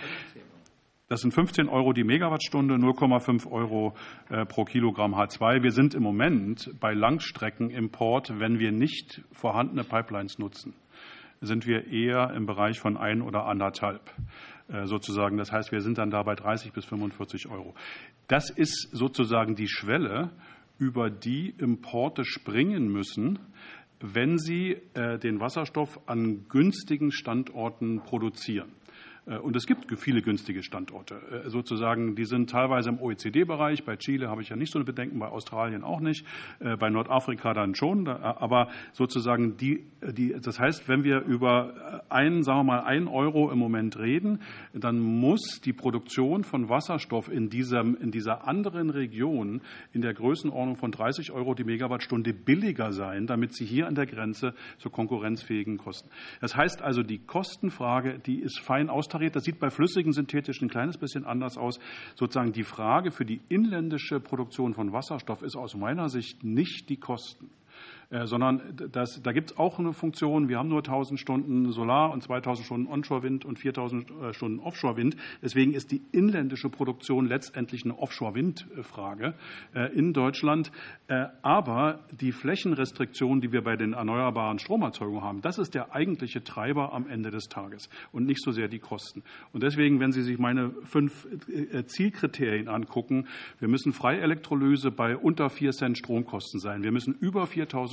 Das sind fünfzehn Euro die Megawattstunde, null Komma fünf Euro pro Kilogramm H zwei. Wir sind im Moment bei Langstreckenimport, wenn wir nicht vorhandene Pipelines nutzen, sind wir eher im Bereich von ein oder anderthalb sozusagen. Das heißt, wir sind dann da bei dreißig bis fünfundvierzig Euro. Das ist sozusagen die Schwelle, über die Importe springen müssen, wenn sie den Wasserstoff an günstigen Standorten produzieren. Und es gibt viele günstige Standorte. Sozusagen, die sind teilweise im O E C D-Bereich. Bei Chile habe ich ja nicht so eine Bedenken, bei Australien auch nicht, bei Nordafrika dann schon. Aber sozusagen die, die, das heißt, wenn wir über einen, sagen wir mal, einen Euro im Moment reden, dann muss die Produktion von Wasserstoff in diesem, in dieser anderen Region in der Größenordnung von dreißig Euro die Megawattstunde billiger sein, damit sie hier an der Grenze zu konkurrenzfähigen Kosten. Das heißt also, die Kostenfrage, die ist fein austariert. Das sieht bei flüssigen synthetischen ein kleines bisschen anders aus. Sozusagen die Frage für die inländische Produktion von Wasserstoff ist aus meiner Sicht nicht die Kosten, sondern das, da gibt es auch eine Funktion. Wir haben nur tausend Stunden Solar und zweitausend Stunden Onshore-Wind und viertausend Stunden Offshore-Wind. Deswegen ist die inländische Produktion letztendlich eine Offshore-Wind-Frage in Deutschland. Aber die Flächenrestriktion, die wir bei den erneuerbaren Stromerzeugungen haben, das ist der eigentliche Treiber am Ende des Tages und nicht so sehr die Kosten. Und deswegen, wenn Sie sich meine fünf Zielkriterien angucken, wir müssen Freielektrolyse bei unter vier Cent Stromkosten sein. Wir müssen über viertausend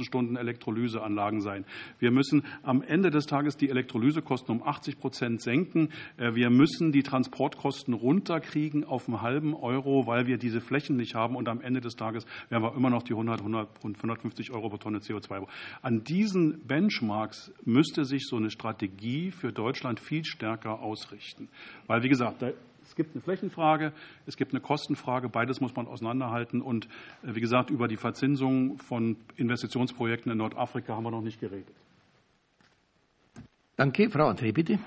vierzehntausend Stunden Elektrolyseanlagen sein. Wir müssen am Ende des Tages die Elektrolysekosten um achtzig Prozent senken. Wir müssen die Transportkosten runterkriegen auf einen halben Euro, weil wir diese Flächen nicht haben. Und am Ende des Tages werden wir immer noch die hundert, hundert und hundertfünfzig Euro pro Tonne C O zwei. An diesen Benchmarks müsste sich so eine Strategie für Deutschland viel stärker ausrichten. Weil, wie gesagt, es gibt eine Flächenfrage, es gibt eine Kostenfrage, beides muss man auseinanderhalten. Und wie gesagt, über die Verzinsung von Investitionsprojekten in Nordafrika haben wir noch nicht geredet. Danke. Frau André, bitte.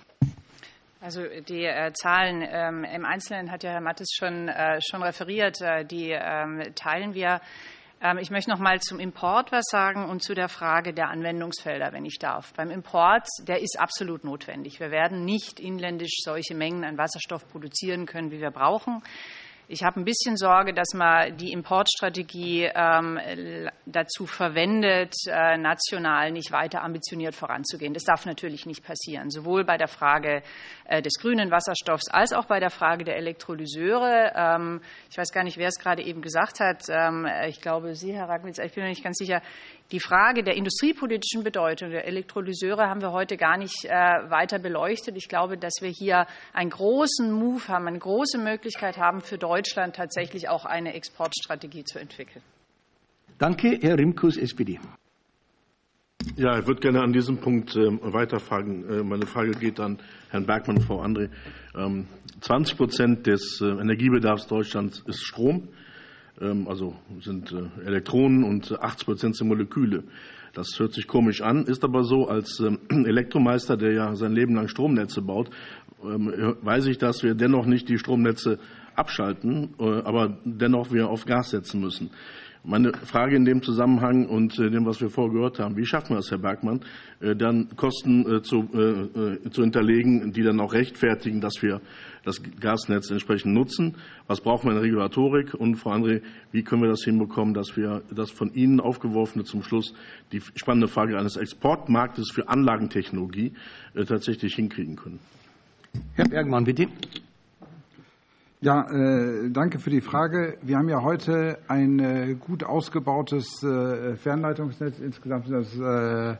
Also die äh, Zahlen ähm, im Einzelnen hat ja Herr Mattes schon, äh, schon referiert, äh, die ähm, teilen wir. Ähm, ich möchte noch mal zum Import was sagen und zu der Frage der Anwendungsfelder, wenn ich darf. Beim Import, der ist absolut notwendig. Wir werden nicht inländisch solche Mengen an Wasserstoff produzieren können, wie wir brauchen. Ich habe ein bisschen Sorge, dass man die Importstrategie ähm, dazu verwendet, äh, national nicht weiter ambitioniert voranzugehen. Das darf natürlich nicht passieren, sowohl bei der Frage äh, des grünen Wasserstoffs als auch bei der Frage der Elektrolyseure. Ähm, ich weiß gar nicht, wer es gerade eben gesagt hat. Ähm, ich glaube, Sie, Herr Rackwitz, ich bin mir nicht ganz sicher. Die Frage der industriepolitischen Bedeutung der Elektrolyseure haben wir heute gar nicht äh, weiter beleuchtet. Ich glaube, dass wir hier einen großen Move haben, eine große Möglichkeit haben, für Deutschland tatsächlich auch eine Exportstrategie zu entwickeln. Danke, Herr Rimkus, S P D. Ja, ich würde gerne an diesem Punkt äh, weiterfragen. Äh, meine Frage geht an Herrn Bergmann und Frau André. Ähm, zwanzig Prozent des äh, Energiebedarfs Deutschlands ist Strom. Also sind Elektronen und achtzig Prozent sind Moleküle. Das hört sich komisch an, ist aber so. Als Elektromeister, der ja sein Leben lang Stromnetze baut, weiß ich, dass wir dennoch nicht die Stromnetze abschalten, aber dennoch wir auf Gas setzen müssen. Meine Frage in dem Zusammenhang und dem, was wir vorher gehört haben, wie schaffen wir es, Herr Bergmann, dann Kosten zu, zu hinterlegen, die dann auch rechtfertigen, dass wir das Gasnetz entsprechend nutzen? Was brauchen wir in Regulatorik? Und Frau André, wie können wir das hinbekommen, dass wir das von Ihnen aufgeworfene zum Schluss die spannende Frage eines Exportmarktes für Anlagentechnologie tatsächlich hinkriegen können? Herr Bergmann, bitte. Ja, äh, danke für die Frage. Wir haben ja heute ein äh, gut ausgebautes äh, Fernleitungsnetz. Insgesamt sind das äh,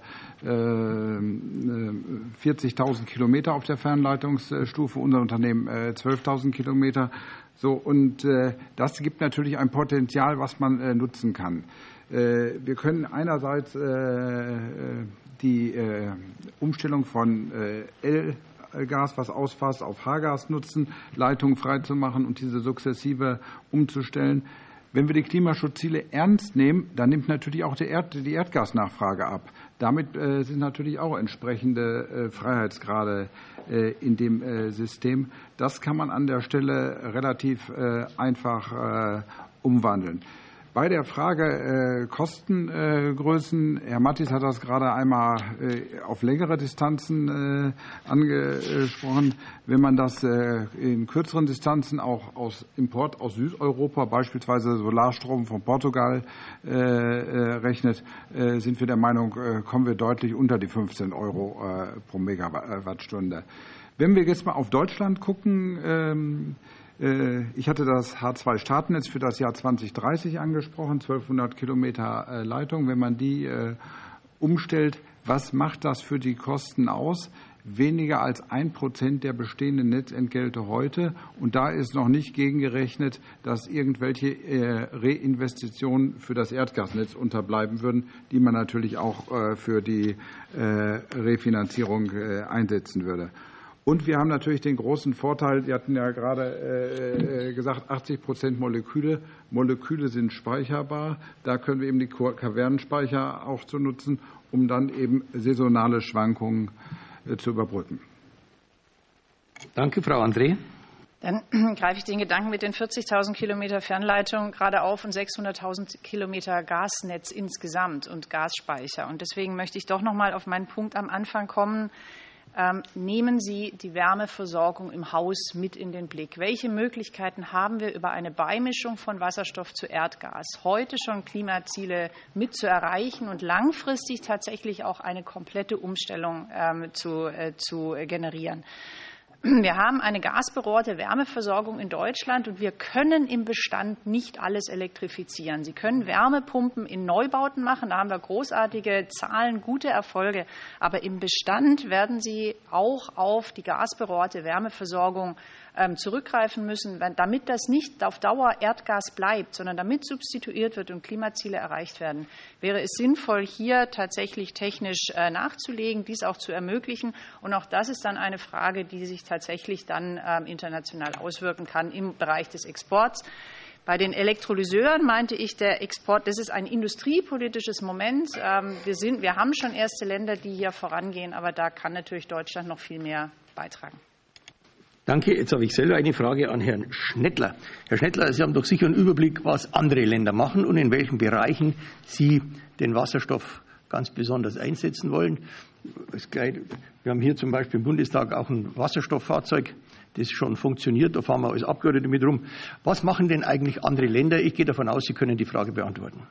äh, vierzigtausend Kilometer auf der Fernleitungsstufe, unser Unternehmen äh, zwölftausend Kilometer. So, und äh, das gibt natürlich ein Potenzial, was man äh, nutzen kann. Äh, wir können einerseits äh, die äh, Umstellung von äh, L Gas, was ausfasst, auf H-Gas nutzen, Leitungen freizumachen und diese sukzessive umzustellen. Wenn wir die Klimaschutzziele ernst nehmen, dann nimmt natürlich auch die, Erd-, die Erdgasnachfrage ab. Damit äh, sind natürlich auch entsprechende äh, Freiheitsgrade äh, in dem äh, System. Das kann man an der Stelle relativ äh, einfach äh, umwandeln. Bei der Frage äh, Kostengrößen, äh, Herr Mattis hat das gerade einmal äh, auf längere Distanzen äh, angesprochen. Wenn man das äh, in kürzeren Distanzen auch aus Import aus Südeuropa, beispielsweise Solarstrom von Portugal, äh, äh, rechnet, äh, sind wir der Meinung, äh, kommen wir deutlich unter die fünfzehn Euro äh, pro Megawattstunde. Wenn wir jetzt mal auf Deutschland gucken, ähm, ich hatte das H zwei Startnetz für das Jahr zweitausenddreißig angesprochen, zwölfhundert Kilometer Leitung. Wenn man die umstellt, was macht das für die Kosten aus? Weniger als ein Prozent der bestehenden Netzentgelte heute. Und da ist noch nicht gegengerechnet, dass irgendwelche Reinvestitionen für das Erdgasnetz unterbleiben würden, die man natürlich auch für die Refinanzierung einsetzen würde. Und wir haben natürlich den großen Vorteil, Sie hatten ja gerade äh, gesagt, achtzig Prozent Moleküle. Moleküle sind speicherbar. Da können wir eben die Kavernenspeicher auch zu nutzen, um dann eben saisonale Schwankungen äh, zu überbrücken. Danke, Frau André. Dann greife ich den Gedanken mit den vierzigtausend Kilometer Fernleitung gerade auf und sechshunderttausend Kilometer Gasnetz insgesamt und Gasspeicher. Und deswegen möchte ich doch noch mal auf meinen Punkt am Anfang kommen. Ähm, nehmen Sie die Wärmeversorgung im Haus mit in den Blick. Welche Möglichkeiten haben wir, über eine Beimischung von Wasserstoff zu Erdgas heute schon Klimaziele mit zu erreichen und langfristig tatsächlich auch eine komplette Umstellung ähm, zu, äh, zu generieren? Wir haben eine gasberohrte Wärmeversorgung in Deutschland und wir können im Bestand nicht alles elektrifizieren. Sie können Wärmepumpen in Neubauten machen, da haben wir großartige Zahlen, gute Erfolge. Aber im Bestand werden Sie auch auf die gasberohrte Wärmeversorgung zurückgreifen müssen, damit das nicht auf Dauer Erdgas bleibt, sondern damit substituiert wird und Klimaziele erreicht werden, wäre es sinnvoll, hier tatsächlich technisch nachzulegen, dies auch zu ermöglichen. Und auch das ist dann eine Frage, die sich tatsächlich dann international auswirken kann im Bereich des Exports. Bei den Elektrolyseuren meinte ich, der Export, das ist ein industriepolitisches Moment. Wir, sind, wir haben schon erste Länder, die hier vorangehen, aber da kann natürlich Deutschland noch viel mehr beitragen. Danke. Jetzt habe ich selber eine Frage an Herrn Schnettler. Herr Schnettler, Sie haben doch sicher einen Überblick, was andere Länder machen und in welchen Bereichen Sie den Wasserstoff ganz besonders einsetzen wollen. Wir haben hier zum Beispiel im Bundestag auch ein Wasserstofffahrzeug, das schon funktioniert. Da fahren wir als Abgeordnete mit rum. Was machen denn eigentlich andere Länder? Ich gehe davon aus, Sie können die Frage beantworten.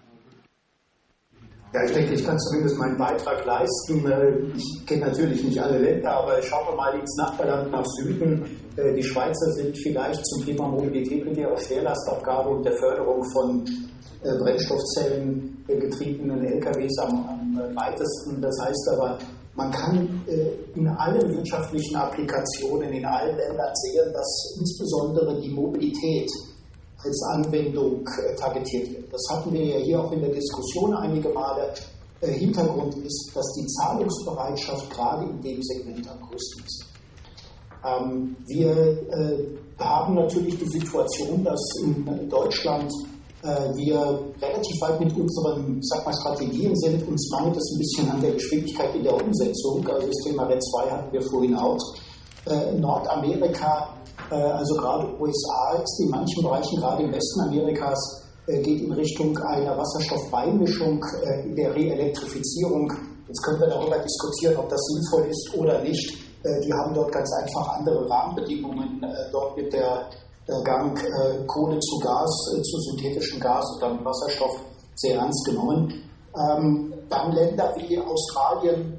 Ja, ich denke, ich kann zumindest meinen Beitrag leisten. Ich kenne natürlich nicht alle Länder, aber schauen wir mal ins Nachbarland nach Süden. Die Schweizer sind vielleicht zum Thema Mobilität mit ihrer Schwerlastabgabe und der Förderung von Brennstoffzellen getriebenen L K Ws am, am weitesten. Das heißt aber, man kann in allen wirtschaftlichen Applikationen in allen Ländern sehen, dass insbesondere die Mobilität als Anwendung targetiert wird. Das hatten wir ja hier auch in der Diskussion einige Male. Hintergrund ist, dass die Zahlungsbereitschaft gerade in dem Segment am größten ist. Ähm, wir äh, haben natürlich die Situation, dass in Deutschland äh, wir relativ weit mit unseren, sag mal, Strategien sind. Uns mangelt es ein bisschen an der Geschwindigkeit in der Umsetzung. Also das Thema R E D zwei hatten wir vorhin auch. Äh, Nordamerika, also gerade U S A ist in manchen Bereichen, gerade im Westen Amerikas, geht in Richtung einer Wasserstoffbeimischung in der Reelektrifizierung. Jetzt können wir darüber diskutieren, ob das sinnvoll ist oder nicht. Die haben dort ganz einfach andere Rahmenbedingungen. Dort wird der Gang Kohle zu Gas, zu synthetischem Gas und dann Wasserstoff sehr ernst genommen. Dann Länder wie Australien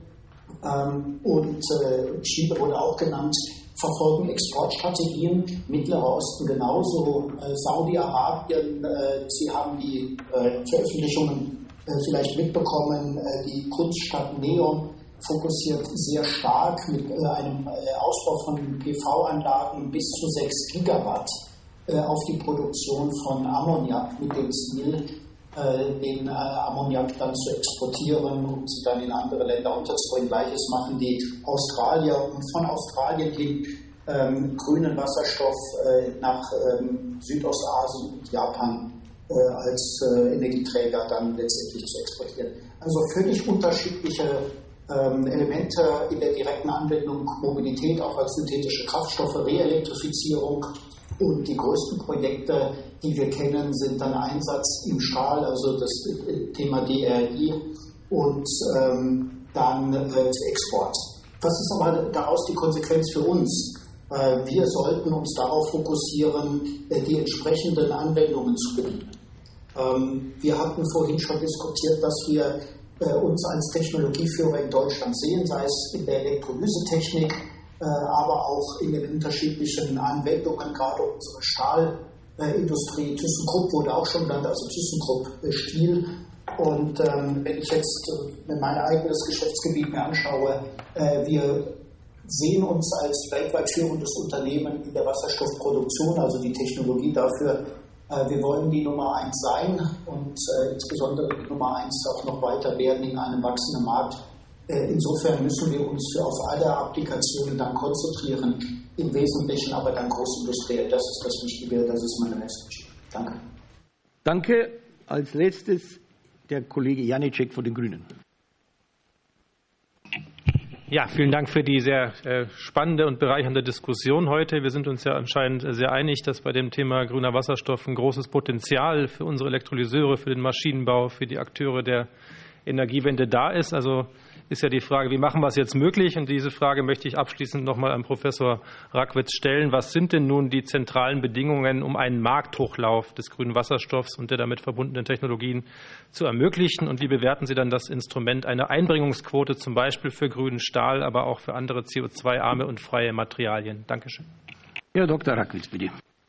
und Chile wurde auch genannt, verfolgen Exportstrategien, Mittlerer Osten genauso, äh, Saudi-Arabien, äh, Sie haben die äh, Veröffentlichungen äh, vielleicht mitbekommen, äh, die Kunststadt Neom fokussiert sehr stark mit äh, einem äh, Ausbau von P V-Anlagen bis zu sechs Gigawatt äh, auf die Produktion von Ammoniak mit dem Ziel, äh, den äh, Ammoniak dann zu exportieren und sie dann in andere Länder unterzubringen. Gleiches machen die Australier und von Australien den ähm, grünen Wasserstoff äh, nach ähm, Südostasien und Japan äh, als äh, Energieträger dann letztendlich zu exportieren. Also völlig unterschiedliche ähm, Elemente in der direkten Anwendung, Mobilität auch als synthetische Kraftstoffe, Reelektrifizierung. Und die größten Projekte, die wir kennen, sind dann Einsatz im Stahl, also das Thema D R I und ähm, dann äh, Export. Was ist aber daraus die Konsequenz für uns? Äh, wir sollten uns darauf fokussieren, äh, die entsprechenden Anwendungen zu bedienen. Ähm, wir hatten vorhin schon diskutiert, dass wir äh, uns als Technologieführer in Deutschland sehen, sei es in der Elektrolysetechnik, aber auch in den unterschiedlichen Anwendungen, gerade unsere Stahlindustrie. ThyssenKrupp wurde auch schon genannt, also ThyssenKrupp Stiel. Und ähm, wenn ich jetzt äh, mein eigenes Geschäftsgebiet mir anschaue, äh, wir sehen uns als weltweit führendes Unternehmen in der Wasserstoffproduktion, also die Technologie dafür. Äh, wir wollen die Nummer eins sein und äh, insbesondere die Nummer eins auch noch weiter werden in einem wachsenden Markt. Insofern müssen wir uns auf alle Applikationen dann konzentrieren, im Wesentlichen aber dann großindustriell. Das ist das Wichtige, das ist meine Message. Danke. Danke. Als letztes der Kollege Janicek von den Grünen. Ja, vielen Dank für die sehr spannende und bereichernde Diskussion heute. Wir sind uns ja anscheinend sehr einig, dass bei dem Thema grüner Wasserstoff ein großes Potenzial für unsere Elektrolyseure, für den Maschinenbau, für die Akteure der Energiewende da ist. Also ist ja die Frage, wie machen wir es jetzt möglich? Und diese Frage möchte ich abschließend noch mal an Professor Rackwitz stellen. Was sind denn nun die zentralen Bedingungen, um einen Markthochlauf des grünen Wasserstoffs und der damit verbundenen Technologien zu ermöglichen? Und wie bewerten Sie dann das Instrument einer Einbringungsquote, zum Beispiel für grünen Stahl, aber auch für andere C O zwei arme und freie Materialien? Dankeschön. Herr Doktor Rackwitz, bitte.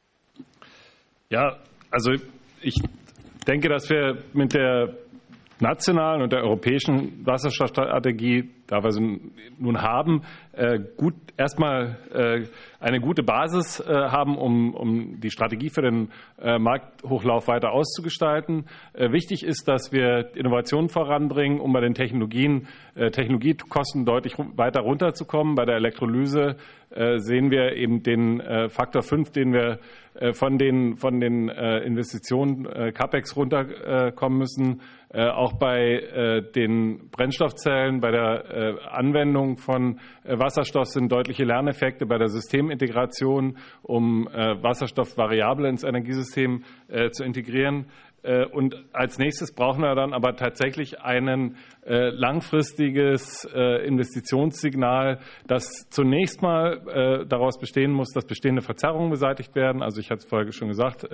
Ja, also ich denke, dass wir mit der nationalen und der europäischen Wasserstoffstrategie, da wir sie nun haben, gut erstmal eine gute Basis haben, um, um die Strategie für den Markthochlauf weiter auszugestalten. Wichtig ist, dass wir Innovationen voranbringen, um bei den Technologien, Technologiekosten deutlich weiter runterzukommen. Bei der Elektrolyse sehen wir eben den Faktor fünf, den wir von den, von den Investitionen CapEx runterkommen müssen. Auch bei den Brennstoffzellen, bei der Anwendung von Wasserstoff sind deutliche Lerneffekte bei der Systemintegration, um Wasserstoff variabel ins Energiesystem zu integrieren. Und als nächstes brauchen wir dann aber tatsächlich ein langfristiges Investitionssignal, das zunächst mal daraus bestehen muss, dass bestehende Verzerrungen beseitigt werden. Also ich hatte es vorher schon gesagt,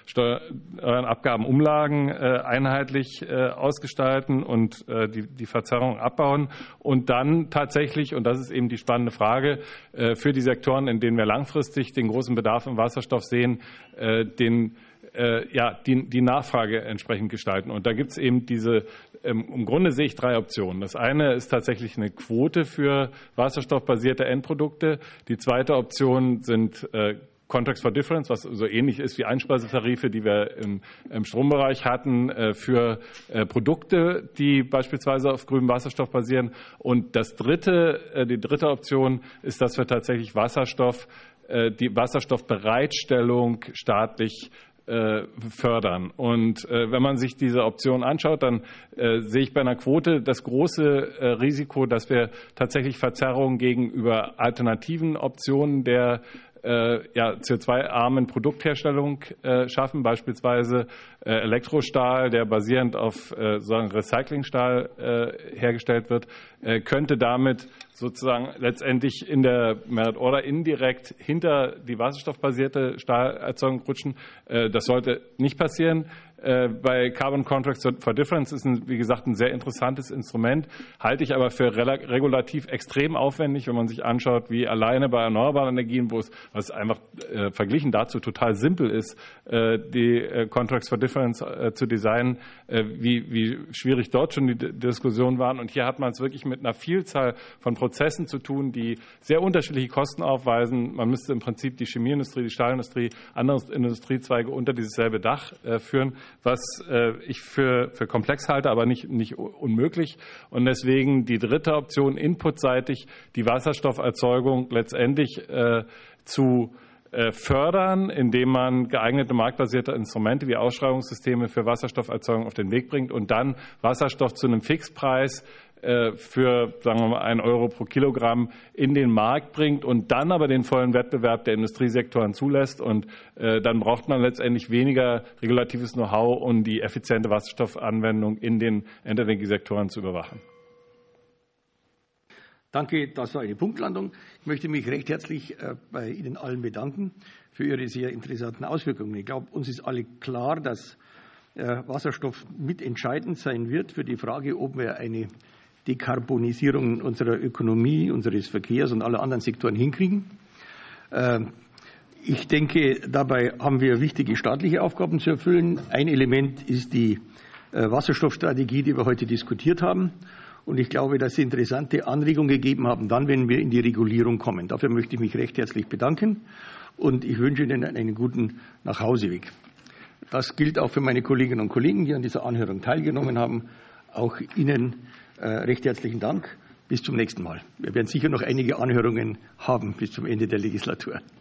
Steuern, Abgaben, Umlagen einheitlich ausgestalten und die, die Verzerrungen abbauen. Und dann tatsächlich, und das ist eben die spannende Frage, für die Sektoren, in denen wir langfristig den großen Bedarf im Wasserstoff sehen, den ja, die, die Nachfrage entsprechend gestalten. Und da gibt es eben diese, im Grunde sehe ich drei Optionen. Das eine ist tatsächlich eine Quote für wasserstoffbasierte Endprodukte. Die zweite Option sind äh, Contracts for Difference, was so ähnlich ist wie Einspeisetarife, die wir im, im Strombereich hatten, äh, für äh, Produkte, die beispielsweise auf grünem Wasserstoff basieren. Und das dritte, äh, die dritte Option ist, dass wir tatsächlich Wasserstoff, äh, die Wasserstoffbereitstellung staatlich fördern. Und äh, wenn man sich diese Option anschaut, dann äh, sehe ich bei einer Quote das große äh, Risiko, dass wir tatsächlich Verzerrungen gegenüber alternativen Optionen der äh, ja, C O zwei armen Produktherstellung äh, schaffen, beispielsweise äh, Elektrostahl, der basierend auf äh, sozusagen Recyclingstahl äh, hergestellt wird, äh, könnte damit sozusagen letztendlich in der Merit Order indirekt hinter die wasserstoffbasierte Stahlerzeugung rutschen. Das sollte nicht passieren. Bei Carbon Contracts for Difference ist, ein, wie gesagt, ein sehr interessantes Instrument, halte ich aber für regulativ extrem aufwendig, wenn man sich anschaut, wie alleine bei erneuerbaren Energien, wo es was einfach äh, verglichen dazu total simpel ist, äh, die äh, Contracts for Difference äh, zu designen, äh, wie, wie schwierig dort schon die D- Diskussionen waren. Und hier hat man es wirklich mit einer Vielzahl von Prozessen zu tun, die sehr unterschiedliche Kosten aufweisen. Man müsste im Prinzip die Chemieindustrie, die Stahlindustrie, andere Industriezweige unter dieses selbe Dach äh, führen, was äh, ich für, für komplex halte, aber nicht, nicht unmöglich. Und deswegen die dritte Option, inputseitig die Wasserstofferzeugung letztendlich äh, zu äh, fördern, indem man geeignete marktbasierte Instrumente wie Ausschreibungssysteme für Wasserstofferzeugung auf den Weg bringt und dann Wasserstoff zu einem Fixpreis für, sagen wir mal, einen Euro pro Kilogramm in den Markt bringt und dann aber den vollen Wettbewerb der Industriesektoren zulässt. Und äh, dann braucht man letztendlich weniger regulatives Know-how, um die effiziente Wasserstoffanwendung in den Energiesektoren zu überwachen. Danke, das war eine Punktlandung. Ich möchte mich recht herzlich äh, bei Ihnen allen bedanken für Ihre sehr interessanten Auswirkungen. Ich glaube, uns ist alle klar, dass äh, Wasserstoff mitentscheidend sein wird für die Frage, ob wir eine Dekarbonisierung unserer Ökonomie, unseres Verkehrs und aller anderen Sektoren hinkriegen. Ich denke, dabei haben wir wichtige staatliche Aufgaben zu erfüllen. Ein Element ist die Wasserstoffstrategie, die wir heute diskutiert haben. Und ich glaube, dass Sie interessante Anregungen gegeben haben, dann, wenn wir in die Regulierung kommen. Dafür möchte ich mich recht herzlich bedanken und ich wünsche Ihnen einen guten Nachhauseweg. Das gilt auch für meine Kolleginnen und Kollegen, die an dieser Anhörung teilgenommen haben. Auch Ihnen recht herzlichen Dank. Bis zum nächsten Mal. Wir werden sicher noch einige Anhörungen haben bis zum Ende der Legislatur.